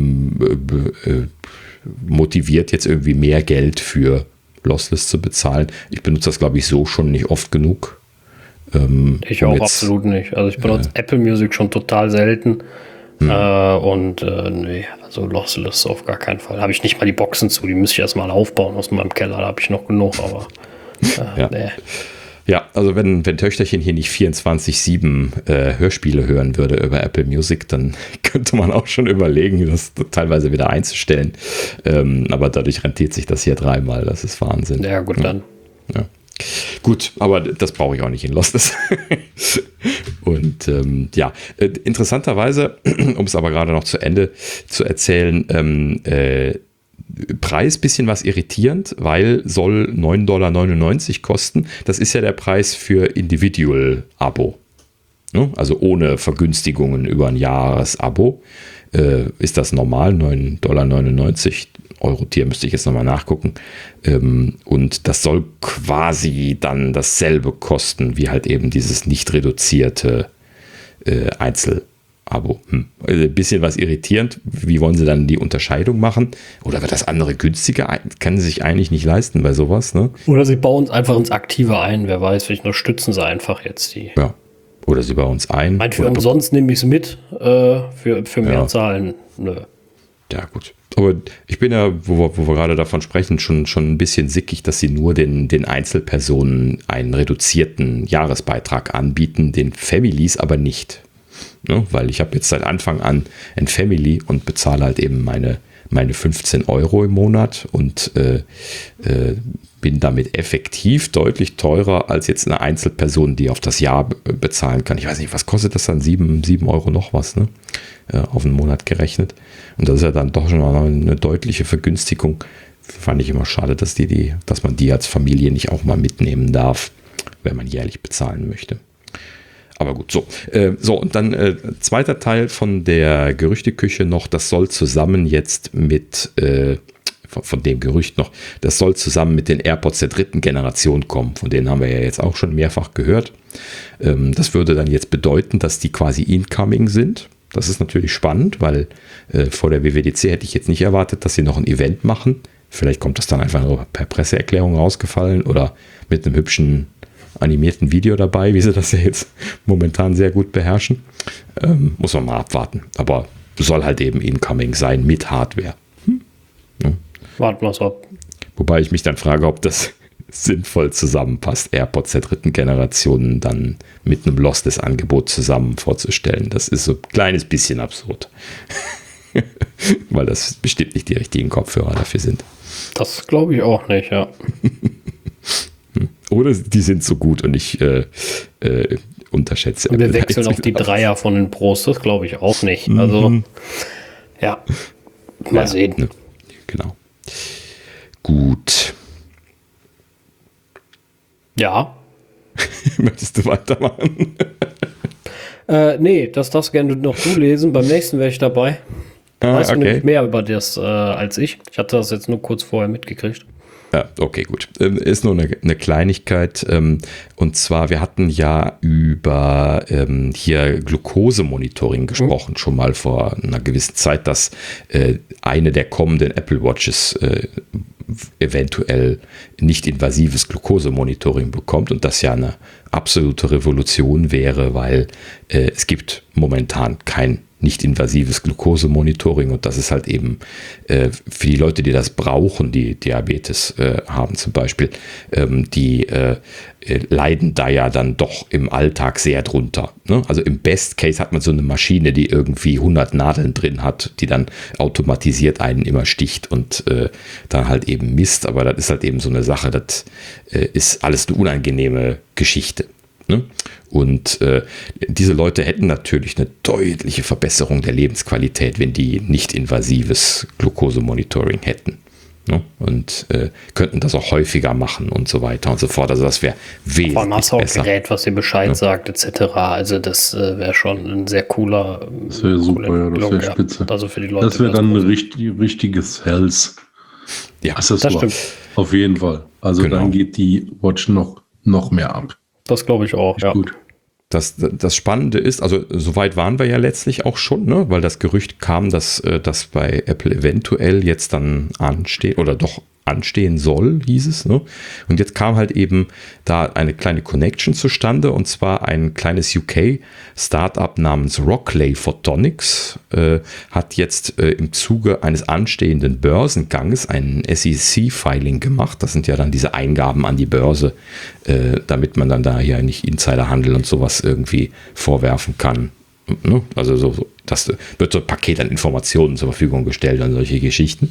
motiviert, jetzt irgendwie mehr Geld für Lossless zu bezahlen. Ich benutze das, glaube ich, so schon nicht oft genug. Ich auch absolut nicht. Also ich benutze Apple Music schon total selten. Nee, also Lossless auf gar keinen Fall. Habe ich nicht mal die Boxen zu, die müsste ich erstmal aufbauen aus meinem Keller, da habe ich noch genug, aber nee. Ja, also wenn Töchterchen hier nicht 24/7 Hörspiele hören würde über Apple Music, dann könnte man auch schon überlegen, das teilweise wieder einzustellen. Aber dadurch rentiert sich das hier 3-mal, das ist Wahnsinn. Ja, gut, dann. Ja. Gut, aber das brauche ich auch nicht in Lossless. Und ja, interessanterweise, um es aber gerade noch zu Ende zu erzählen, Preis bisschen was irritierend, weil soll $9,99 kosten. Das ist ja der Preis für Individual-Abo. Ne? Also ohne Vergünstigungen über ein Jahresabo. Ist das normal? $9,99. Euro-Tier müsste ich jetzt nochmal nachgucken. Und das soll quasi dann dasselbe kosten, wie halt eben dieses nicht reduzierte Einzelabo. Ein bisschen was irritierend. Wie wollen sie dann die Unterscheidung machen? Oder wird das andere günstiger? Kann sie sich eigentlich nicht leisten bei sowas, ne? Oder sie bauen es einfach ins Aktive ein. Wer weiß, vielleicht unterstützen sie einfach jetzt die. Ja. Oder sie bauen es ein. Für umsonst nehme ich es mit. Für mehr Zahlen. Nö. Ja, gut. Aber ich bin ja, wo wir gerade davon sprechen, schon ein bisschen sickig, dass sie nur den Einzelpersonen einen reduzierten Jahresbeitrag anbieten, den Families aber nicht. Ne? Weil ich habe jetzt seit Anfang an ein Family und bezahle halt eben meine 15 Euro im Monat und bin damit effektiv deutlich teurer als jetzt eine Einzelperson, die auf das Jahr bezahlen kann. Ich weiß nicht, was kostet das dann? 7 Euro noch was, ne? Auf einen Monat gerechnet. Und das ist ja dann doch schon eine deutliche Vergünstigung. Fand ich immer schade, dass man die als Familie nicht auch mal mitnehmen darf, wenn man jährlich bezahlen möchte. Aber gut, so. Und dann zweiter Teil von der Gerüchteküche noch, das soll zusammen jetzt mit, von dem Gerücht noch, das soll zusammen mit den AirPods der 3. Generation kommen. Von denen haben wir ja jetzt auch schon mehrfach gehört. Das würde dann jetzt bedeuten, dass die quasi incoming sind. Das ist natürlich spannend, weil vor der WWDC hätte ich jetzt nicht erwartet, dass sie noch ein Event machen. Vielleicht kommt das dann einfach nur per Presseerklärung rausgefallen oder mit einem hübschen animierten Video dabei, wie sie das ja jetzt momentan sehr gut beherrschen. Muss man mal abwarten. Aber soll halt eben incoming sein mit Hardware. Ja. Warten wir es ab. Wobei ich mich dann frage, ob das sinnvoll zusammenpasst, AirPods der 3. Generation dann mit einem Lossless-Angebot zusammen vorzustellen. Das ist so ein kleines bisschen absurd. Weil das bestimmt nicht die richtigen Kopfhörer dafür sind. Das glaube ich auch nicht, ja. Oder die sind so gut und ich unterschätze. Wir wechseln auf die Dreier von den Pros, das glaube ich auch nicht. Also, ja, mal sehen. Ne, genau. Gut. Ja. Möchtest du weitermachen? Nee, das darfst du gerne noch du lesen. Beim nächsten wäre ich dabei. Weißt du nämlich mehr über das als ich. Ich hatte das jetzt nur kurz vorher mitgekriegt. Ja, okay, gut. Ist nur eine Kleinigkeit. Und zwar, wir hatten ja über hier Glukosemonitoring gesprochen, schon mal vor einer gewissen Zeit, dass eine der kommenden Apple Watches eventuell nicht invasives Glukosemonitoring bekommt und das ja eine absolute Revolution wäre, weil es gibt momentan kein nicht-invasives Glukosemonitoring und das ist halt eben für die Leute, die das brauchen, die Diabetes haben zum Beispiel, die leiden da ja dann doch im Alltag sehr drunter. Ne? Also im Best Case hat man so eine Maschine, die irgendwie 100 Nadeln drin hat, die dann automatisiert einen immer sticht und dann halt eben misst, aber das ist halt eben so eine Sache, das ist alles eine unangenehme Geschichte. Ne? Und diese Leute hätten natürlich eine deutliche Verbesserung der Lebensqualität, wenn die nicht invasives Glukosemonitoring hätten. Ne? Und könnten das auch häufiger machen und so weiter und so fort. Also das wäre wesentlich besser. Vor allem hast du auch ein Gerät, was dir Bescheid sagt, etc. Also das wäre schon ein sehr cooler. Das wäre super, ja, das wäre spitze. Also für die Leute. Das wäre dann ein richtiges Health. Ja, das stimmt. Auf jeden Fall. Also dann geht die Watch noch mehr ab. Das glaube ich auch, ja. Gut. Das Spannende ist, also soweit waren wir ja letztlich auch schon, ne? Weil das Gerücht kam, dass das bei Apple eventuell jetzt dann ansteht oder doch anstehen soll, hieß es. Ne? Und jetzt kam halt eben da eine kleine Connection zustande und zwar ein kleines UK-Startup namens Rockley Photonics hat jetzt im Zuge eines anstehenden Börsenganges ein SEC-Filing gemacht. Das sind ja dann diese Eingaben an die Börse, damit man dann da hier nicht Insiderhandel und sowas irgendwie vorwerfen kann. Also das wird so ein Paket an Informationen zur Verfügung gestellt an solche Geschichten.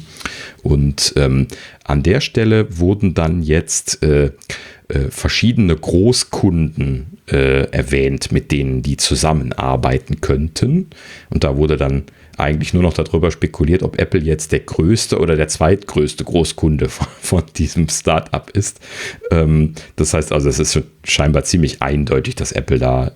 Und an der Stelle wurden dann jetzt verschiedene Großkunden erwähnt, mit denen die zusammenarbeiten könnten. Und da wurde dann eigentlich nur noch darüber spekuliert, ob Apple jetzt der größte oder der zweitgrößte Großkunde von diesem Startup ist. Das heißt also, es ist schon scheinbar ziemlich eindeutig, dass Apple da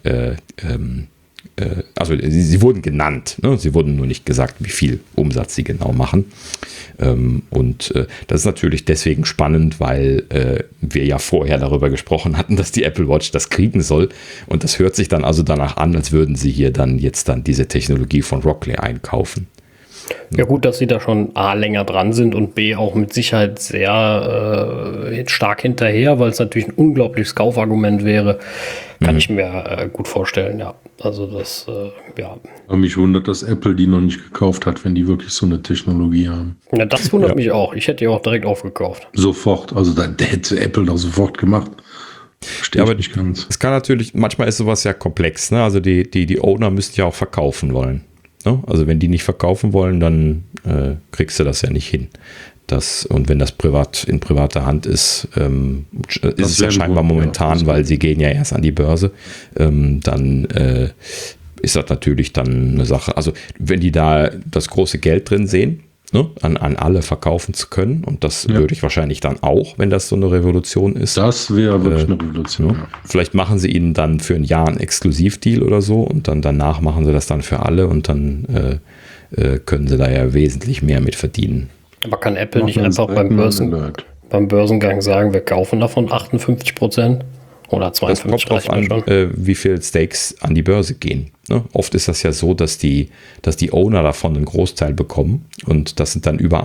also sie wurden genannt, ne? Sie wurden nur nicht gesagt, wie viel Umsatz sie genau machen. Und das ist natürlich deswegen spannend, weil wir ja vorher darüber gesprochen hatten, dass die Apple Watch das kriegen soll. Und das hört sich dann also danach an, als würden sie hier dann diese Technologie von Rockley einkaufen. Ja gut, dass sie da schon A, länger dran sind und B, auch mit Sicherheit sehr stark hinterher, weil es natürlich ein unglaubliches Kaufargument wäre, kann ich mir gut vorstellen, ja. Also das, ja. Aber mich wundert, dass Apple die noch nicht gekauft hat, wenn die wirklich so eine Technologie haben. Ja, das wundert mich auch. Ich hätte die auch direkt aufgekauft. Sofort, also da hätte Apple doch sofort gemacht. Ja, aber nicht ganz. Es kann natürlich, manchmal ist sowas ja komplex, ne? Also die Owner müssen ja auch verkaufen wollen. Ne? Also wenn die nicht verkaufen wollen, dann kriegst du das ja nicht hin. Und wenn das in privater Hand ist, ist es ja scheinbar momentan, weil sie gehen ja erst an die Börse, dann ist das natürlich dann eine Sache. Also wenn die da das große Geld drin sehen, ne, an alle verkaufen zu können, und das würde ich wahrscheinlich dann auch, wenn das so eine Revolution ist. Das wäre wirklich eine Revolution. Ne? Vielleicht machen sie ihnen dann für ein Jahr einen Exklusivdeal oder so und dann danach machen sie das dann für alle und dann können sie da ja wesentlich mehr mit verdienen. Aber kann Apple nicht einfach beim Börsengang sagen, wir kaufen davon 58%? Oder 52%? Das kommt drauf an, wie viel Stakes an die Börse gehen. Ne? Oft ist das ja so, dass die Owner davon einen Großteil bekommen und das sind dann über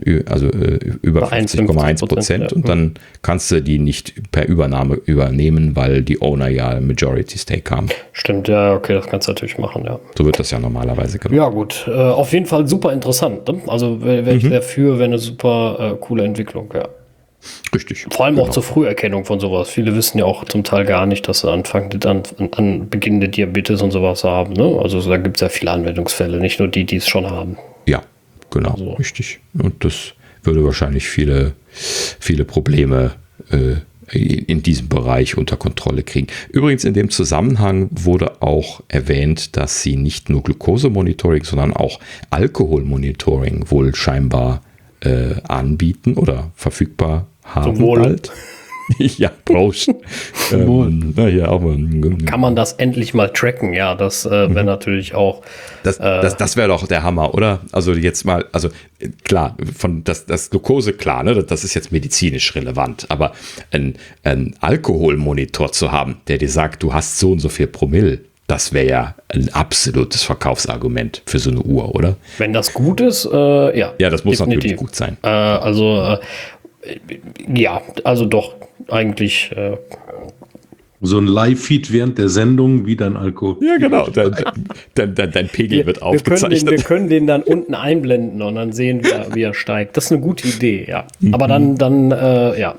50,1%, und dann kannst du die nicht per Übernahme übernehmen, weil die Owner ja Majority Stake haben. Stimmt, ja, okay, das kannst du natürlich machen, ja. So wird das ja normalerweise gemacht. Ja gut, auf jeden Fall super interessant. Ne? Also wäre ich dafür, wäre eine super coole Entwicklung, ja. Richtig. Vor allem auch zur Früherkennung von sowas. Viele wissen ja auch zum Teil gar nicht, dass sie an beginnende Diabetes und sowas haben. Ne? Also da gibt es ja viele Anwendungsfälle, nicht nur die es schon haben. Ja, genau, also. Richtig. Und das würde wahrscheinlich viele Probleme in diesem Bereich unter Kontrolle kriegen. Übrigens in dem Zusammenhang wurde auch erwähnt, dass sie nicht nur Glukosemonitoring, sondern auch Alkoholmonitoring wohl scheinbar anbieten oder verfügbar haben. Bald. Ja, Prost. Kann man das endlich mal tracken? Ja, das wäre natürlich auch. Das wäre doch der Hammer, oder? Also jetzt mal, also klar, das Glucose, klar, ne, das ist jetzt medizinisch relevant, aber ein Alkoholmonitor zu haben, der dir sagt, du hast so und so viel Promille, das wäre ja ein absolutes Verkaufsargument für so eine Uhr, oder? Wenn das gut ist, ja. Ja, das muss definitiv natürlich gut sein. Also doch, eigentlich. So ein Live-Feed während der Sendung, wie dein Alkohol. Ja, genau. Dein Pegel wird aufgezeichnet. Wir können den dann unten einblenden und dann sehen wir, wie er steigt. Das ist eine gute Idee, ja. Aber dann ja.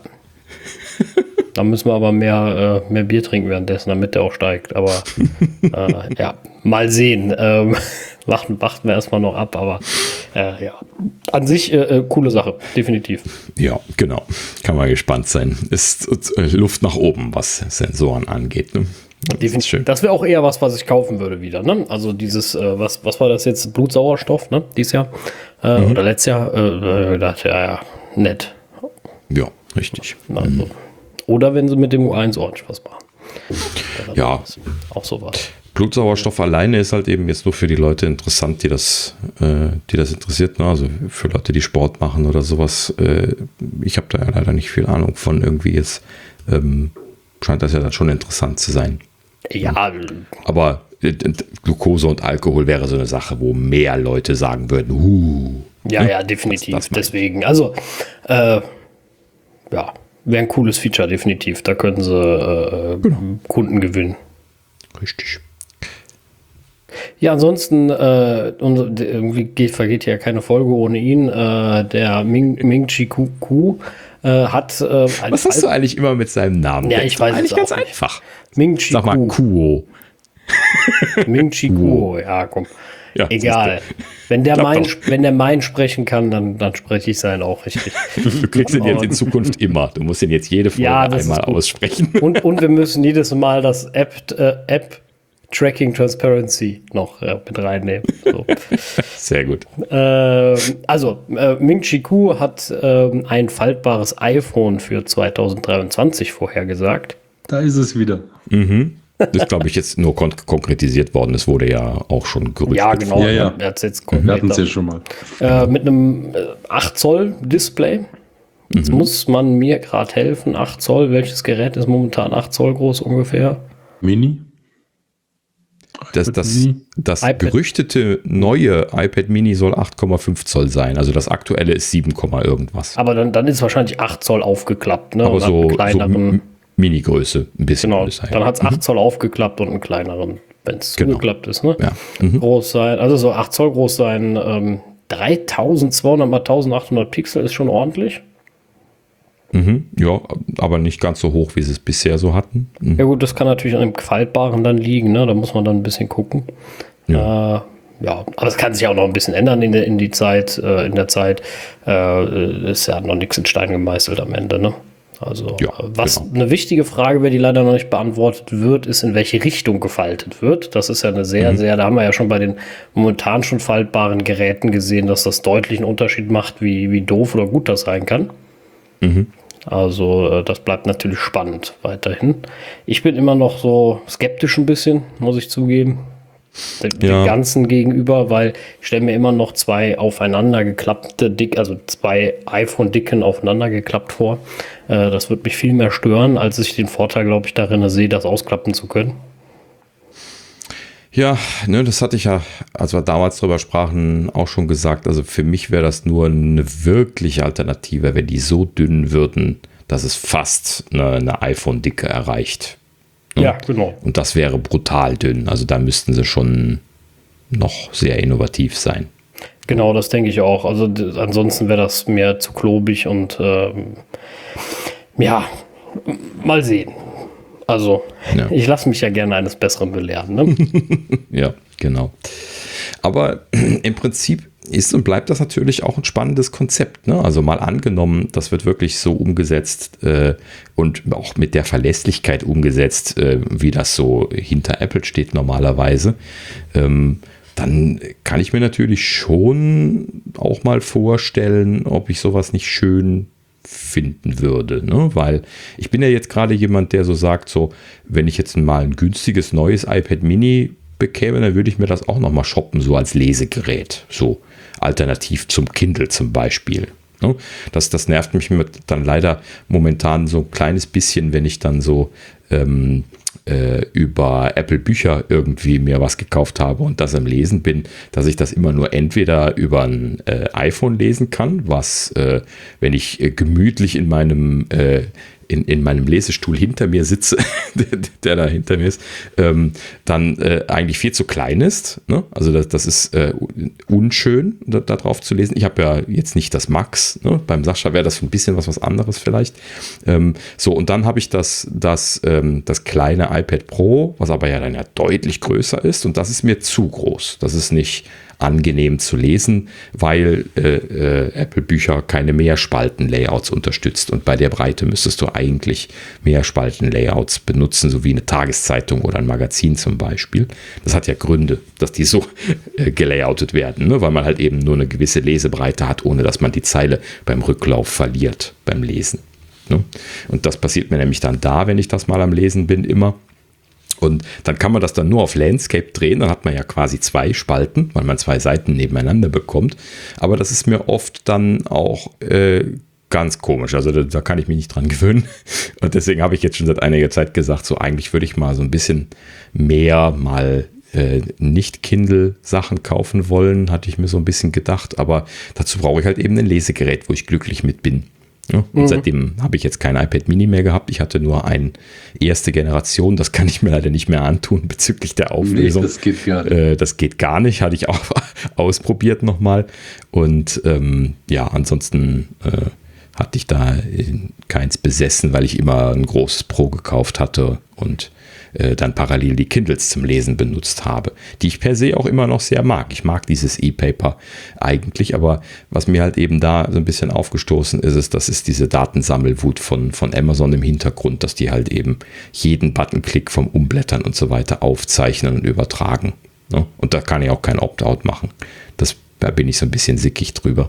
Dann müssen wir aber mehr Bier trinken währenddessen, damit der auch steigt. Aber ja, mal sehen. Warten wir erstmal noch ab. Aber ja, an sich coole Sache, definitiv. Ja, genau. Kann man gespannt sein. Ist Luft nach oben, was Sensoren angeht. Ne? Definitiv. Das wäre auch eher was ich kaufen würde wieder. Ne? Also dieses, was war das jetzt? Blutsauerstoff, ne? Dieses Jahr oder letztes Jahr. Dachte, ja, nett. Ja, richtig. Also. Oder wenn sie mit dem U1 ordentlich was machen. Ja. Auch sowas. Blutsauerstoff alleine ist halt eben jetzt nur für die Leute interessant, die das interessiert. Ne? Also für Leute, die Sport machen oder sowas. Ich habe da ja leider nicht viel Ahnung von. Irgendwie jetzt scheint das ja dann schon interessant zu sein. Ja. Aber Glucose und Alkohol wäre so eine Sache, wo mehr Leute sagen würden, Ja, definitiv. Deswegen, also ja. Wäre ein cooles Feature, definitiv. Da könnten sie Kunden gewinnen. Richtig. Ja, ansonsten irgendwie vergeht ja keine Folge ohne ihn. Der Ming-Chi Kuo hat was hast du eigentlich immer mit seinem Namen? Ja, ich weiß es eigentlich ganz nicht. einfach. Ming-Chi Sag mal Kuo. Ming-Chi Kuo, ja, komm. Ja, egal. Wenn der mein sprechen kann, dann spreche ich seinen auch richtig. Du kriegst ihn jetzt in Zukunft immer. Du musst ihn jetzt jede Folge einmal aussprechen. Und wir müssen jedes Mal das App Tracking Transparency noch mit reinnehmen. So. Sehr gut. Also, Ming-Chi Kuo hat ein faltbares iPhone für 2023 vorhergesagt. Da ist es wieder. Mhm. Das ist, glaube ich, jetzt nur konkretisiert worden. Es wurde ja auch schon gerüchtet. Ja, genau. Ja. Er hat's jetzt wir hatten es ja schon mal. Mit einem 8 Zoll Display. Jetzt muss man mir gerade helfen. 8 Zoll, welches Gerät ist momentan 8 Zoll groß ungefähr? Mini? Das gerüchtete neue iPad Mini soll 8,5 Zoll sein. Also das aktuelle ist 7, irgendwas. Aber dann ist wahrscheinlich 8 Zoll aufgeklappt. Ne? Aber so kleineren Mini-Größe, ein bisschen. Genau, dann hat es 8 Zoll aufgeklappt und einen kleineren, wenn es zugeklappt ist. Ne? Ja. Groß sein, also so 8 Zoll groß sein. 3200 mal 1800 Pixel ist schon ordentlich. Ja, aber nicht ganz so hoch, wie sie es bisher so hatten. Ja gut, das kann natürlich an dem Faltbaren dann liegen, ne? Da muss man dann ein bisschen gucken. Ja, aber es kann sich auch noch ein bisschen ändern in der Zeit. Ist ja noch nichts in Stein gemeißelt am Ende, ne? Also, eine wichtige Frage wäre, die leider noch nicht beantwortet wird, ist, in welche Richtung gefaltet wird. Das ist ja eine sehr, da haben wir ja schon bei den momentan schon faltbaren Geräten gesehen, dass das deutlich einen Unterschied macht, wie doof oder gut das sein kann. Also, das bleibt natürlich spannend weiterhin. Ich bin immer noch so skeptisch ein bisschen, muss ich zugeben. Dem Ganzen gegenüber, weil ich stelle mir immer noch zwei aufeinander geklappte zwei iPhone-Dicken aufeinander geklappt vor. Das wird mich viel mehr stören, als ich den Vorteil, glaube ich, darin sehe, das ausklappen zu können. Ja, ne, das hatte ich ja, als wir damals drüber sprachen, auch schon gesagt. Also für mich wäre das nur eine wirkliche Alternative, wenn die so dünn würden, dass es fast eine iPhone-Dicke erreicht. Ja, genau. Und das wäre brutal dünn. Also da müssten sie schon noch sehr innovativ sein. Genau, das denke ich auch. Also ansonsten wäre das mir zu klobig und mal sehen. Also ich lasse mich ja gerne eines Besseren belehren. Ne? Ja, genau. Aber im Prinzip ist und bleibt das natürlich auch ein spannendes Konzept. Ne? Also mal angenommen, das wird wirklich so umgesetzt und auch mit der Verlässlichkeit umgesetzt, wie das so hinter Apple steht normalerweise. Dann kann ich mir natürlich schon auch mal vorstellen, ob ich sowas nicht schön finden würde, ne? Weil ich bin ja jetzt gerade jemand, der so sagt, so wenn ich jetzt mal ein günstiges neues iPad Mini bekäme, dann würde ich mir das auch noch mal shoppen, so als Lesegerät, so alternativ zum Kindle zum Beispiel. Ne? Das nervt mich dann leider momentan so ein kleines bisschen, wenn ich dann so über Apple Bücher irgendwie mir was gekauft habe und das am Lesen bin, dass ich das immer nur entweder über ein iPhone lesen kann, was, wenn ich gemütlich in meinem Lesestuhl hinter mir sitze, der da hinter mir ist, dann eigentlich viel zu klein ist. Ne? Also das ist unschön, da drauf zu lesen. Ich habe ja jetzt nicht das Max. Ne? Beim Sascha wäre das ein bisschen was anderes vielleicht. Und dann habe ich das kleine iPad Pro, was aber ja dann deutlich größer ist. Und das ist mir zu groß. Das ist nicht angenehm zu lesen, weil Apple Bücher keine Mehrspalten-Layouts unterstützt und bei der Breite müsstest du eigentlich Mehrspalten-Layouts benutzen, so wie eine Tageszeitung oder ein Magazin zum Beispiel. Das hat ja Gründe, dass die so gelayoutet werden, ne? Weil man halt eben nur eine gewisse Lesebreite hat, ohne dass man die Zeile beim Rücklauf verliert beim Lesen. Ne? Und das passiert mir nämlich dann wenn ich das mal am Lesen bin, immer. Und dann kann man das dann nur auf Landscape drehen, dann hat man ja quasi 2 Spalten, weil man 2 Seiten nebeneinander bekommt. Aber das ist mir oft dann auch ganz komisch, also da kann ich mich nicht dran gewöhnen. Und deswegen habe ich jetzt schon seit einiger Zeit gesagt, so eigentlich würde ich mal so ein bisschen mehr mal Nicht-Kindle-Sachen kaufen wollen, hatte ich mir so ein bisschen gedacht. Aber dazu brauche ich halt eben ein Lesegerät, wo ich glücklich mit bin. Ja, und seitdem habe ich jetzt kein iPad Mini mehr gehabt. Ich hatte nur ein erste Generation. Das kann ich mir leider nicht mehr antun bezüglich der Auflösung. Nee, das geht gar nicht. Das geht gar nicht. Hatte ich auch ausprobiert nochmal. Und ansonsten hatte ich da keins besessen, weil ich immer ein großes Pro gekauft hatte und dann parallel die Kindles zum Lesen benutzt habe, die ich per se auch immer noch sehr mag. Ich mag dieses E-Paper eigentlich, aber was mir halt eben da so ein bisschen aufgestoßen ist, das ist diese Datensammelwut von Amazon im Hintergrund, dass die halt eben jeden Buttonklick vom Umblättern und so weiter aufzeichnen und übertragen. Ne? Und da kann ich auch kein Opt-out machen. Da bin ich so ein bisschen sickig drüber.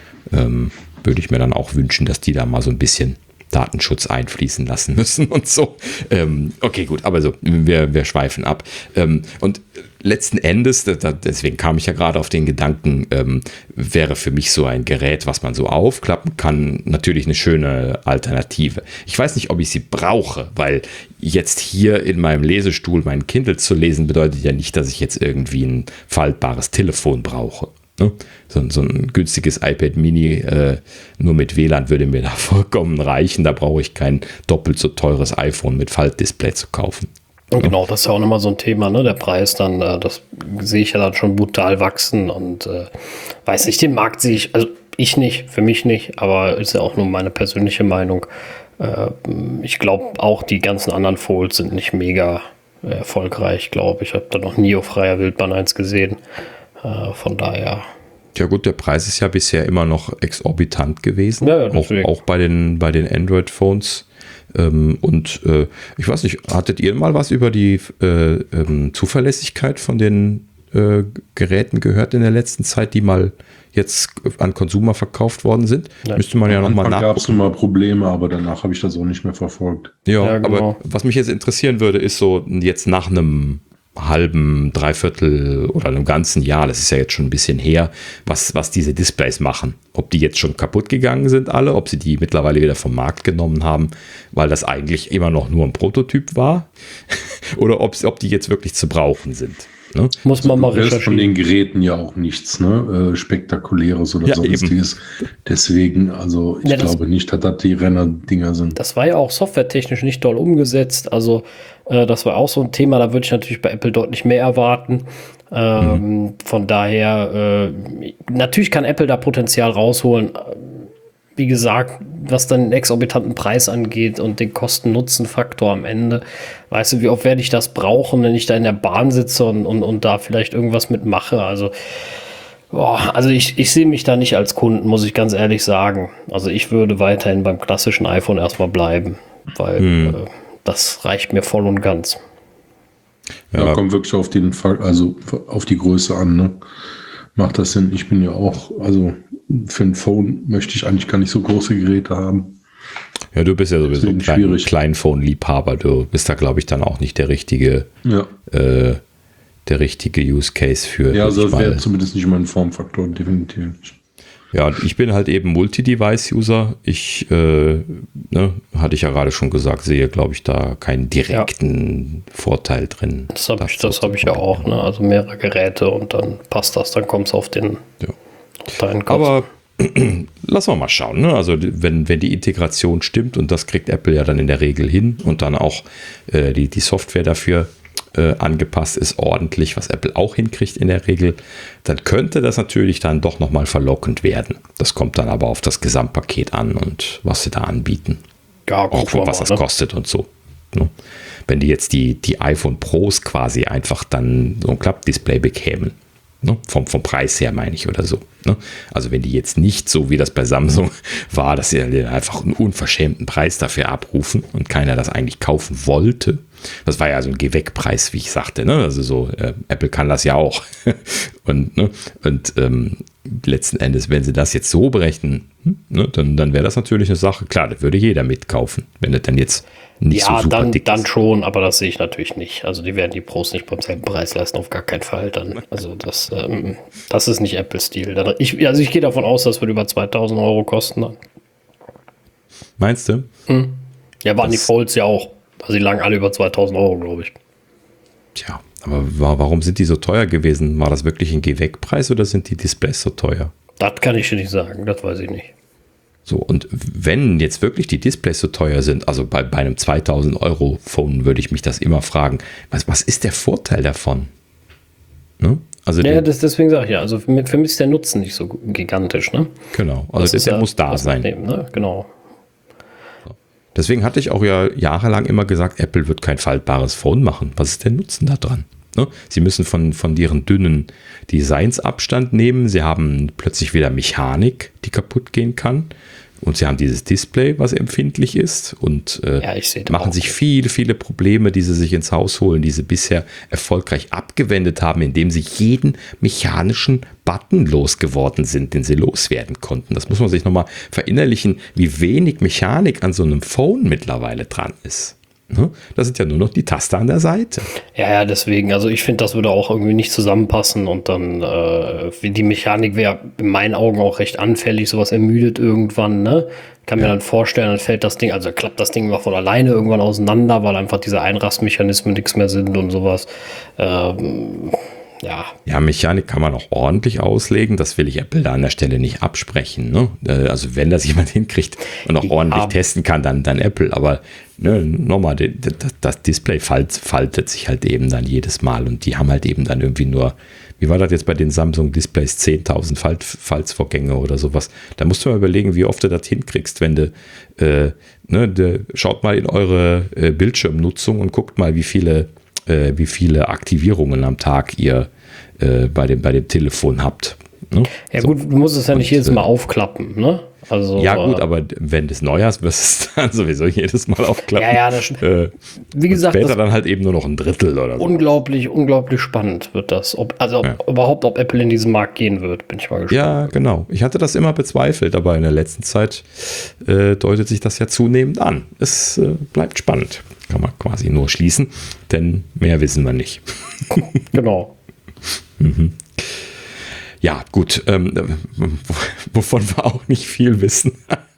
Würde ich mir dann auch wünschen, dass die da mal so ein bisschen Datenschutz einfließen lassen müssen und so. Okay, gut, aber so, wir schweifen ab. Und letzten Endes, deswegen kam ich ja gerade auf den Gedanken, wäre für mich so ein Gerät, was man so aufklappen kann, natürlich eine schöne Alternative. Ich weiß nicht, ob ich sie brauche, weil jetzt hier in meinem Lesestuhl mein Kindle zu lesen, bedeutet ja nicht, dass ich jetzt irgendwie ein faltbares Telefon brauche. Ne? So ein günstiges iPad Mini nur mit WLAN würde mir da vollkommen reichen. Da brauche ich kein doppelt so teures iPhone mit Faltdisplay zu kaufen. Und genau, das ist ja auch nochmal so ein Thema, ne? Der Preis dann, das sehe ich ja dann schon brutal wachsen und weiß nicht, den Markt sehe ich, also Ich nicht, für mich nicht, aber ist ja auch nur meine persönliche Meinung. Ich glaube auch, die ganzen anderen Folds sind nicht mega erfolgreich, glaube ich. Ich habe da noch nie auf freier Wildbahn eins gesehen. Von daher. Ja gut, der Preis ist ja bisher immer noch exorbitant gewesen. Ja, auch bei den Android-Phones. Ich weiß nicht, hattet ihr mal was über die Zuverlässigkeit von den Geräten gehört in der letzten Zeit, die mal jetzt an Consumer verkauft worden sind? Nein. Müsste man ja nochmal nachgucken. Da gab es mal Probleme, aber danach habe ich das auch nicht mehr verfolgt. Ja, genau. Aber was mich jetzt interessieren würde, ist so jetzt nach einem halben, dreiviertel oder einem ganzen Jahr, das ist ja jetzt schon ein bisschen her, was diese Displays machen. Ob die jetzt schon kaputt gegangen sind alle, ob sie die mittlerweile wieder vom Markt genommen haben, weil das eigentlich immer noch nur ein Prototyp war oder ob die jetzt wirklich zu brauchen sind. Ne? Muss man mal recherchieren. Von den Geräten ja auch nichts, ne? Spektakuläres oder sonstiges. Deswegen, also ich glaube nicht, dass das die Renner-Dinger sind. Das war ja auch softwaretechnisch nicht doll umgesetzt. Also das war auch so ein Thema, da würde ich natürlich bei Apple deutlich mehr erwarten. Von daher, natürlich kann Apple da Potenzial rausholen. Wie gesagt, was dann den exorbitanten Preis angeht und den Kosten-Nutzen-Faktor am Ende. Weißt du, wie oft werde ich das brauchen, wenn ich da in der Bahn sitze und da vielleicht irgendwas mitmache? Also ich sehe mich da nicht als Kunden, muss ich ganz ehrlich sagen. Also ich würde weiterhin beim klassischen iPhone erstmal bleiben, weil das reicht mir voll und ganz. Ja, kommt wirklich auf den Fall, also auf die Größe an, ne? Macht das Sinn? Ich bin ja auch, also für ein Phone möchte ich eigentlich gar nicht so große Geräte haben. Ja, du bist ja sowieso ein Kleinphone-Liebhaber. Du bist da, glaube ich, dann auch nicht der richtige Use Case für. Ja, also das wäre zumindest nicht mein Formfaktor, definitiv nicht. Ja, und ich bin halt eben Multi-Device-User. Hatte ich ja gerade schon gesagt, sehe, glaube ich, da keinen direkten Vorteil drin. Das habe ich ja auch, ne? Also mehrere Geräte und dann passt das, dann kommt es auf deinen Kopf. Aber lassen wir mal schauen, ne? Also wenn die Integration stimmt, und das kriegt Apple ja dann in der Regel hin und dann auch die Software dafür angepasst ist, ordentlich, was Apple auch hinkriegt in der Regel, dann könnte das natürlich dann doch nochmal verlockend werden. Das kommt dann aber auf das Gesamtpaket an und was sie da anbieten. Ja, auch was das kostet und so. Ne? Wenn die jetzt die iPhone Pros quasi einfach dann so ein Klappdisplay bekämen, ne? Vom Preis her meine ich oder so. Ne? Also wenn die jetzt nicht so wie das bei Samsung war, dass sie einfach einen unverschämten Preis dafür abrufen und keiner das eigentlich kaufen wollte. Das war ja so ein Geh-weg-Preis, wie ich sagte. Ne? Also so, Apple kann das ja auch. Und letzten Endes, wenn sie das jetzt so berechnen, ne, dann wäre das natürlich eine Sache. Klar, das würde jeder mitkaufen, wenn das dann jetzt nicht so super dick ist. Ja, dann schon, aber das sehe ich natürlich nicht. Also die werden die Pros nicht beim selben Preis leisten, auf gar keinen Fall. Dann. Also das ist nicht Apple-Stil. Ich gehe davon aus, das wird über 2.000 Euro kosten dann. Meinst du? Ja, waren die Folds ja auch. Also die lagen alle über 2.000 Euro, glaube ich. Tja, aber warum sind die so teuer gewesen? War das wirklich ein Geh-weg-Preis oder sind die Displays so teuer? Das kann ich dir nicht sagen, das weiß ich nicht. So, und wenn jetzt wirklich die Displays so teuer sind, also bei einem 2.000 Euro Phone würde ich mich das immer fragen, was ist der Vorteil davon? Ne? Also deswegen sage ich ja, also für mich ist der Nutzen nicht so gigantisch. Ne? Genau, also der muss da sein. Ne? Genau. Deswegen hatte ich auch ja jahrelang immer gesagt, Apple wird kein faltbares Phone machen. Was ist der Nutzen da dran? Ne? Sie müssen von ihren dünnen Designs Abstand nehmen. Sie haben plötzlich wieder Mechanik, die kaputt gehen kann. Und sie haben dieses Display, was empfindlich ist. Und machen sich viele Probleme, die sie sich ins Haus holen, die sie bisher erfolgreich abgewendet haben, indem sie jeden mechanischen Button losgeworden sind, den sie loswerden konnten. Das muss man sich nochmal verinnerlichen, wie wenig Mechanik an so einem Phone mittlerweile dran ist. Das sind ja nur noch die Taste an der Seite. Ja, deswegen, also ich finde, das würde auch irgendwie nicht zusammenpassen und dann die Mechanik wäre in meinen Augen auch recht anfällig, sowas ermüdet irgendwann, ne? Kann mir dann vorstellen, dann fällt das Ding, also klappt das Ding immer von alleine irgendwann auseinander, weil einfach diese Einrastmechanismen nichts mehr sind und sowas. Ja, Mechanik kann man auch ordentlich auslegen. Das will ich Apple da an der Stelle nicht absprechen. Ne? Also wenn das jemand hinkriegt und auch ordentlich testen kann, dann Apple. Aber nochmal, das Display faltet sich halt eben dann jedes Mal. Und die haben halt eben dann irgendwie nur wie war das jetzt bei den Samsung-Displays, 10.000 Falzvorgänge oder sowas. Da musst du mal überlegen, wie oft du das hinkriegst, wenn du, schaut mal in eure Bildschirmnutzung und guckt mal, wie viele Aktivierungen am Tag ihr bei dem Telefon habt. Ne? Ja gut, du musst es ja nicht jedes Mal aufklappen, ne? Also, ja gut, aber wenn du es neu hast, wirst du es dann sowieso jedes Mal aufklappen. Ja, das wie gesagt, später dann halt eben nur noch ein Drittel oder so. Unglaublich spannend wird das. Ob Apple in diesen Markt gehen wird, bin ich mal gespannt. Ja, genau. Ich hatte das immer bezweifelt, aber in der letzten Zeit deutet sich das ja zunehmend an. Es bleibt spannend. Kann man quasi nur schließen, denn mehr wissen wir nicht. Genau. Mhm. Ja, gut. Wovon wir auch nicht viel wissen,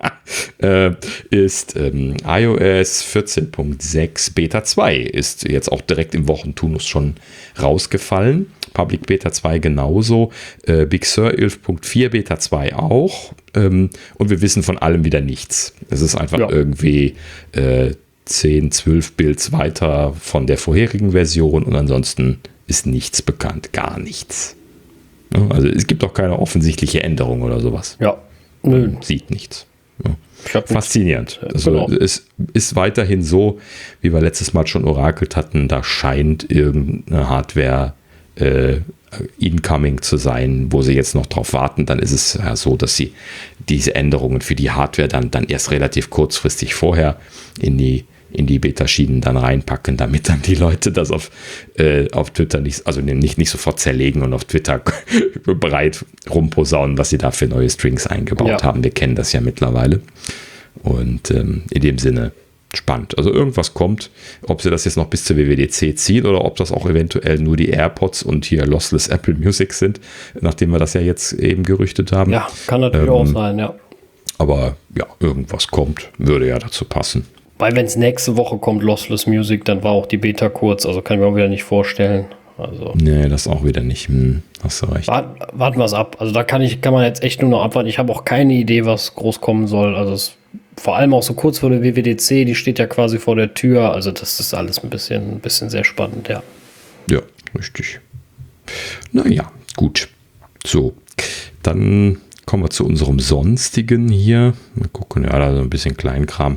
ist iOS 14.6 Beta 2 ist jetzt auch direkt im Wochenturnus schon rausgefallen. Public Beta 2 genauso. Big Sur 11.4 Beta 2 auch. Und wir wissen von allem wieder nichts. Es ist einfach irgendwie 10, 12 Builds weiter von der vorherigen Version und ansonsten ist nichts bekannt. Gar nichts. Also es gibt auch keine offensichtliche Änderung oder sowas. Ja. Man sieht nichts. Ja. Faszinierend. Also es ist weiterhin so, wie wir letztes Mal schon orakelt hatten, da scheint irgendeine Hardware incoming zu sein, wo sie jetzt noch drauf warten. Dann ist es ja so, dass sie diese Änderungen für die Hardware dann erst relativ kurzfristig vorher in die Beta-Schienen dann reinpacken, damit dann die Leute das auf Twitter nicht sofort zerlegen und auf Twitter breit rumposaunen, was sie da für neue Strings eingebaut haben. Wir kennen das ja mittlerweile. Und in dem Sinne spannend. Also irgendwas kommt, ob sie das jetzt noch bis zur WWDC ziehen oder ob das auch eventuell nur die AirPods und hier Lossless Apple Music sind, nachdem wir das ja jetzt eben gerüchtet haben. Ja, kann natürlich auch sein, ja. Aber ja, irgendwas kommt, würde ja dazu passen. Weil wenn es nächste Woche kommt, Lossless Music, dann war auch die Beta kurz, also kann ich mir auch wieder nicht vorstellen. Also, nee, das auch wieder nicht. Hast du recht. Warten wir es ab. Also da kann man jetzt echt nur noch abwarten. Ich habe auch keine Idee, was groß kommen soll. Also vor allem auch so kurz vor der WWDC, die steht ja quasi vor der Tür. Also das ist alles ein bisschen sehr spannend, ja. Ja, richtig. Naja, gut. So, dann kommen wir zu unserem Sonstigen hier. Mal gucken, ja, da so ein bisschen Kleinkram.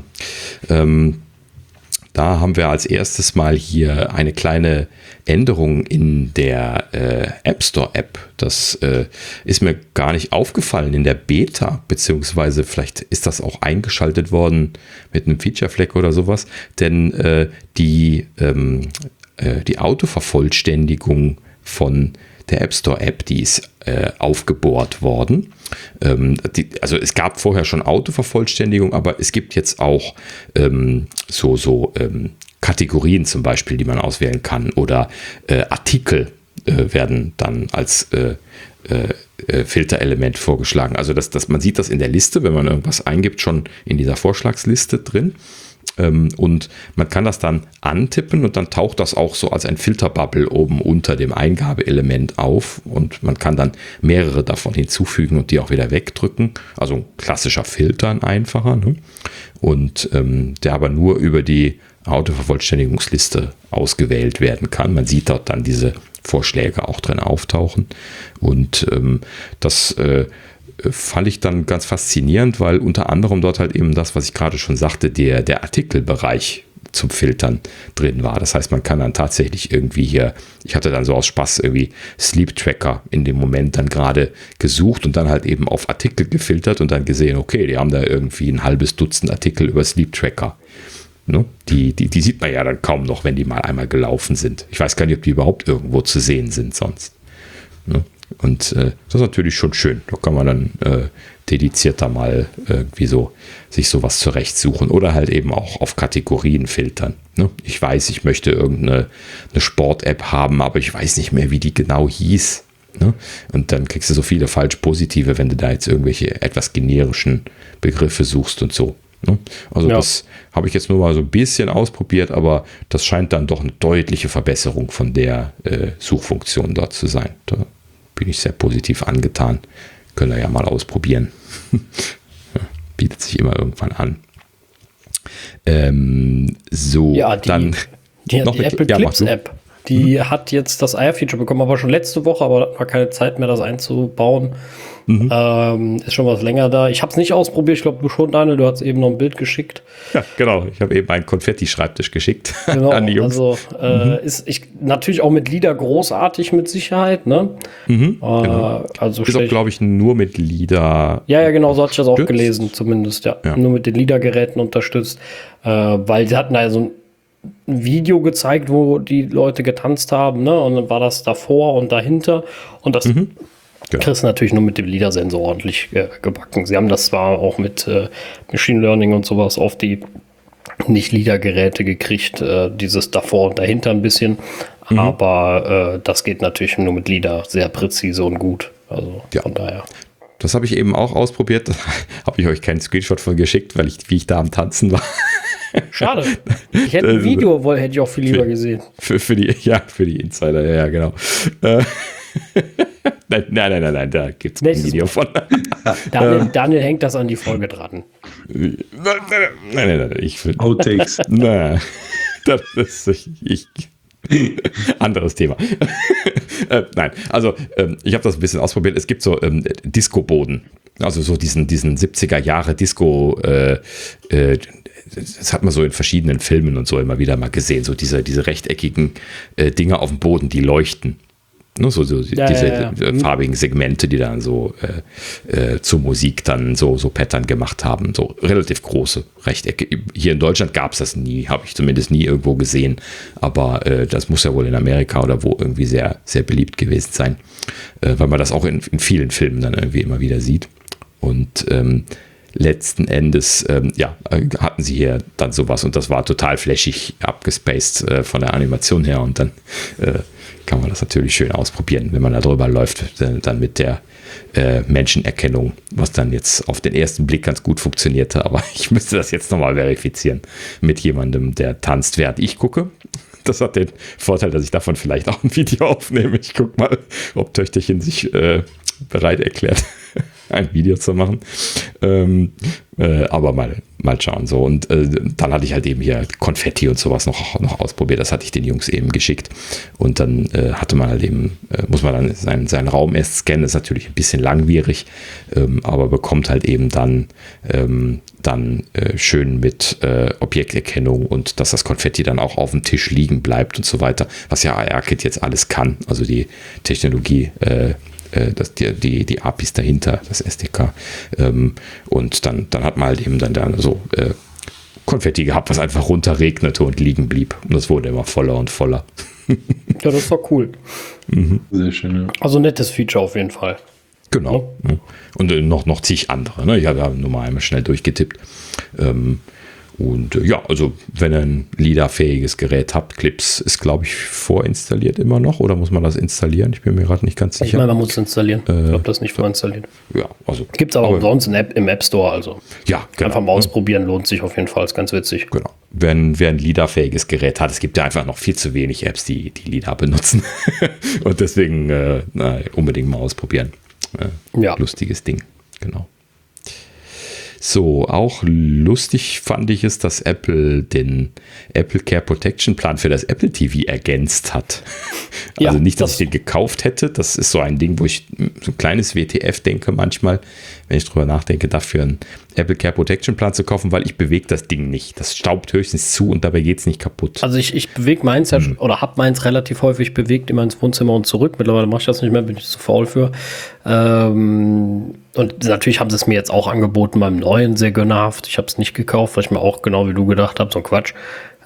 Da haben wir als erstes mal hier eine kleine Änderung in der App Store App. Das ist mir gar nicht aufgefallen in der Beta, beziehungsweise vielleicht ist das auch eingeschaltet worden mit einem Feature Flag oder sowas, denn die Autovervollständigung von der App Store App, die ist aufgebohrt worden. Also es gab vorher schon Autovervollständigung, aber es gibt jetzt auch Kategorien zum Beispiel, die man auswählen kann, oder Artikel werden dann als Filterelement vorgeschlagen. Also man sieht das in der Liste, wenn man irgendwas eingibt, schon in dieser Vorschlagsliste drin. Und man kann das dann antippen und dann taucht das auch so als ein Filterbubble oben unter dem Eingabeelement auf und man kann dann mehrere davon hinzufügen und die auch wieder wegdrücken. Also ein klassischer Filter, ein einfacher, ne? Und der aber nur über die Autovervollständigungsliste ausgewählt werden kann. Man sieht dort dann diese Vorschläge auch drin auftauchen und das fand ich dann ganz faszinierend, weil unter anderem dort halt eben das, was ich gerade schon sagte, der Artikelbereich zum Filtern drin war. Das heißt, man kann dann tatsächlich irgendwie hier, ich hatte dann so aus Spaß irgendwie Sleep Tracker in dem Moment dann gerade gesucht und dann halt eben auf Artikel gefiltert und dann gesehen, okay, die haben da irgendwie ein halbes Dutzend Artikel über Sleep Tracker. Ne? Die sieht man ja dann kaum noch, wenn die mal einmal gelaufen sind. Ich weiß gar nicht, ob die überhaupt irgendwo zu sehen sind sonst. Ne? Und das ist natürlich schon schön. Da kann man dann dedizierter mal irgendwie so sich sowas zurechtsuchen oder halt eben auch auf Kategorien filtern. Ne? Ich weiß, ich möchte irgendeine Sport-App haben, aber ich weiß nicht mehr, wie die genau hieß. Ne? Und dann kriegst du so viele falsch-positive, wenn du da jetzt irgendwelche etwas generischen Begriffe suchst und so. Ne? Also das habe ich jetzt nur mal so ein bisschen ausprobiert, aber das scheint dann doch eine deutliche Verbesserung von der Suchfunktion dort zu sein. Da bin ich sehr positiv angetan. Können wir ja mal ausprobieren. Bietet sich immer irgendwann an. Die Apple Clips App. Die hat jetzt das IR-Feature bekommen, aber schon letzte Woche, aber da war keine Zeit mehr, das einzubauen. Ist schon was länger da. Ich habe es nicht ausprobiert. Ich glaube, du schon, Daniel. Du hast eben noch ein Bild geschickt. Ja, genau. Ich habe eben einen Konfetti-Schreibtisch geschickt genau, an die Jungs. Also ist natürlich auch mit LIDA großartig mit Sicherheit. Ne? Genau. Also ist auch, glaube ich, nur mit LIDA. Ja, genau. So hatte ich das auch gelesen, zumindest. Ja. Nur mit den LIDA-Geräten unterstützt. Weil sie hatten da so ein Video gezeigt, wo die Leute getanzt haben. Ne? Und dann war das davor und dahinter. Und das kriegst du natürlich nur mit dem LIDA-Sensor ordentlich gebacken. Sie haben das zwar auch mit Machine Learning und sowas auf die Nicht-LIDA-Geräte gekriegt, dieses davor und dahinter ein bisschen, aber das geht natürlich nur mit LIDA sehr präzise und gut. Also von daher. Das habe ich eben auch ausprobiert. Da habe ich euch keinen Screenshot von geschickt, wie ich da am Tanzen war. Schade. Ich hätte ein Video, hätte ich auch viel lieber gesehen. Für die Insider, ja, genau. Nein, da gibt es kein Video von. Daniel hängt das an die Folge dran. Nein, ich will. Outtakes. Nein, das ist anderes Thema. Nein, also ich habe das ein bisschen ausprobiert. Es gibt so Disco-Boden. Also so diesen 70er Jahre Disco, das hat man so in verschiedenen Filmen und so immer wieder mal gesehen. So diese rechteckigen Dinger auf dem Boden, die leuchten. Ne, diese farbigen Segmente, die dann so zur Musik dann so Pattern gemacht haben. So relativ große Rechtecke. Hier in Deutschland gab es das nie, habe ich zumindest nie irgendwo gesehen. Aber das muss ja wohl in Amerika oder wo irgendwie sehr, sehr beliebt gewesen sein. Weil man das auch in vielen Filmen dann irgendwie immer wieder sieht. Und letzten Endes hatten sie hier dann sowas und das war total flashig abgespaced von der Animation her und dann kann man das natürlich schön ausprobieren, wenn man da drüber läuft, dann mit der Menschenerkennung, was dann jetzt auf den ersten Blick ganz gut funktionierte, aber ich müsste das jetzt nochmal verifizieren mit jemandem, der tanzt, während ich gucke. Das hat den Vorteil, dass ich davon vielleicht auch ein Video aufnehme. Ich gucke mal, ob Töchterchen sich bereit erklärt, ein Video zu machen. Aber mal schauen. So. Und dann hatte ich halt eben hier Konfetti und sowas noch ausprobiert. Das hatte ich den Jungs eben geschickt. Und dann hatte man halt eben, muss man dann seinen Raum erst scannen. Das ist natürlich ein bisschen langwierig, aber bekommt halt eben dann schön mit Objekterkennung und dass das Konfetti dann auch auf dem Tisch liegen bleibt und so weiter. Was ja AR-Kit jetzt alles kann. Also die Technologie, die APIs dahinter, das SDK. Und dann hat man halt eben dann so Konfetti gehabt, was einfach runterregnete und liegen blieb. Und das wurde immer voller und voller. Ja, das war cool. Sehr schön, ja. Also nettes Feature auf jeden Fall. Genau. Ja. Und noch zig andere. Ne? Ich habe nur mal einmal schnell durchgetippt. Und also wenn ihr ein LIDA-fähiges Gerät habt, Clips ist, glaube ich, vorinstalliert immer noch. Oder muss man das installieren? Ich bin mir gerade nicht ganz sicher. Ich meine, man muss es installieren. Ich glaube, das ist nicht vorinstalliert. Ja, also. Gibt es aber umsonst im App Store. Also ja, genau. Einfach mal ausprobieren, lohnt sich auf jeden Fall. Ist ganz witzig. Genau. Wer ein LIDA-fähiges Gerät hat, es gibt ja einfach noch viel zu wenig Apps, die LIDA benutzen. Und deswegen unbedingt mal ausprobieren. Lustiges Ding. Genau. So, auch lustig fand ich es, dass Apple den Apple Care Protection Plan für das Apple TV ergänzt hat. Ja, also nicht, dass ich den gekauft hätte. Das ist so ein Ding, wo ich so ein kleines WTF denke manchmal, wenn ich drüber nachdenke, dafür einen Apple Care Protection Plan zu kaufen, weil ich bewege das Ding nicht. Das staubt höchstens zu und dabei geht es nicht kaputt. Also ich bewege meins oder habe meins relativ häufig bewegt, immer ins Wohnzimmer und zurück. Mittlerweile mache ich das nicht mehr, bin ich zu faul für. Und natürlich haben sie es mir jetzt auch angeboten beim neuen, sehr gönnerhaft. Ich habe es nicht gekauft, weil ich mir auch genau wie du gedacht habe, so ein Quatsch.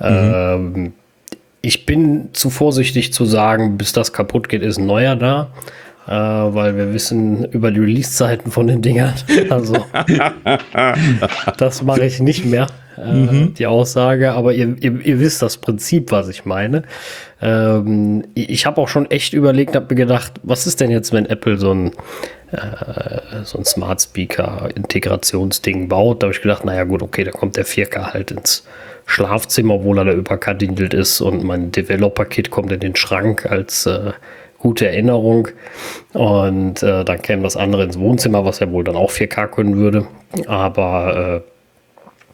Ich bin zu vorsichtig zu sagen, bis das kaputt geht, ist ein neuer da. Weil wir wissen über die Release-Zeiten von den Dingern. Also das mache ich nicht mehr, die Aussage. Aber ihr wisst das Prinzip, was ich meine. Ich habe auch schon echt überlegt, habe mir gedacht, was ist denn jetzt, wenn Apple so ein Smart Speaker-Integrationsding baut? Da habe ich gedacht, naja gut, okay, da kommt der 4K halt ins Schlafzimmer, obwohl er da überkadindelt ist und mein Developer-Kit kommt in den Schrank als gute Erinnerung und dann käme das andere ins Wohnzimmer, was ja wohl dann auch 4K können würde, aber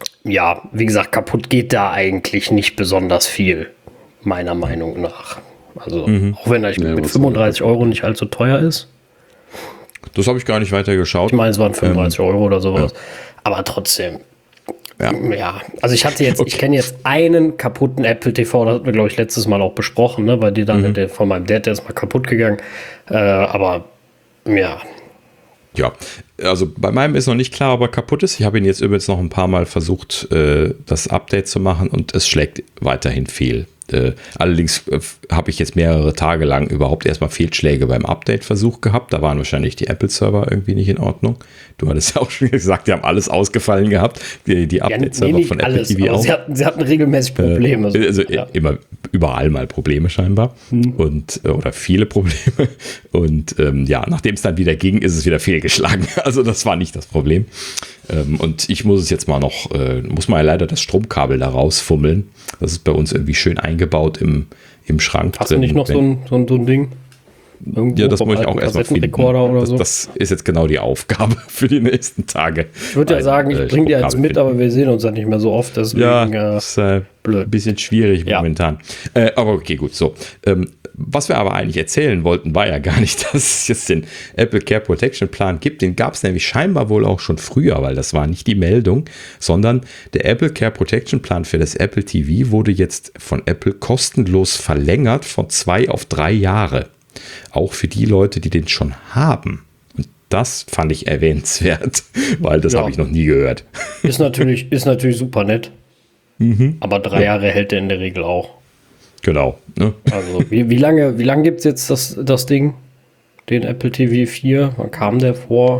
wie gesagt, kaputt geht da eigentlich nicht besonders viel, meiner Meinung nach. Also auch wenn er mit 35 € nicht allzu teuer ist. Das habe ich gar nicht weiter geschaut. Ich meine, es waren 35 € oder sowas. Ja. Aber trotzdem. Ja. Also ich kenne jetzt einen kaputten Apple TV, das hatten wir, glaube ich, letztes Mal auch besprochen, ne? Weil die dann von meinem Dad, der ist mal kaputt gegangen. Aber ja. Ja, also bei meinem ist noch nicht klar, ob er kaputt ist. Ich habe ihn jetzt übrigens noch ein paar Mal versucht, das Update zu machen und es schlägt weiterhin fehl. Allerdings habe ich jetzt mehrere Tage lang überhaupt erstmal Fehlschläge beim Update-Versuch gehabt. Da waren wahrscheinlich die Apple-Server irgendwie nicht in Ordnung. Du hattest ja auch schon gesagt, die haben alles ausgefallen gehabt. Die Update-Server von Apple alles, TV auch. Sie hatten regelmäßig Probleme. Immer überall mal Probleme scheinbar. Oder viele Probleme. Und nachdem es dann wieder ging, ist es wieder fehlgeschlagen. Also das war nicht das Problem. Und ich muss es jetzt mal noch, muss mal leider das Stromkabel da rausfummeln. Das ist bei uns irgendwie schön eingebaut im Schrank. Hast du nicht noch so ein Ding? Irgendwo ja, das muss ich auch erstmal finden. Oder so. Das ist jetzt genau die Aufgabe für die nächsten Tage. Ich würde ja sagen, ich bringe dir eins mit, aber wir sehen uns ja nicht mehr so oft. Deswegen, das ist blöd. Ein bisschen schwierig momentan. Aber okay, gut. So. Was wir aber eigentlich erzählen wollten, war ja gar nicht, dass es jetzt den Apple Care Protection Plan gibt. Den gab es nämlich scheinbar wohl auch schon früher, weil das war nicht die Meldung, sondern der Apple Care Protection Plan für das Apple TV wurde jetzt von Apple kostenlos verlängert von 2 auf 3 Jahre. Auch für die Leute, die den schon haben. Und das fand ich erwähnenswert, weil das habe ich noch nie gehört. Ist natürlich super nett. Aber 3 Jahre hält er in der Regel auch. Genau. Ne? Also wie lange gibt es jetzt das Ding? Den Apple TV 4? Wann kam der vor?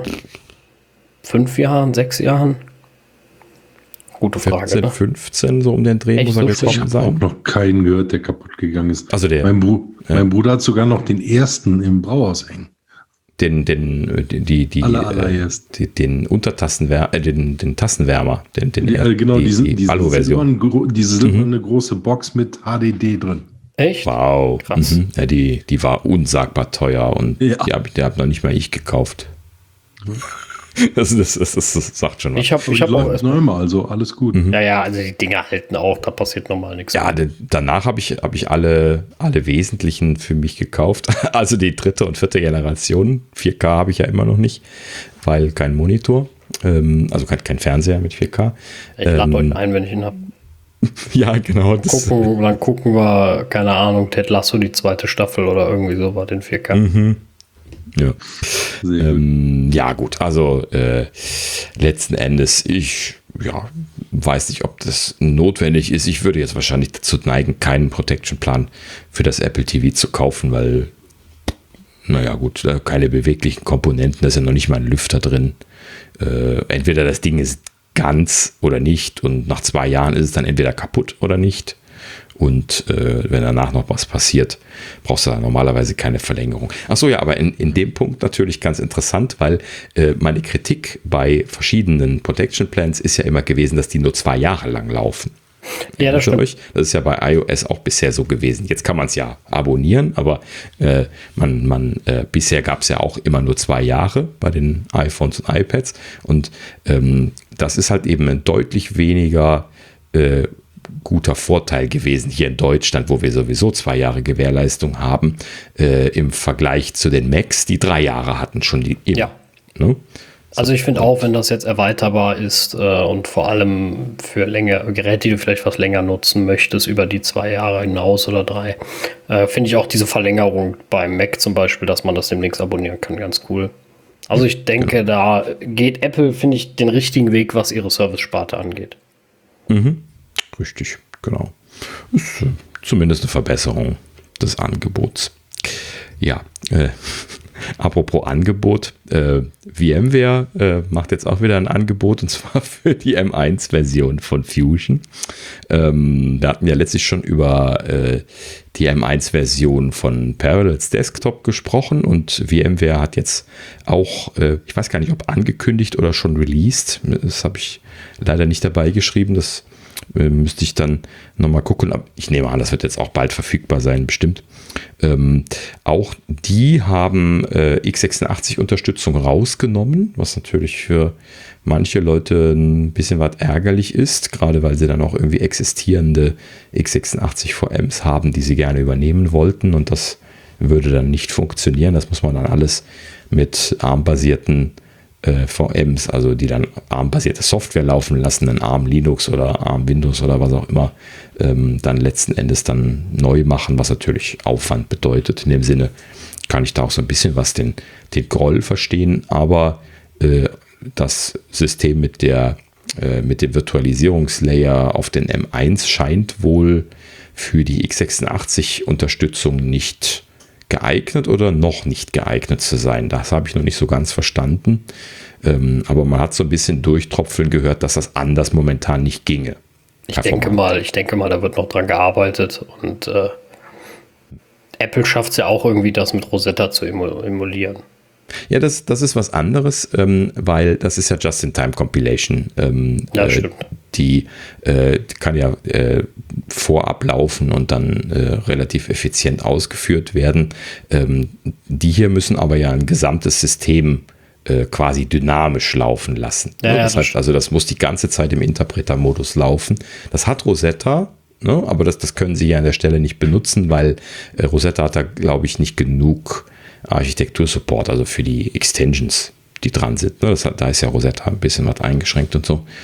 5 Jahren, 6 Jahren? Gute Frage. 14, 15, so um den Dreh muss er gekommen sein. Ich habe auch noch keinen gehört, der kaputt gegangen ist. Also mein Bruder hat sogar noch den ersten im Brauhaus hängen. Den Tassenwärmer, diese silberne große Box mit HDD drin. Echt? Wow. Krass. Ja, die war unsagbar teuer und die hab noch nicht mal ich gekauft. Das sagt schon was. Ich hab auch erstmal mal, also alles gut. Ja, also die Dinger halten auch, da passiert normal nichts. Ja, danach habe ich alle wesentlichen für mich gekauft. Also die 3. und 4. Generation. 4K habe ich ja immer noch nicht, weil kein Monitor, also kein Fernseher mit 4K. Ich lade euch ein, wenn ich ihn habe. Ja, genau. Dann gucken wir, keine Ahnung, Ted Lasso, die 2. Staffel oder irgendwie so war den 4K. Ja. Gut, also letzten Endes, ich weiß nicht, ob das notwendig ist. Ich würde jetzt wahrscheinlich dazu neigen, keinen Protection-Plan für das Apple TV zu kaufen, weil, keine beweglichen Komponenten, da ist ja noch nicht mal ein Lüfter drin. Entweder das Ding ist ganz oder nicht und nach 2 Jahren ist es dann entweder kaputt oder nicht. Und wenn danach noch was passiert, brauchst du da normalerweise keine Verlängerung. Achso, ja, aber in dem Punkt natürlich ganz interessant, weil meine Kritik bei verschiedenen Protection Plans ist ja immer gewesen, dass die nur 2 Jahre lang laufen. Ja, das stimmt. Das ist ja bei iOS auch bisher so gewesen. Jetzt kann man es ja abonnieren, aber bisher gab es ja auch immer nur 2 Jahre bei den iPhones und iPads. Und das ist halt eben ein deutlich weniger guter Vorteil gewesen hier in Deutschland, wo wir sowieso 2 Jahre Gewährleistung haben, im Vergleich zu den Macs, die 3 Jahre hatten schon. Ja. Ne? Also ich finde auch, wenn das jetzt erweiterbar ist und vor allem für Geräte, die du vielleicht was länger nutzen möchtest, über die 2 Jahre hinaus oder 3, finde ich auch diese Verlängerung beim Mac zum Beispiel, dass man das demnächst abonnieren kann, ganz cool. Also ich denke, da geht Apple, finde ich, den richtigen Weg, was ihre Service-Sparte angeht. Richtig, genau. Ist zumindest eine Verbesserung des Angebots. Ja, apropos Angebot, VMware macht jetzt auch wieder ein Angebot, und zwar für die M1-Version von Fusion. Wir hatten ja letztlich schon über die M1-Version von Parallels Desktop gesprochen, und VMware hat jetzt auch, ich weiß gar nicht, ob angekündigt oder schon released, das habe ich leider nicht dabei geschrieben, das müsste ich dann nochmal gucken. Aber ich nehme an, das wird jetzt auch bald verfügbar sein, bestimmt. Auch die haben x86-Unterstützung rausgenommen, was natürlich für manche Leute ein bisschen was ärgerlich ist, gerade weil sie dann auch irgendwie existierende x86-VMs haben, die sie gerne übernehmen wollten, und das würde dann nicht funktionieren. Das muss man dann alles mit ARM-basierten VMs, also die dann ARM-basierte Software laufen lassen, in ARM Linux oder ARM Windows oder was auch immer, dann letzten Endes dann neu machen, was natürlich Aufwand bedeutet. In dem Sinne kann ich da auch so ein bisschen was den Groll verstehen, aber das System mit dem Virtualisierungslayer auf den M1 scheint wohl für die x86-Unterstützung nicht geeignet oder noch nicht geeignet zu sein. Das habe ich noch nicht so ganz verstanden. Aber man hat so ein bisschen durchtropfeln gehört, dass das anders momentan nicht ginge. Ich denke mal, da wird noch dran gearbeitet, und Apple schafft es ja auch irgendwie, das mit Rosetta zu emulieren. Ja, das ist was anderes, weil das ist ja Just-in-Time-Compilation. Ja, stimmt. Die kann ja vorab laufen und dann relativ effizient ausgeführt werden. Die hier müssen aber ja ein gesamtes System quasi dynamisch laufen lassen. Ja, das heißt also, das muss die ganze Zeit im Interpreter-Modus laufen. Das hat Rosetta, ne? Aber das können Sie ja an der Stelle nicht benutzen, weil Rosetta hat da, glaube ich, nicht genug Architektur-Support, also für die Extensions, die dran sind. Ne? Da ist ja Rosetta ein bisschen was eingeschränkt und so.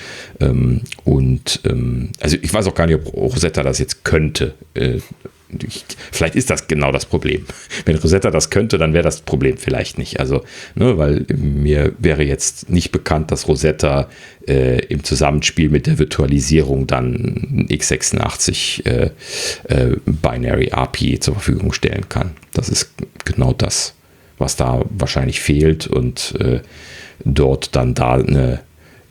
Also ich weiß auch gar nicht, ob Rosetta das jetzt könnte. Vielleicht ist das genau das Problem. Wenn Rosetta das könnte, dann wäre das Problem vielleicht nicht. Also, ne, weil mir wäre jetzt nicht bekannt, dass Rosetta im Zusammenspiel mit der Virtualisierung dann x86 Binary API zur Verfügung stellen kann. Das ist genau das, was da wahrscheinlich fehlt, und dort dann eine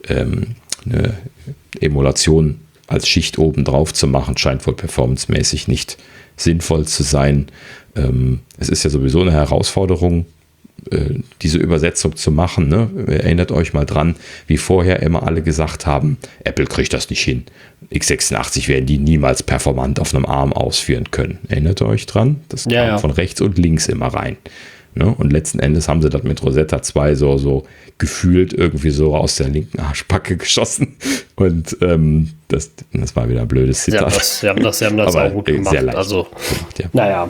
Emulation als Schicht oben drauf zu machen, scheint wohl performancemäßig nicht sinnvoll zu sein. Es ist ja sowieso eine Herausforderung, diese Übersetzung zu machen. Ne? Erinnert euch mal dran, wie vorher immer alle gesagt haben, Apple kriegt das nicht hin. x86 werden die niemals performant auf einem ARM ausführen können. Erinnert ihr euch dran? Das kam von rechts und links immer rein. Ne? Und letzten Endes haben sie das mit Rosetta 2 so gefühlt irgendwie so aus der linken Arschbacke geschossen. Und das war wieder ein blödes Zitat. Sie haben das auch gut gemacht. Sehr leicht also, gemacht, ja. Naja.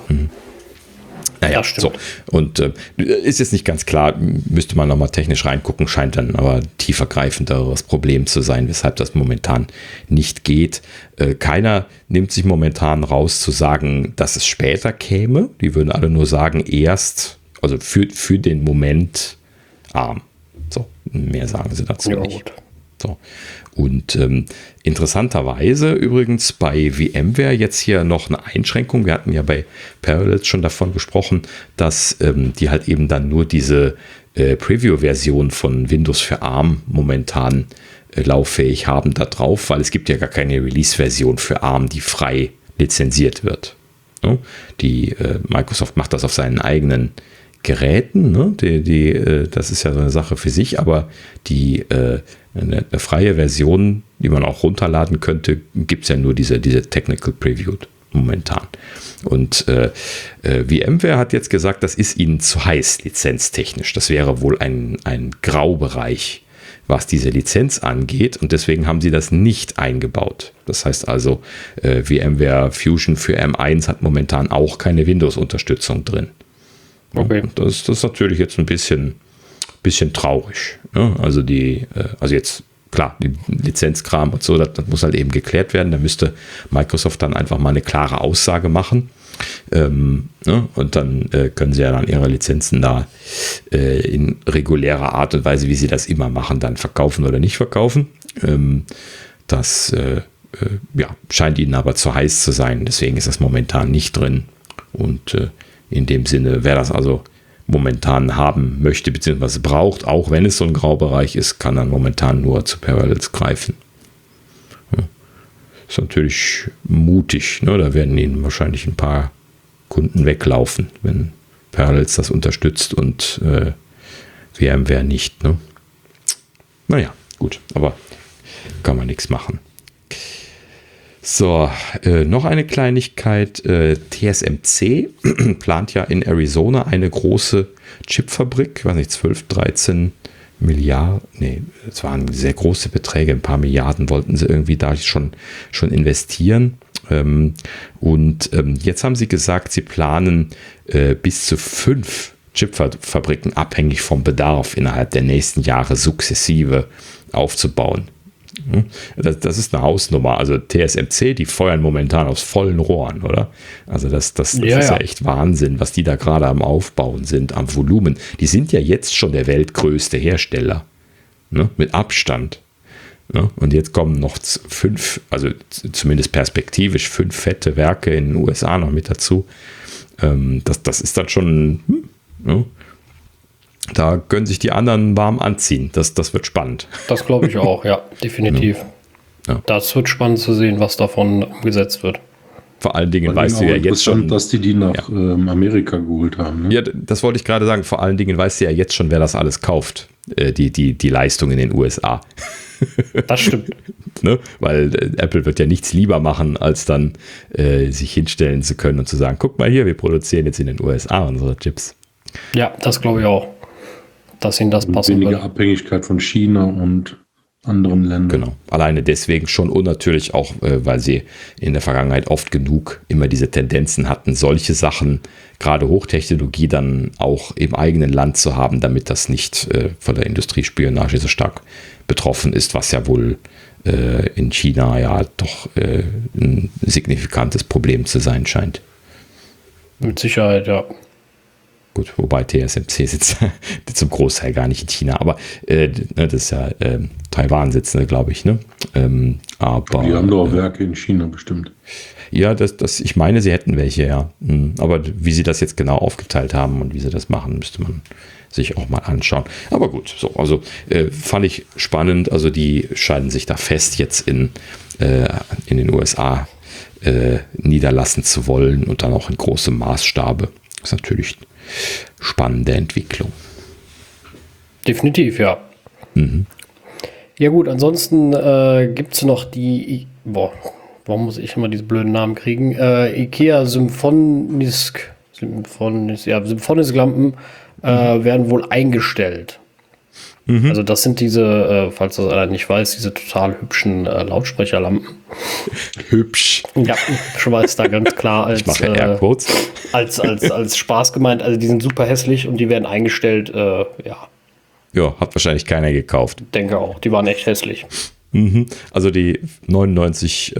Naja, so. Und ist jetzt nicht ganz klar, müsste man nochmal technisch reingucken, scheint dann aber tiefergreifenderes Problem zu sein, weshalb das momentan nicht geht. Keiner nimmt sich momentan raus zu sagen, dass es später käme. Die würden alle nur sagen, erst, also für den Moment ARM. So, mehr sagen sie dazu nicht. Gut. So. Und interessanterweise übrigens bei VMware jetzt hier noch eine Einschränkung. Wir hatten ja bei Parallels schon davon gesprochen, dass die halt eben dann nur diese Preview-Version von Windows für ARM momentan lauffähig haben da drauf, weil es gibt ja gar keine Release-Version für ARM, die frei lizenziert wird. Ne? Microsoft macht das auf seinen eigenen Geräten, ne? Das ist ja so eine Sache für sich, aber eine freie Version, die man auch runterladen könnte, gibt es ja nur diese Technical Preview momentan. Und VMware hat jetzt gesagt, das ist ihnen zu heiß lizenztechnisch. Das wäre wohl ein Graubereich, was diese Lizenz angeht, und deswegen haben sie das nicht eingebaut. Das heißt also, VMware Fusion für M1 hat momentan auch keine Windows-Unterstützung drin. Okay. Das ist natürlich jetzt ein bisschen traurig. Ne? Also jetzt, klar, die Lizenzkram und so, das muss halt eben geklärt werden. Da müsste Microsoft dann einfach mal eine klare Aussage machen. Ne? Und dann können sie ja dann ihre Lizenzen da in regulärer Art und Weise, wie sie das immer machen, dann verkaufen oder nicht verkaufen. Das scheint ihnen aber zu heiß zu sein. Deswegen ist das momentan nicht drin. Und in dem Sinne, wer das also momentan haben möchte bzw. braucht, auch wenn es so ein Graubereich ist, kann dann momentan nur zu Parallels greifen. Ja. Ist natürlich mutig. Ne? Da werden ihnen wahrscheinlich ein paar Kunden weglaufen, wenn Parallels das unterstützt und VMware nicht. Ne? Naja, gut, aber kann man nichts machen. So, noch eine Kleinigkeit. TSMC plant ja in Arizona eine große Chipfabrik, ich weiß nicht, 12, 13 Milliarden, nee, es waren sehr große Beträge, ein paar Milliarden wollten sie irgendwie da schon investieren. Und jetzt haben sie gesagt, sie planen bis zu 5 Chipfabriken abhängig vom Bedarf innerhalb der nächsten Jahre sukzessive aufzubauen. Das ist eine Hausnummer. Also TSMC, die feuern momentan aus vollen Rohren, oder? Also das ist ja echt Wahnsinn, was die da gerade am Aufbauen sind, am Volumen. Die sind ja jetzt schon der weltgrößte Hersteller, ne? Mit Abstand. Ne? Und jetzt kommen noch 5, also zumindest perspektivisch 5 fette Werke in den USA noch mit dazu. Das ist dann schon... Ne? Da können sich die anderen warm anziehen. Das wird spannend. Das glaube ich auch, ja, definitiv. Ja. Das wird spannend zu sehen, was davon umgesetzt wird. Vor allen Dingen weißt du ja jetzt schon, dass die nach Amerika geholt haben. Ne? Ja, das wollte ich gerade sagen. Vor allen Dingen weißt du ja jetzt schon, wer das alles kauft. Die Leistung in den USA. Das stimmt. Ne? Weil Apple wird ja nichts lieber machen, als dann sich hinstellen zu können und zu sagen, guck mal hier, wir produzieren jetzt in den USA unsere Chips. Ja, das glaube ich auch. Dass ihnen das passen wird. Weniger Abhängigkeit von China und anderen Ländern. Genau. Alleine deswegen schon und natürlich auch, weil sie in der Vergangenheit oft genug immer diese Tendenzen hatten, solche Sachen, gerade Hochtechnologie, dann auch im eigenen Land zu haben, damit das nicht von der Industriespionage so stark betroffen ist, was ja wohl in China ja doch ein signifikantes Problem zu sein scheint. Mit Sicherheit, ja. Gut, wobei TSMC sitzt zum Großteil gar nicht in China, aber das ist ja Taiwan sitzende, glaube ich. Ne? Aber die haben doch auch Werke in China bestimmt. Ja, ich meine, sie hätten welche, ja. Aber wie sie das jetzt genau aufgeteilt haben und wie sie das machen, müsste man sich auch mal anschauen. Aber gut, so, also fand ich spannend. Also die scheinen sich da fest jetzt in den USA niederlassen zu wollen und dann auch in großem Maßstabe. Das ist natürlich spannende Entwicklung. Definitiv, ja. Mhm. Ja gut, ansonsten gibt es noch die, warum muss ich immer diese blöden Namen kriegen? IKEA Symphonisk-Lampen werden wohl eingestellt. Mhm. Also das sind diese, falls das einer nicht weiß, diese total hübschen Lautsprecherlampen. Hübsch. Ja, schon mal ist da ganz klar als, ich mache Airquotes. als Spaß gemeint. Also die sind super hässlich und die werden eingestellt, ja. Ja, hat wahrscheinlich keiner gekauft. Denke auch, die waren echt hässlich. Mhm. Also die $99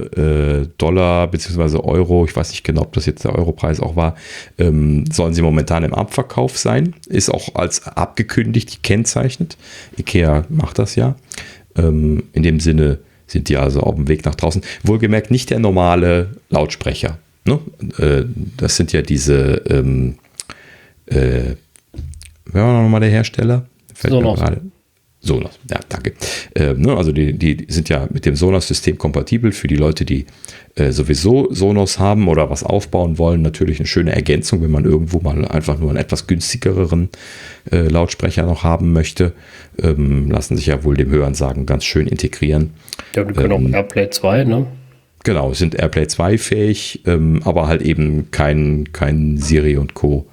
bzw. Euro, ich weiß nicht genau, ob das jetzt der Europreis auch war, sollen sie momentan im Abverkauf sein. Ist auch als abgekündigt gekennzeichnet. IKEA macht das ja. In dem Sinne sind die also auf dem Weg nach draußen. Wohlgemerkt nicht der normale Lautsprecher. Ne? Das sind ja diese, wer war nochmal der Hersteller? Fällt mir gerade. Sonos, ja, danke. Also die sind ja mit dem Sonos-System kompatibel für die Leute, die sowieso Sonos haben oder was aufbauen wollen. Natürlich eine schöne Ergänzung, wenn man irgendwo mal einfach nur einen etwas günstigeren Lautsprecher noch haben möchte. Lassen sich ja wohl dem Hörensagen ganz schön integrieren. Ja, die können auch AirPlay 2, ne? Genau, sind AirPlay 2 fähig, aber halt eben kein Siri und Co.,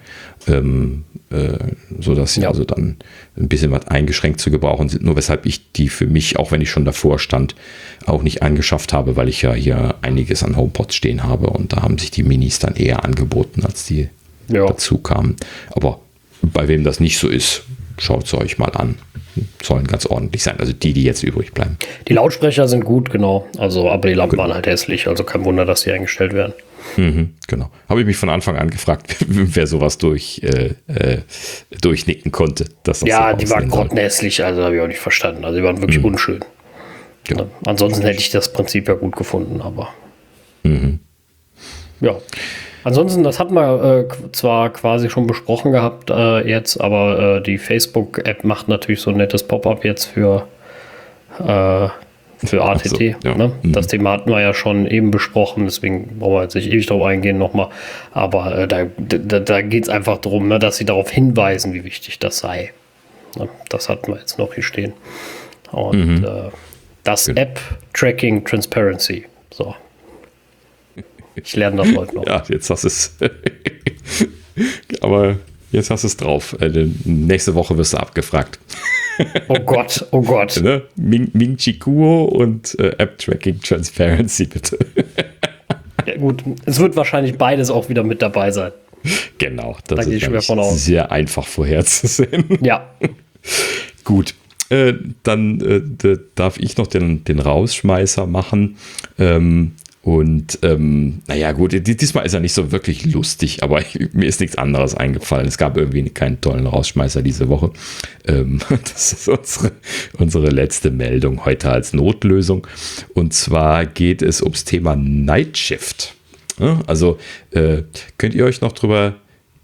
sodass sie also dann ein bisschen was eingeschränkt zu gebrauchen sind, nur weshalb ich die für mich, auch wenn ich schon davor stand, auch nicht angeschafft habe, weil ich ja hier einiges an HomePods stehen habe und da haben sich die Minis dann eher angeboten, als die dazu kamen. Aber bei wem das nicht so ist, schaut es euch mal an. Sollen ganz ordentlich sein, also die jetzt übrig bleiben. Die Lautsprecher sind gut, genau, also aber die Lampen waren halt hässlich, also kein Wunder, dass die eingestellt werden. Genau. Habe ich mich von Anfang an gefragt, wer sowas durchnicken konnte. Dass das ja, so die waren grottenhässlich, also habe ich auch nicht verstanden. Also die waren wirklich unschön. Genau. Ansonsten hätte ich das Prinzip ja gut gefunden, aber ja. Ansonsten, das hatten wir zwar quasi schon besprochen gehabt jetzt, aber die Facebook-App macht natürlich so ein nettes Pop-up jetzt für ATT. So, ja. Ne? Das Thema hatten wir ja schon eben besprochen, deswegen brauchen wir jetzt nicht ewig drauf eingehen nochmal. Aber da geht es einfach darum, ne, dass sie darauf hinweisen, wie wichtig das sei. Ne? Das hatten wir jetzt noch hier stehen. Und das App Tracking Transparency So. Ich lerne das heute noch. Ja, jetzt hast du es. Aber jetzt hast du es drauf. Nächste Woche wirst du abgefragt. Oh Gott, oh Gott. Ne? Ming Chi Kuo und App Tracking Transparency, bitte. Ja, gut, es wird wahrscheinlich beides auch wieder mit dabei sein. Genau, das da ist sehr einfach vorherzusehen. Ja. Gut, dann darf ich noch den Rausschmeißer machen. Naja, gut, diesmal ist er nicht so wirklich lustig, aber mir ist nichts anderes eingefallen. Es gab irgendwie keinen tollen Rausschmeißer diese Woche. Das ist unsere letzte Meldung heute als Notlösung. Und zwar geht es ums Thema Night Shift. Also könnt ihr euch noch drüber,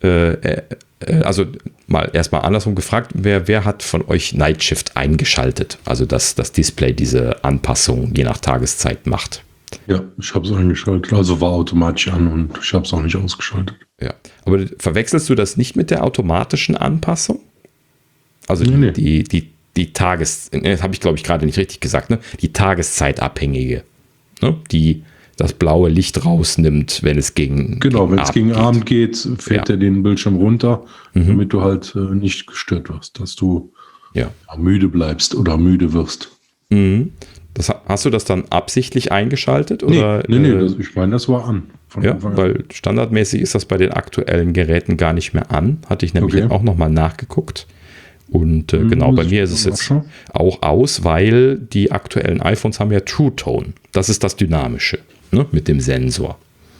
also mal erstmal andersrum gefragt, wer hat von euch Night Shift eingeschaltet? Also dass das Display diese Anpassung je nach Tageszeit macht. Ja, ich habe es eingeschaltet, also war automatisch an und ich habe es auch nicht ausgeschaltet. Ja, aber verwechselst du das nicht mit der automatischen Anpassung? Also nee. die das habe ich glaube ich gerade nicht richtig gesagt, ne? Die tageszeitabhängige, ne? Die das blaue Licht rausnimmt, wenn es gegen Genau, wenn es gegen Abend geht, fährt er den Bildschirm runter, damit du halt nicht gestört wirst, dass du müde bleibst oder müde wirst. Mhm. Hast du das dann absichtlich eingeschaltet? Oder, nee, ich meine, das war an. Weil standardmäßig ist das bei den aktuellen Geräten gar nicht mehr an. Hatte ich nämlich auch nochmal nachgeguckt. Und genau, bei mir ist es jetzt auch aus, weil die aktuellen iPhones haben ja True Tone. Das ist das Dynamische, ne, mit dem Sensor.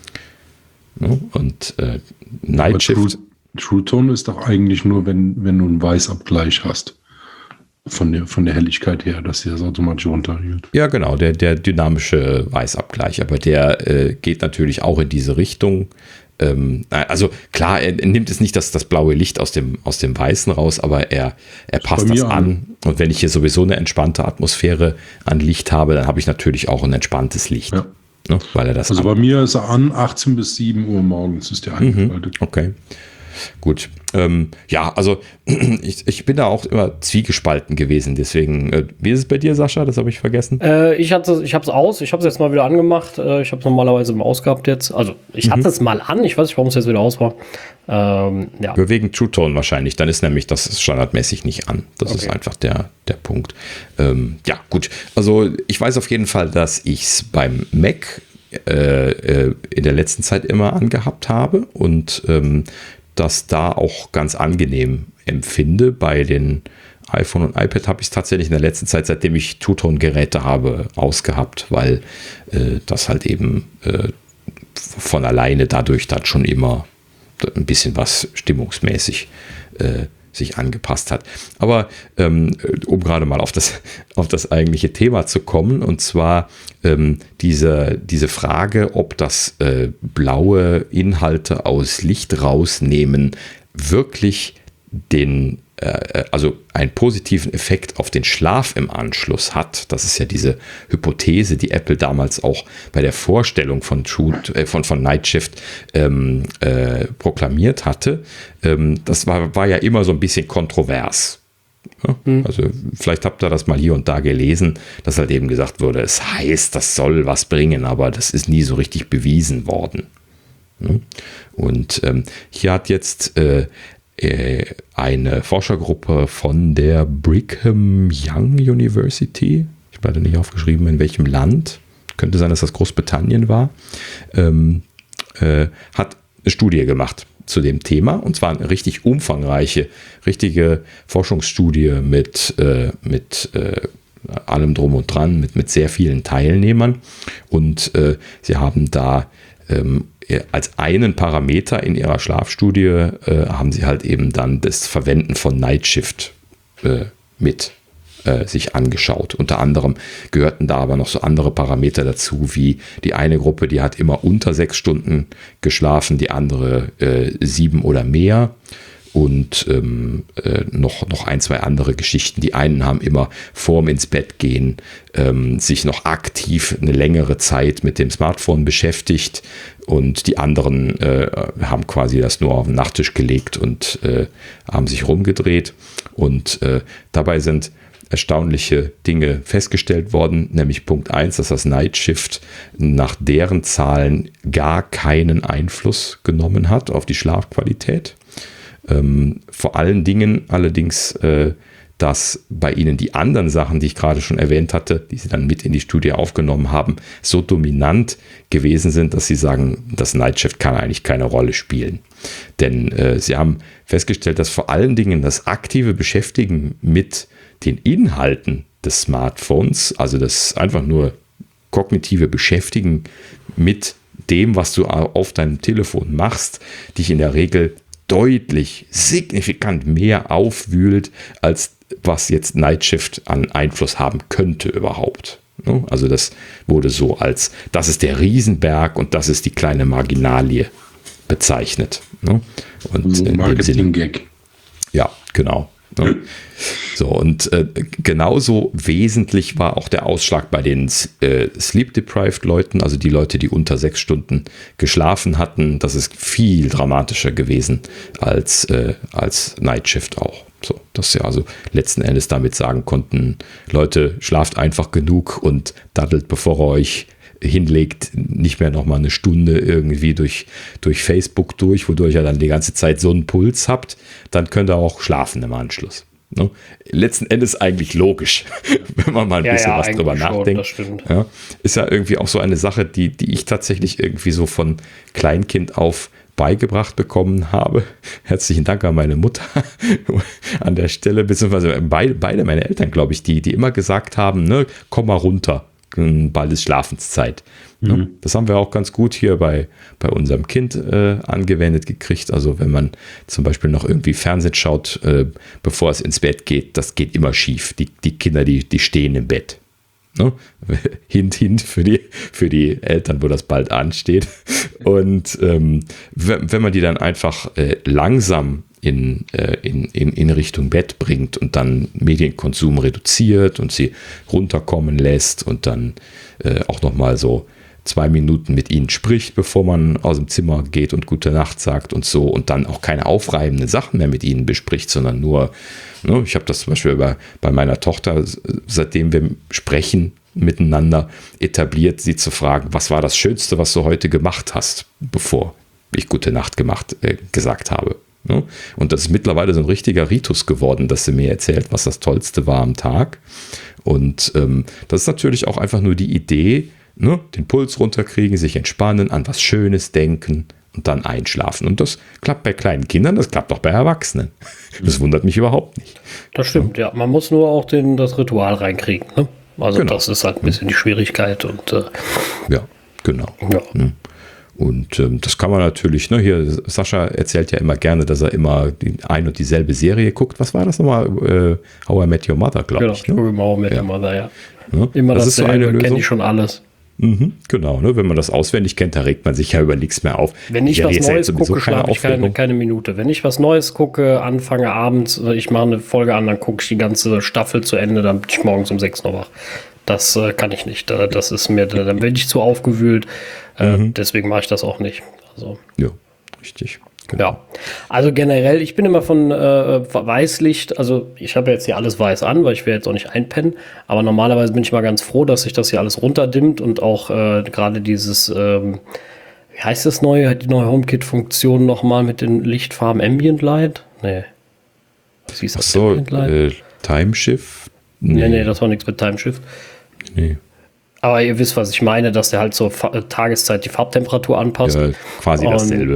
Ne? Und Night Shift. True Tone ist doch eigentlich nur, wenn du einen Weißabgleich hast. Von der Helligkeit her, dass sie das automatisch runterhielt. Ja, genau, der dynamische Weißabgleich, aber der geht natürlich auch in diese Richtung. Also klar, er nimmt es nicht das blaue Licht aus dem Weißen raus, aber er passt das an. Und wenn ich hier sowieso eine entspannte Atmosphäre an Licht habe, dann habe ich natürlich auch ein entspanntes Licht. Ja. Ne, weil er das bei mir ist er an, 18 bis 7 Uhr morgens ist der eingeschaltet. Okay. Gut. Also ich bin da auch immer zwiegespalten gewesen, deswegen, wie ist es bei dir, Sascha? Das habe ich vergessen. Ich habe es aus, ich habe es jetzt mal wieder angemacht. Ich habe es normalerweise im Aus gehabt jetzt. Also ich hatte es mal an, ich weiß nicht, warum es jetzt wieder aus war. Wegen True Tone wahrscheinlich, dann ist nämlich das standardmäßig nicht an. Das ist einfach der Punkt. Gut. Also ich weiß auf jeden Fall, dass ich es beim Mac in der letzten Zeit immer angehabt habe und das da auch ganz angenehm empfinde. Bei den iPhone und iPad habe ich es tatsächlich in der letzten Zeit, seitdem ich Two-Tone-Geräte habe, ausgehabt, weil das halt eben von alleine dadurch dann schon immer ein bisschen was stimmungsmäßig sich angepasst hat. Aber um gerade mal auf das eigentliche Thema zu kommen, und zwar diese Frage, ob das blaue Inhalte aus Licht rausnehmen wirklich also einen positiven Effekt auf den Schlaf im Anschluss hat. Das ist ja diese Hypothese, die Apple damals auch bei der Vorstellung von Night Shift proklamiert hatte. Das war ja immer so ein bisschen kontrovers. Ja? Also vielleicht habt ihr das mal hier und da gelesen, dass halt eben gesagt wurde, es heißt, das soll was bringen, aber das ist nie so richtig bewiesen worden. Ja? Und hier hat jetzt eine Forschergruppe von der Brigham Young University, ich habe leider nicht aufgeschrieben, in welchem Land, könnte sein, dass das Großbritannien war, hat eine Studie gemacht zu dem Thema, und zwar eine richtig umfangreiche, richtige Forschungsstudie mit allem drum und dran, mit sehr vielen Teilnehmern, und sie haben da als einen Parameter in ihrer Schlafstudie haben sie halt eben dann das Verwenden von Night Shift mit sich angeschaut. Unter anderem gehörten da aber noch so andere Parameter dazu, wie die eine Gruppe, die hat immer unter 6 Stunden geschlafen, die andere 7 oder mehr. Und noch ein, zwei andere Geschichten. Die einen haben immer vorm ins Bett gehen sich noch aktiv eine längere Zeit mit dem Smartphone beschäftigt, und die anderen haben quasi das nur auf den Nachttisch gelegt und haben sich rumgedreht. Und dabei sind erstaunliche Dinge festgestellt worden, nämlich Punkt 1, dass das Night Shift nach deren Zahlen gar keinen Einfluss genommen hat auf die Schlafqualität. Vor allen Dingen allerdings, dass bei ihnen die anderen Sachen, die ich gerade schon erwähnt hatte, die sie dann mit in die Studie aufgenommen haben, so dominant gewesen sind, dass sie sagen, das Night Shift kann eigentlich keine Rolle spielen. Denn sie haben festgestellt, dass vor allen Dingen das aktive Beschäftigen mit den Inhalten des Smartphones, also das einfach nur kognitive Beschäftigen mit dem, was du auf deinem Telefon machst, dich in der Regel deutlich, signifikant mehr aufwühlt, als was jetzt Night Shift an Einfluss haben könnte überhaupt. Also das wurde so als, das ist der Riesenberg und das ist die kleine Marginalie bezeichnet. Und Marketing-Gag. Ja, genau. So, und genauso wesentlich war auch der Ausschlag bei den Sleep-Deprived-Leuten, also die Leute, die unter 6 Stunden geschlafen hatten. Das ist viel dramatischer gewesen als Night Shift auch. So, dass sie also letzten Endes damit sagen konnten, Leute, schlaft einfach genug und daddelt, bevor ihr euch hinlegt, nicht mehr nochmal eine Stunde irgendwie durch Facebook durch, wodurch ihr dann die ganze Zeit so einen Puls habt, dann könnt ihr auch schlafen im Anschluss. Ne? Letzten Endes eigentlich logisch, wenn man mal ein bisschen was drüber nachdenkt. Schon, ja, ist ja irgendwie auch so eine Sache, die ich tatsächlich irgendwie so von Kleinkind auf beigebracht bekommen habe. Herzlichen Dank an meine Mutter an der Stelle, beziehungsweise beide meine Eltern, glaube ich, die immer gesagt haben, ne, komm mal runter, bald ist Schlafenszeit. Mhm. Das haben wir auch ganz gut hier bei unserem Kind angewendet gekriegt. Also wenn man zum Beispiel noch irgendwie Fernsehen schaut, bevor es ins Bett geht, das geht immer schief. Die Kinder, die stehen im Bett. Ne? Hint für die Eltern, wo das bald ansteht. Und wenn man die dann einfach langsam in Richtung Bett bringt und dann Medienkonsum reduziert und sie runterkommen lässt und dann auch nochmal so 2 Minuten mit ihnen spricht, bevor man aus dem Zimmer geht und gute Nacht sagt und so und dann auch keine aufreibenden Sachen mehr mit ihnen bespricht, sondern nur, ne, ich habe das zum Beispiel bei meiner Tochter, seitdem wir sprechen miteinander, etabliert, sie zu fragen, was war das Schönste, was du heute gemacht hast, bevor ich gute Nacht gesagt habe. Ne? Und das ist mittlerweile so ein richtiger Ritus geworden, dass sie mir erzählt, was das Tollste war am Tag. Und das ist natürlich auch einfach nur die Idee, ne, den Puls runterkriegen, sich entspannen, an was Schönes denken und dann einschlafen. Und das klappt bei kleinen Kindern, das klappt auch bei Erwachsenen. Das wundert mich überhaupt nicht. Das stimmt, ja. Man muss nur auch das Ritual reinkriegen. Ne? Also genau. Das ist halt ein bisschen die Schwierigkeit. Und, ja, genau. Ja. Und das kann man natürlich, ne, hier, Sascha erzählt ja immer gerne, dass er immer ein und dieselbe Serie guckt. Was war das nochmal? How I Met Your Mother, glaube ich. Genau, How I Met Your Mother, ja. Immer das dasselbe, ist so eine Lösung. Kenne ich schon alles. Genau, ne? Wenn man das auswendig kennt, da regt man sich ja über nichts mehr auf. Wenn ich was Neues gucke, schlafe ich keine Minute. Wenn ich was Neues gucke, anfange abends, ich mache eine Folge an, dann gucke ich die ganze Staffel zu Ende, dann bin ich morgens um 6 noch wach. Das kann ich nicht. Das ist mir, dann bin ich zu aufgewühlt. Deswegen mache ich das auch nicht. Also. Ja, richtig. Genau. Ja, also generell, ich bin immer von Weißlicht, also ich habe jetzt hier alles weiß an, weil ich will jetzt auch nicht einpennen, aber normalerweise bin ich mal ganz froh, dass sich das hier alles runterdimmt und auch gerade dieses, wie heißt das neue, die neue HomeKit-Funktion nochmal mit den Lichtfarben Ambient Light? Nee. Was hieß das? Ach so, Timeshift? Nee, das war nichts mit Timeshift. Nee. Aber ihr wisst, was ich meine, dass der halt zur Tageszeit die Farbtemperatur anpasst. Ja, quasi dasselbe.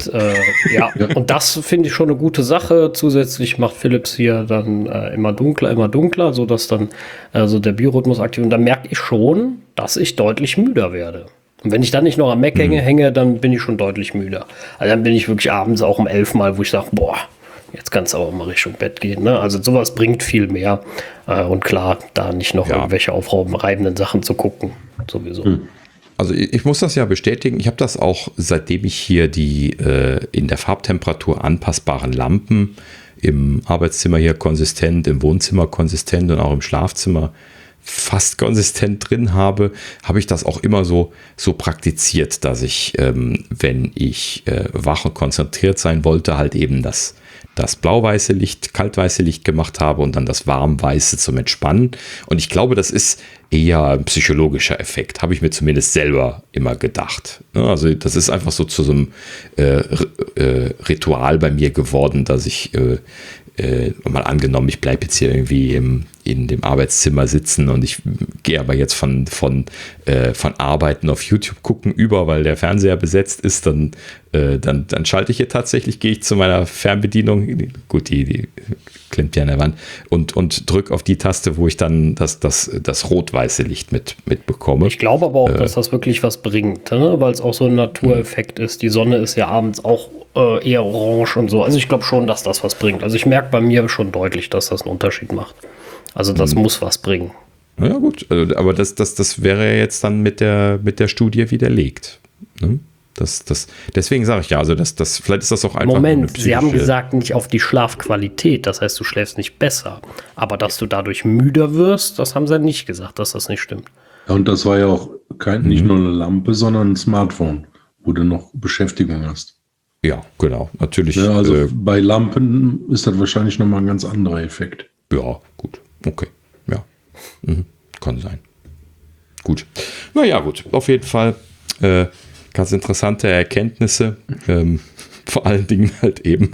Und das finde ich schon eine gute Sache. Zusätzlich macht Philips hier dann immer dunkler, sodass dann also der Biorhythmus aktiv ist. Und dann merke ich schon, dass ich deutlich müder werde. Und wenn ich dann nicht noch am Mac hänge, dann bin ich schon deutlich müder. Also dann bin ich wirklich abends auch um 11 mal, wo ich sage, boah, jetzt kannst du aber mal Richtung Bett gehen. Ne? Also sowas bringt viel mehr. Und klar, da nicht noch irgendwelche aufreibenden Sachen zu gucken. Sowieso. Also ich muss das ja bestätigen. Ich habe das auch, seitdem ich hier die in der Farbtemperatur anpassbaren Lampen im Arbeitszimmer hier konsistent, im Wohnzimmer konsistent und auch im Schlafzimmer fast konsistent drin habe ich das auch immer so praktiziert, dass ich, wenn ich wach und konzentriert sein wollte, halt eben das das blau-weiße Licht, kalt-weiße Licht gemacht habe und dann das warm-weiße zum Entspannen. Und ich glaube, das ist eher ein psychologischer Effekt, habe ich mir zumindest selber immer gedacht. Also das ist einfach so zu so einem Ritual bei mir geworden, dass ich mal angenommen, ich bleibe jetzt hier irgendwie in dem Arbeitszimmer sitzen und ich gehe aber jetzt von Arbeiten auf YouTube gucken über, weil der Fernseher besetzt ist, dann schalte ich hier tatsächlich, gehe ich zu meiner Fernbedienung, gut, die klemmt ja an der Wand, und drücke auf die Taste, wo ich dann das rot-weiße Licht mitbekomme. Ich glaube aber auch, dass das wirklich was bringt, ne? Weil es auch so ein Natureffekt ist. Die Sonne ist ja abends auch eher orange und so. Also ich glaube schon, dass das was bringt. Also ich merke bei mir schon deutlich, dass das einen Unterschied macht. Also das muss was bringen. Ja gut, aber das wäre ja jetzt dann mit der Studie widerlegt. Ne? Deswegen sage ich ja, also vielleicht ist das auch einfach. Moment, Sie haben gesagt, nicht auf die Schlafqualität, das heißt, du schläfst nicht besser. Aber dass du dadurch müder wirst, das haben sie nicht gesagt, dass das nicht stimmt. Ja, und das war ja auch nicht nur eine Lampe, sondern ein Smartphone, wo du noch Beschäftigung hast. Ja, genau, natürlich. Ja, also bei Lampen ist das wahrscheinlich nochmal ein ganz anderer Effekt. Ja, gut, okay, ja, kann sein. Gut, naja, gut, auf jeden Fall ganz interessante Erkenntnisse, vor allen Dingen halt eben,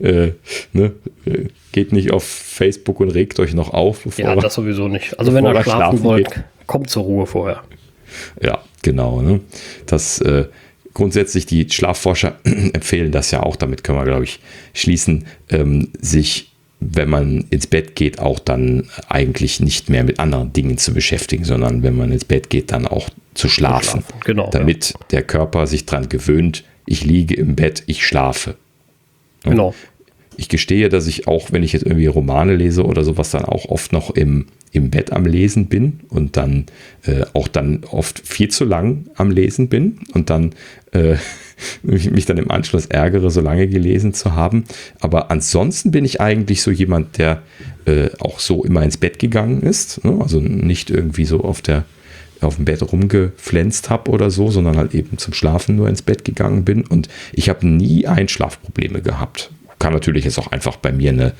geht nicht auf Facebook und regt euch noch auf. Ja, das sowieso nicht. Also wenn ihr schlafen wollt, kommt zur Ruhe vorher. Ja, genau. Ne? Das grundsätzlich, die Schlafforscher empfehlen das ja auch, damit können wir, glaube ich, schließen, sich, wenn man ins Bett geht, auch dann eigentlich nicht mehr mit anderen Dingen zu beschäftigen, sondern wenn man ins Bett geht, dann auch zu schlafen. Genau, damit der Körper sich dran gewöhnt, ich liege im Bett, ich schlafe. Genau. Ich gestehe, dass ich auch, wenn ich jetzt irgendwie Romane lese oder sowas, dann auch oft noch im Bett am Lesen bin und dann auch dann oft viel zu lang am Lesen bin und dann mich dann im Anschluss ärgere, so lange gelesen zu haben. Aber ansonsten bin ich eigentlich so jemand, der auch so immer ins Bett gegangen ist. Ne? Also nicht irgendwie so auf dem Bett rumgeflänzt habe oder so, sondern halt eben zum Schlafen nur ins Bett gegangen bin. Und ich habe nie Einschlafprobleme gehabt. Kann natürlich jetzt auch einfach bei mir eine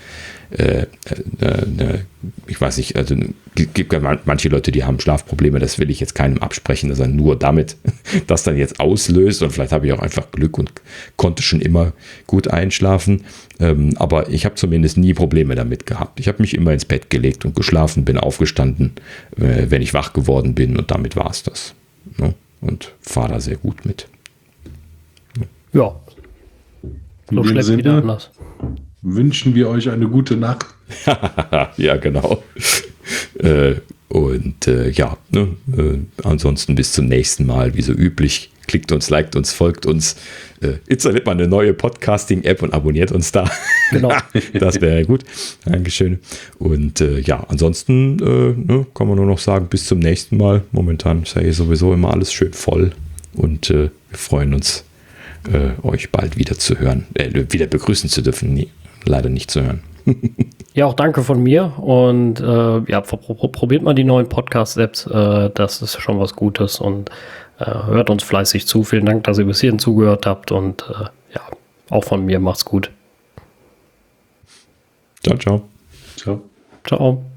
ich weiß nicht, also gibt ja manche Leute, die haben Schlafprobleme, das will ich jetzt keinem absprechen, dass er nur damit das dann jetzt auslöst und vielleicht habe ich auch einfach Glück und konnte schon immer gut einschlafen, aber ich habe zumindest nie Probleme damit gehabt. Ich habe mich immer ins Bett gelegt und geschlafen, bin aufgestanden, wenn ich wach geworden bin und damit war es das. Ne? Und fahre da sehr gut mit. Ja. So schlecht wieder anders. Wünschen wir euch eine gute Nacht. Ja, genau. Ansonsten bis zum nächsten Mal, wie so üblich. Klickt uns, liked uns, folgt uns, installiert mal eine neue Podcasting-App und abonniert uns da. Genau. Das wäre gut. Dankeschön. Und ansonsten kann man nur noch sagen, bis zum nächsten Mal. Momentan ist ja hier sowieso immer alles schön voll und wir freuen uns, euch bald wieder zu hören, wieder begrüßen zu dürfen. Nee, leider nicht zu hören. Ja, auch danke von mir und probiert mal die neuen Podcast-Apps, das ist schon was Gutes und hört uns fleißig zu. Vielen Dank, dass ihr bis hierhin zugehört habt und auch von mir, macht's gut. Ciao, ciao. Ciao. Ciao.